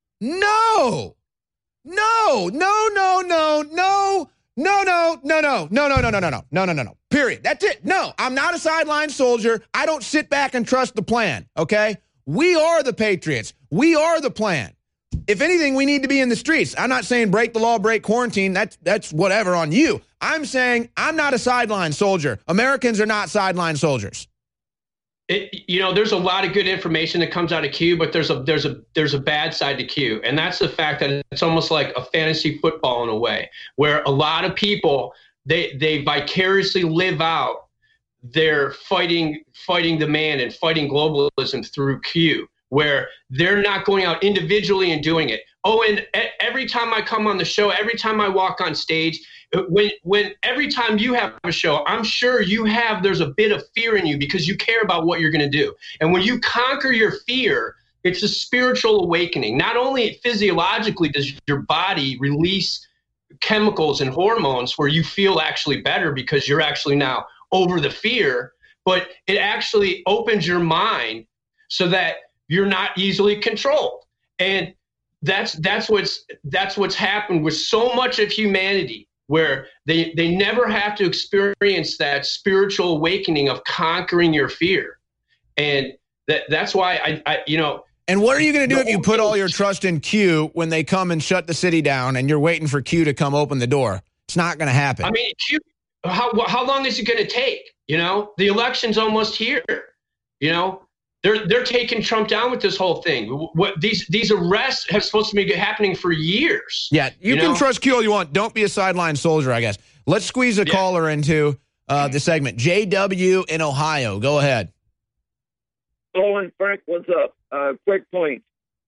period. That's it. No, I'm not a sideline soldier. I don't sit back and trust the plan, okay? We are the Patriots. We are the plan. If anything, we need to be in the streets. I'm not saying break the law, break quarantine. That's whatever on you. I'm saying I'm not a sideline soldier. Americans are not sideline soldiers. You know, there's a lot of good information that comes out of Q, but there's a bad side to Q, and that's the fact that it's almost like a fantasy football in a way, where a lot of people they vicariously live out their fighting the man and fighting globalism through Q, where they're not going out individually and doing it. Oh, and every time I come on the show, every time I walk on stage, when every time you have a show, I'm sure there's a bit of fear in you because you care about what you're going to do. And when you conquer your fear, it's a spiritual awakening. Not only physiologically does your body release chemicals and hormones where you feel actually better because you're actually now over the fear, but it actually opens your mind so that you're not easily controlled. And that's what's happened with so much of humanity, where they never have to experience that spiritual awakening of conquering your fear. And that's why I you know. And what are you going to do if you put all your trust in Q when they come and shut the city down and you're waiting for Q to come open the door? It's not going to happen. I mean, Q, how long is it going to take? You know, the election's almost here. You know, they're taking Trump down with this whole thing. What these arrests have supposed to be happening for years. Yeah, you can trust Q all you want. Don't be a sideline soldier, I guess. Let's squeeze a caller into the segment. JW in Ohio. Go ahead. Owen, Frank, what's up? Quick point.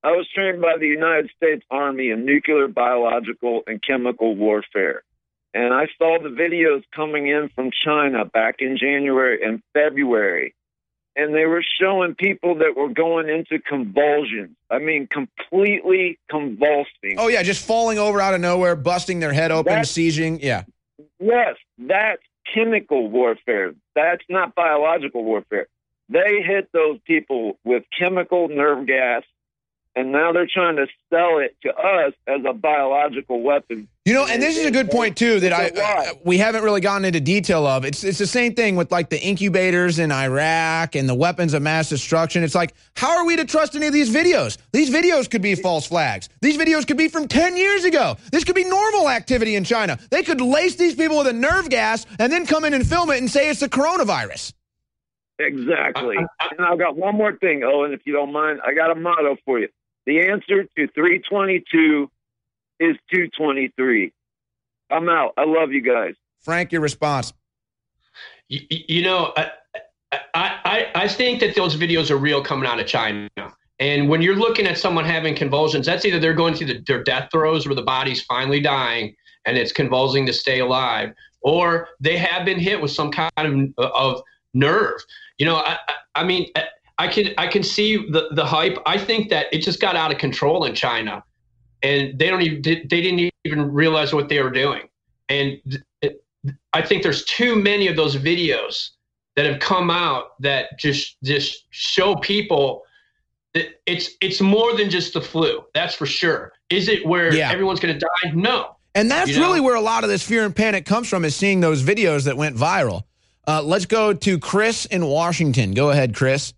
I was trained by the United States Army in nuclear, biological, and chemical warfare. And I saw the videos coming in from China back in January and February. And they were showing people that were going into convulsions. I mean, completely convulsing. Oh, yeah, just falling over out of nowhere, busting their head open, seizing. Yeah. Yes, that's chemical warfare. That's not biological warfare. They hit those people with chemical nerve gas, and now they're trying to sell it to us as a biological weapon. You know, and this is a good point, too, that we haven't really gotten into detail of. It's the same thing with, like, the incubators in Iraq and the weapons of mass destruction. It's like, how are we to trust any of these videos? These videos could be false flags. These videos could be from 10 years ago. This could be normal activity in China. They could lace these people with a nerve gas and then come in and film it and say it's the coronavirus. Exactly. And I've got one more thing, Owen, if you don't mind. I got a motto for you. The answer to 322 is 223. I'm out. I love you guys. Frank, your response. You know, I think that those videos are real coming out of China. And when you're looking at someone having convulsions, that's either they're going through their death throes where the body's finally dying and it's convulsing to stay alive, or they have been hit with some kind of nerve. You know, I mean, I can see the hype. I think that it just got out of control in China, and they didn't even realize what they were doing. And I think there's too many of those videos that have come out that just show people that it's more than just the flu. That's for sure. Is it where everyone's going to die? No. And that's really where a lot of this fear and panic comes from, is seeing those videos that went viral. Let's go to Chris in Washington. Go ahead, Chris.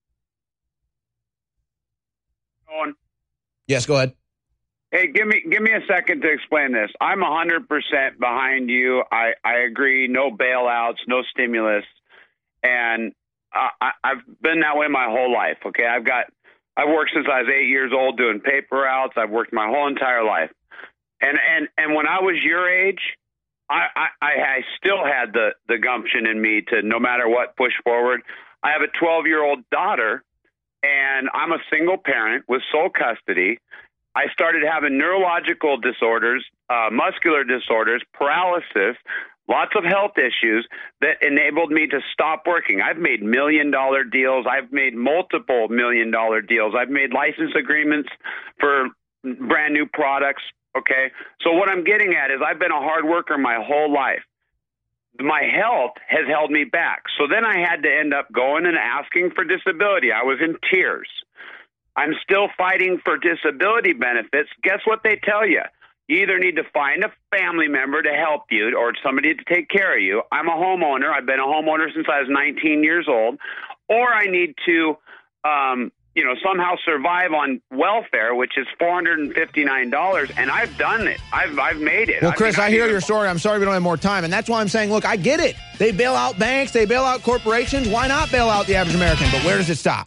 On. Yes, go ahead. Hey, give me a second to explain this. I'm 100% behind you. I agree. No bailouts, no stimulus, and I've been that way my whole life. Okay, I've worked since I was 8 years old doing paper routes. I've worked my whole entire life, and when I was your age, I still had the gumption in me to, no matter what, push forward. I have a 12-year-old daughter, and I'm a single parent with sole custody. I started having neurological disorders, muscular disorders, paralysis, lots of health issues that enabled me to stop working. I've made $1 million deals. I've made multiple $1 million deals. I've made license agreements for brand new products. Okay. So what I'm getting at is I've been a hard worker my whole life. My health has held me back. So then I had to end up going and asking for disability. I was in tears. I'm still fighting for disability benefits. Guess what they tell you? You either need to find a family member to help you or somebody to take care of you. I'm a homeowner. I've been a homeowner since I was 19 years old. Or I need to, somehow survive on welfare, which is $459, and I've done it. I've made it. Well, Chris, I hear your story. I'm sorry we don't have more time, and that's why I'm saying, look, I get it. They bail out banks. They bail out corporations. Why not bail out the average American? But where does it stop?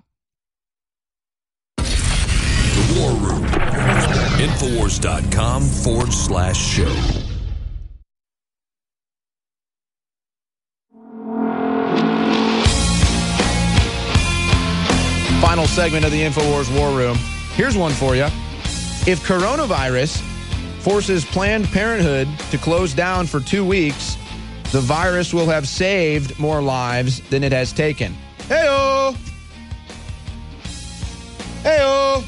The War Room. Infowars.com/show. Final segment of the InfoWars War Room. Here's one for you. If coronavirus forces Planned Parenthood to close down for 2 weeks, the virus will have saved more lives than it has taken. Hey-oh! Hey-oh!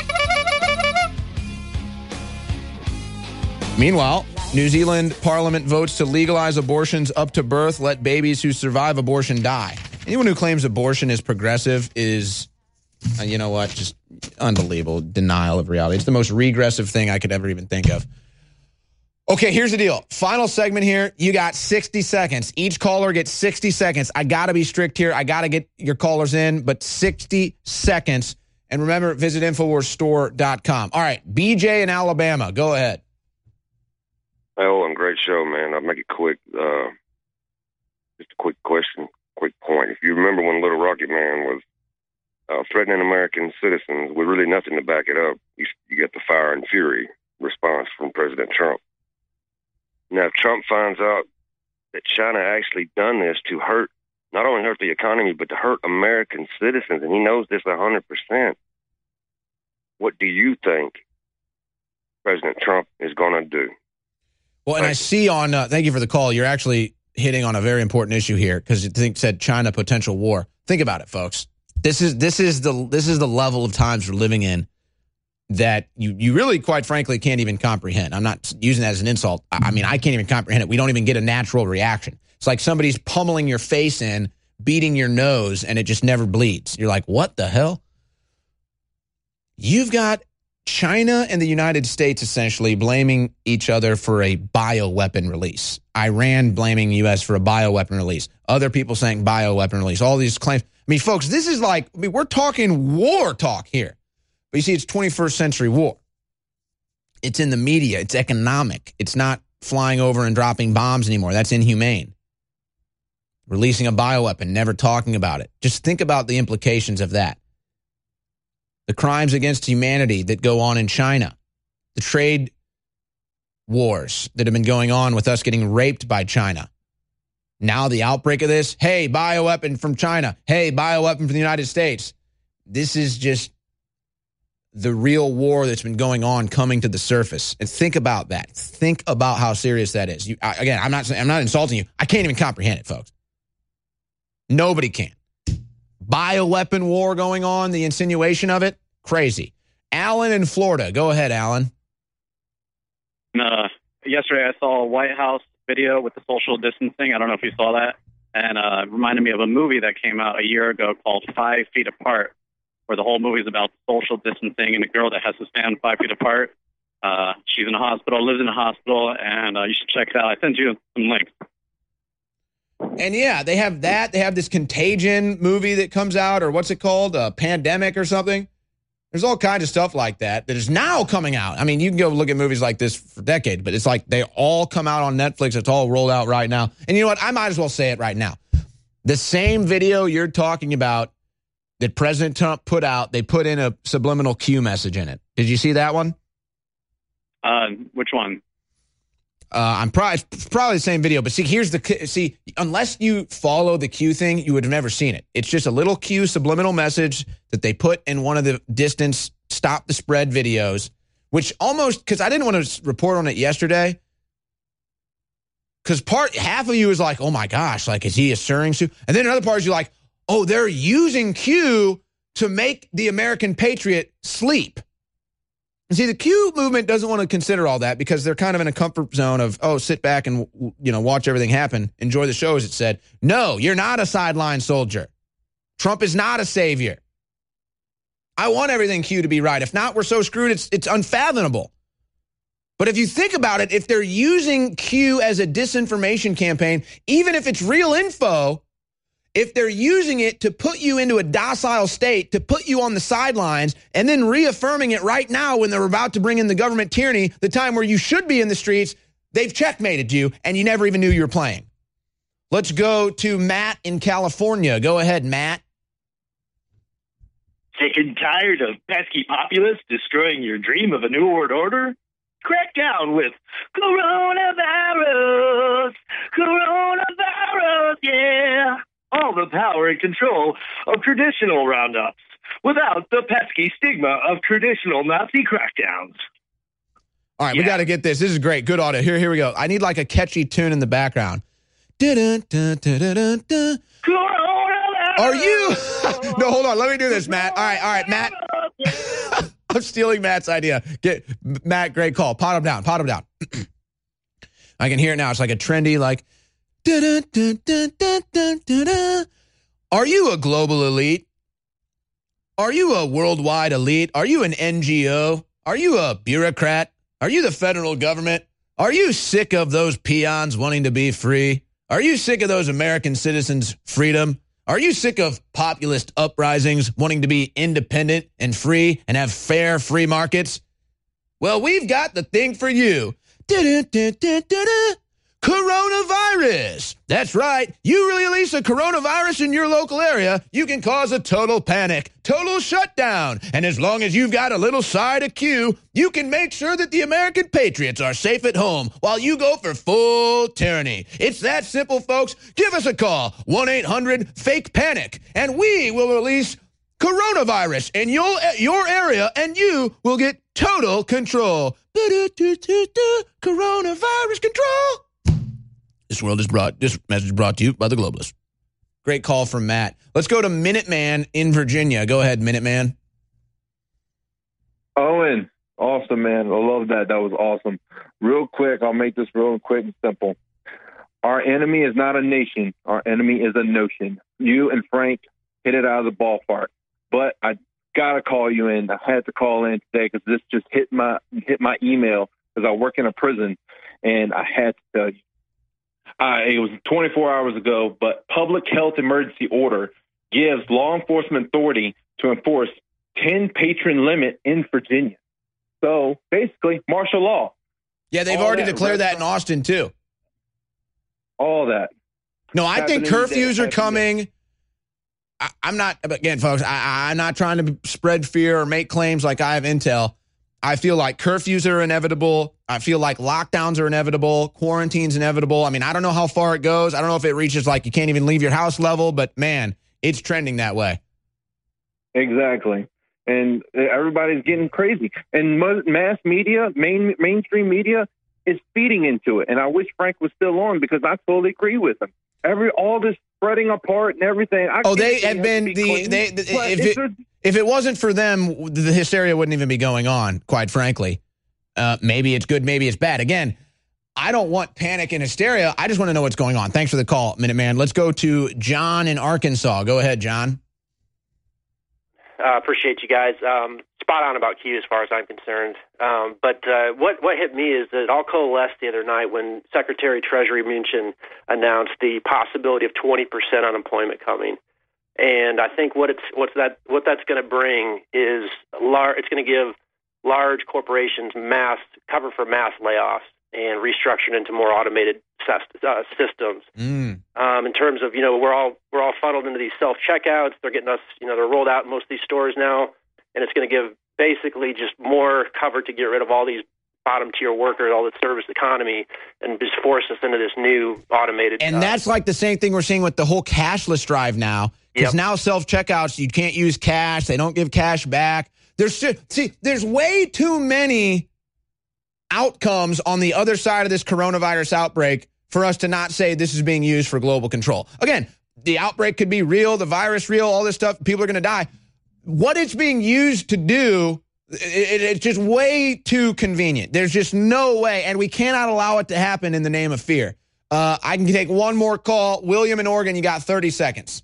Meanwhile, New Zealand Parliament votes to legalize abortions up to birth, let babies who survive abortion die. Anyone who claims abortion is progressive is... you know what? Just unbelievable denial of reality. It's the most regressive thing I could ever even think of. Okay, here's the deal. Final segment here. You got 60 seconds. Each caller gets 60 seconds. I got to be strict here. I got to get your callers in, but 60 seconds. And remember, visit InfoWarsStore.com. All right, BJ in Alabama. Go ahead. Oh, great show, man. I'll make it quick. Just a quick question, quick point. If you remember when Little Rocket Man was threatening American citizens with really nothing to back it up, you get the fire and fury response from President Trump. Now, if Trump finds out that China actually done this to not only hurt the economy, but to hurt American citizens, and he knows this 100%, what do you think President Trump is going to do? Well, and I see on, thank you for the call, you're actually hitting on a very important issue here because you said China potential war. Think about it, folks. This is the level of times we're living in that you really, quite frankly, can't even comprehend. I'm not using that as an insult. I mean, I can't even comprehend it. We don't even get a natural reaction. It's like somebody's pummeling your face in, beating your nose, and it just never bleeds. You're like, what the hell? You've got China and the United States essentially blaming each other for a bioweapon release. Iran blaming the U.S. for a bioweapon release. Other people saying bioweapon release. All these claims. I mean, folks, this is like, we're talking war talk here. But you see, it's 21st century war. It's in the media. It's economic. It's not flying over and dropping bombs anymore. That's inhumane. Releasing a bioweapon, never talking about it. Just think about the implications of that. The crimes against humanity that go on in China. The trade wars that have been going on with us getting raped by China. Now the outbreak of this. Hey, bioweapon from China. Hey, bioweapon from the United States. This is just the real war that's been going on coming to the surface. And think about that. Think about how serious that is. Again, I'm not insulting you. I can't even comprehend it, folks. Nobody can. Bioweapon war going on, the insinuation of it, crazy. Alan in Florida. Go ahead, Alan. Yesterday I saw a White House video with the social distancing. I don't know if you saw that. And it reminded me of a movie that came out a year ago called 5 Feet Apart, where the whole movie is about social distancing and a girl that has to stand 5 feet apart. She's in a hospital, lives in a hospital, and you should check it out. I sent you some links. And yeah, they have that. They have this Contagion movie that comes out, or what's it called? Pandemic or something. There's all kinds of stuff like that is now coming out. I mean, you can go look at movies like this for decades, but it's like they all come out on Netflix. It's all rolled out right now. And you know what? I might as well say it right now. The same video you're talking about that President Trump put out, they put in a subliminal Q message in it. Did you see that one? Which one? It's probably the same video, but see, unless you follow the Q thing, you would have never seen it. It's just a little Q subliminal message that they put in one of the distance stop the spread videos, which almost, because I didn't want to report on it yesterday, because half of you is like, oh my gosh, like, is he assuring Sue? And then another part is you're like, oh, they're using Q to make the American patriot sleep. And see, the Q movement doesn't want to consider all that because they're kind of in a comfort zone of, oh, sit back and, watch everything happen. Enjoy the show, as it said. No, you're not a sideline soldier. Trump is not a savior. I want everything Q to be right. If not, we're so screwed, it's unfathomable. But if you think about it, if they're using Q as a disinformation campaign, even if it's real info, if they're using it to put you into a docile state, to put you on the sidelines, and then reaffirming it right now when they're about to bring in the government tyranny, the time where you should be in the streets, they've checkmated you, and you never even knew you were playing. Let's go to Matt in California. Go ahead, Matt. Sick and tired of pesky populists destroying your dream of a new world order? Crack down with coronavirus, yeah. All the power and control of traditional roundups without the pesky stigma of traditional Nazi crackdowns. All right, we got to get this. This is great. Good audio. Here we go. I need like a catchy tune in the background. Are you? No, hold on. Let me do this, Matt. All right, Matt. I'm stealing Matt's idea. Matt, great call. Pot him down. I can hear it now. It's like a trendy, like, are you a global elite? Are you a worldwide elite? Are you an NGO? Are you a bureaucrat? Are you the federal government? Are you sick of those peons wanting to be free? Are you sick of those American citizens' freedom? Are you sick of populist uprisings wanting to be independent and free and have fair free markets? Well, we've got the thing for you. Coronavirus. That's right. You release a coronavirus in your local area, you can cause a total panic, total shutdown. And as long as you've got a little side of Q, you can make sure that the American patriots are safe at home while you go for full tyranny. It's that simple, folks. Give us a call, 1-800-FAKE-PANIC, and we will release coronavirus in your area, and you will get total control. Coronavirus control. This message brought to you by the Globalists. Great call from Matt. Let's go to Minuteman in Virginia. Go ahead, Minuteman. Owen, awesome, man. I love that. That was awesome. Real quick, I'll make this real quick and simple. Our enemy is not a nation. Our enemy is a notion. You and Frank hit it out of the ballpark. But I got to call you in. I had to call in today because this just hit my email because I work in a prison, and I had to tell you. It was 24 hours ago, but public health emergency order gives law enforcement authority to enforce 10 patron limit in Virginia. So basically, martial law. Yeah, they've already declared that in Austin, too. All that. No, I think curfews are coming. I'm not, again, folks, I'm not trying to spread fear or make claims like I have intel. I feel like curfews are inevitable. I feel like lockdowns are inevitable. Quarantine's inevitable. I mean, I don't know how far it goes. I don't know if it reaches like you can't even leave your house level, but man, it's trending that way. Exactly. And everybody's getting crazy. And mass media, mainstream media is feeding into it. And I wish Frank was still on because I totally agree with him. All this spreading apart and everything. They have been if it wasn't for them, the hysteria wouldn't even be going on, quite frankly. Maybe it's good, maybe it's bad. Again, I don't want panic and hysteria. I just want to know what's going on. Thanks for the call, Minuteman. Let's go to John in Arkansas. Go ahead, John. Appreciate you guys. Spot on about Q as far as I'm concerned. But what hit me is that it all coalesced the other night when Secretary Treasury Mnuchin announced the possibility of 20% unemployment coming. And I think what that's going to bring is it's going to give large corporations cover for mass layoffs and restructured into more automated systems. In terms of, we're all funneled into these self checkouts. They're getting us, they're rolled out in most of these stores now, and it's going to give basically just more cover to get rid of all these bottom tier workers, all the service economy, and just force us into this new automated. And that's like the same thing we're seeing with the whole cashless drive now. Because now self checkouts, you can't use cash. They don't give cash back. There's way too many outcomes on the other side of this coronavirus outbreak for us to not say this is being used for global control. Again, the outbreak could be real, the virus real, all this stuff. People are going to die. What it's being used to do, it's just way too convenient. There's just no way, and we cannot allow it to happen in the name of fear. I can take one more call. William in Oregon, you got 30 seconds.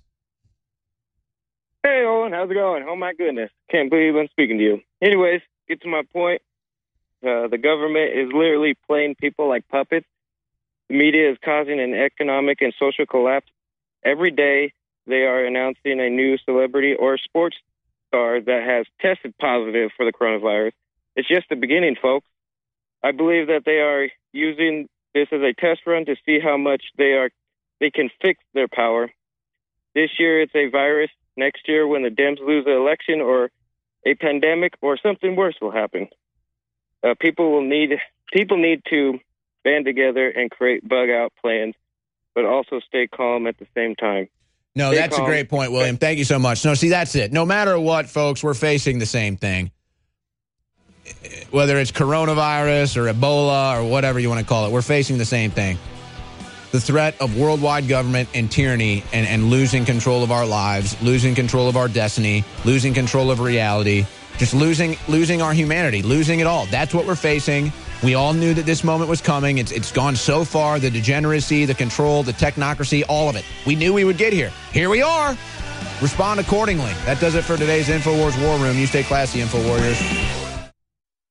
Hey, Owen, how's it going? Oh, my goodness. Can't believe I'm speaking to you. Anyways, get to my point. The government is literally playing people like puppets. The media is causing an economic and social collapse. Every day, they are announcing a new celebrity or sports star that has tested positive for the coronavirus. It's just the beginning, folks. I believe that they are using this as a test run to see how much they can fix their power. This year, it's a virus. Next year, when the Dems lose the election or a pandemic or something worse will happen, people need to band together and create bug-out plans, but also stay calm at the same time. No, that's a great point, William. Thank you so much. No, see, that's it. No matter what, folks, we're facing the same thing. Whether it's coronavirus or Ebola or whatever you want to call it, we're facing the same thing. The threat of worldwide government and tyranny and losing control of our lives, losing control of our destiny, losing control of reality, just losing our humanity, losing it all. That's what we're facing. We all knew that this moment was coming. It's gone so far, the degeneracy, the control, the technocracy, all of it. We knew we would get here. Here we are. Respond accordingly. That does it for today's InfoWars War Room. You stay classy, InfoWarriors.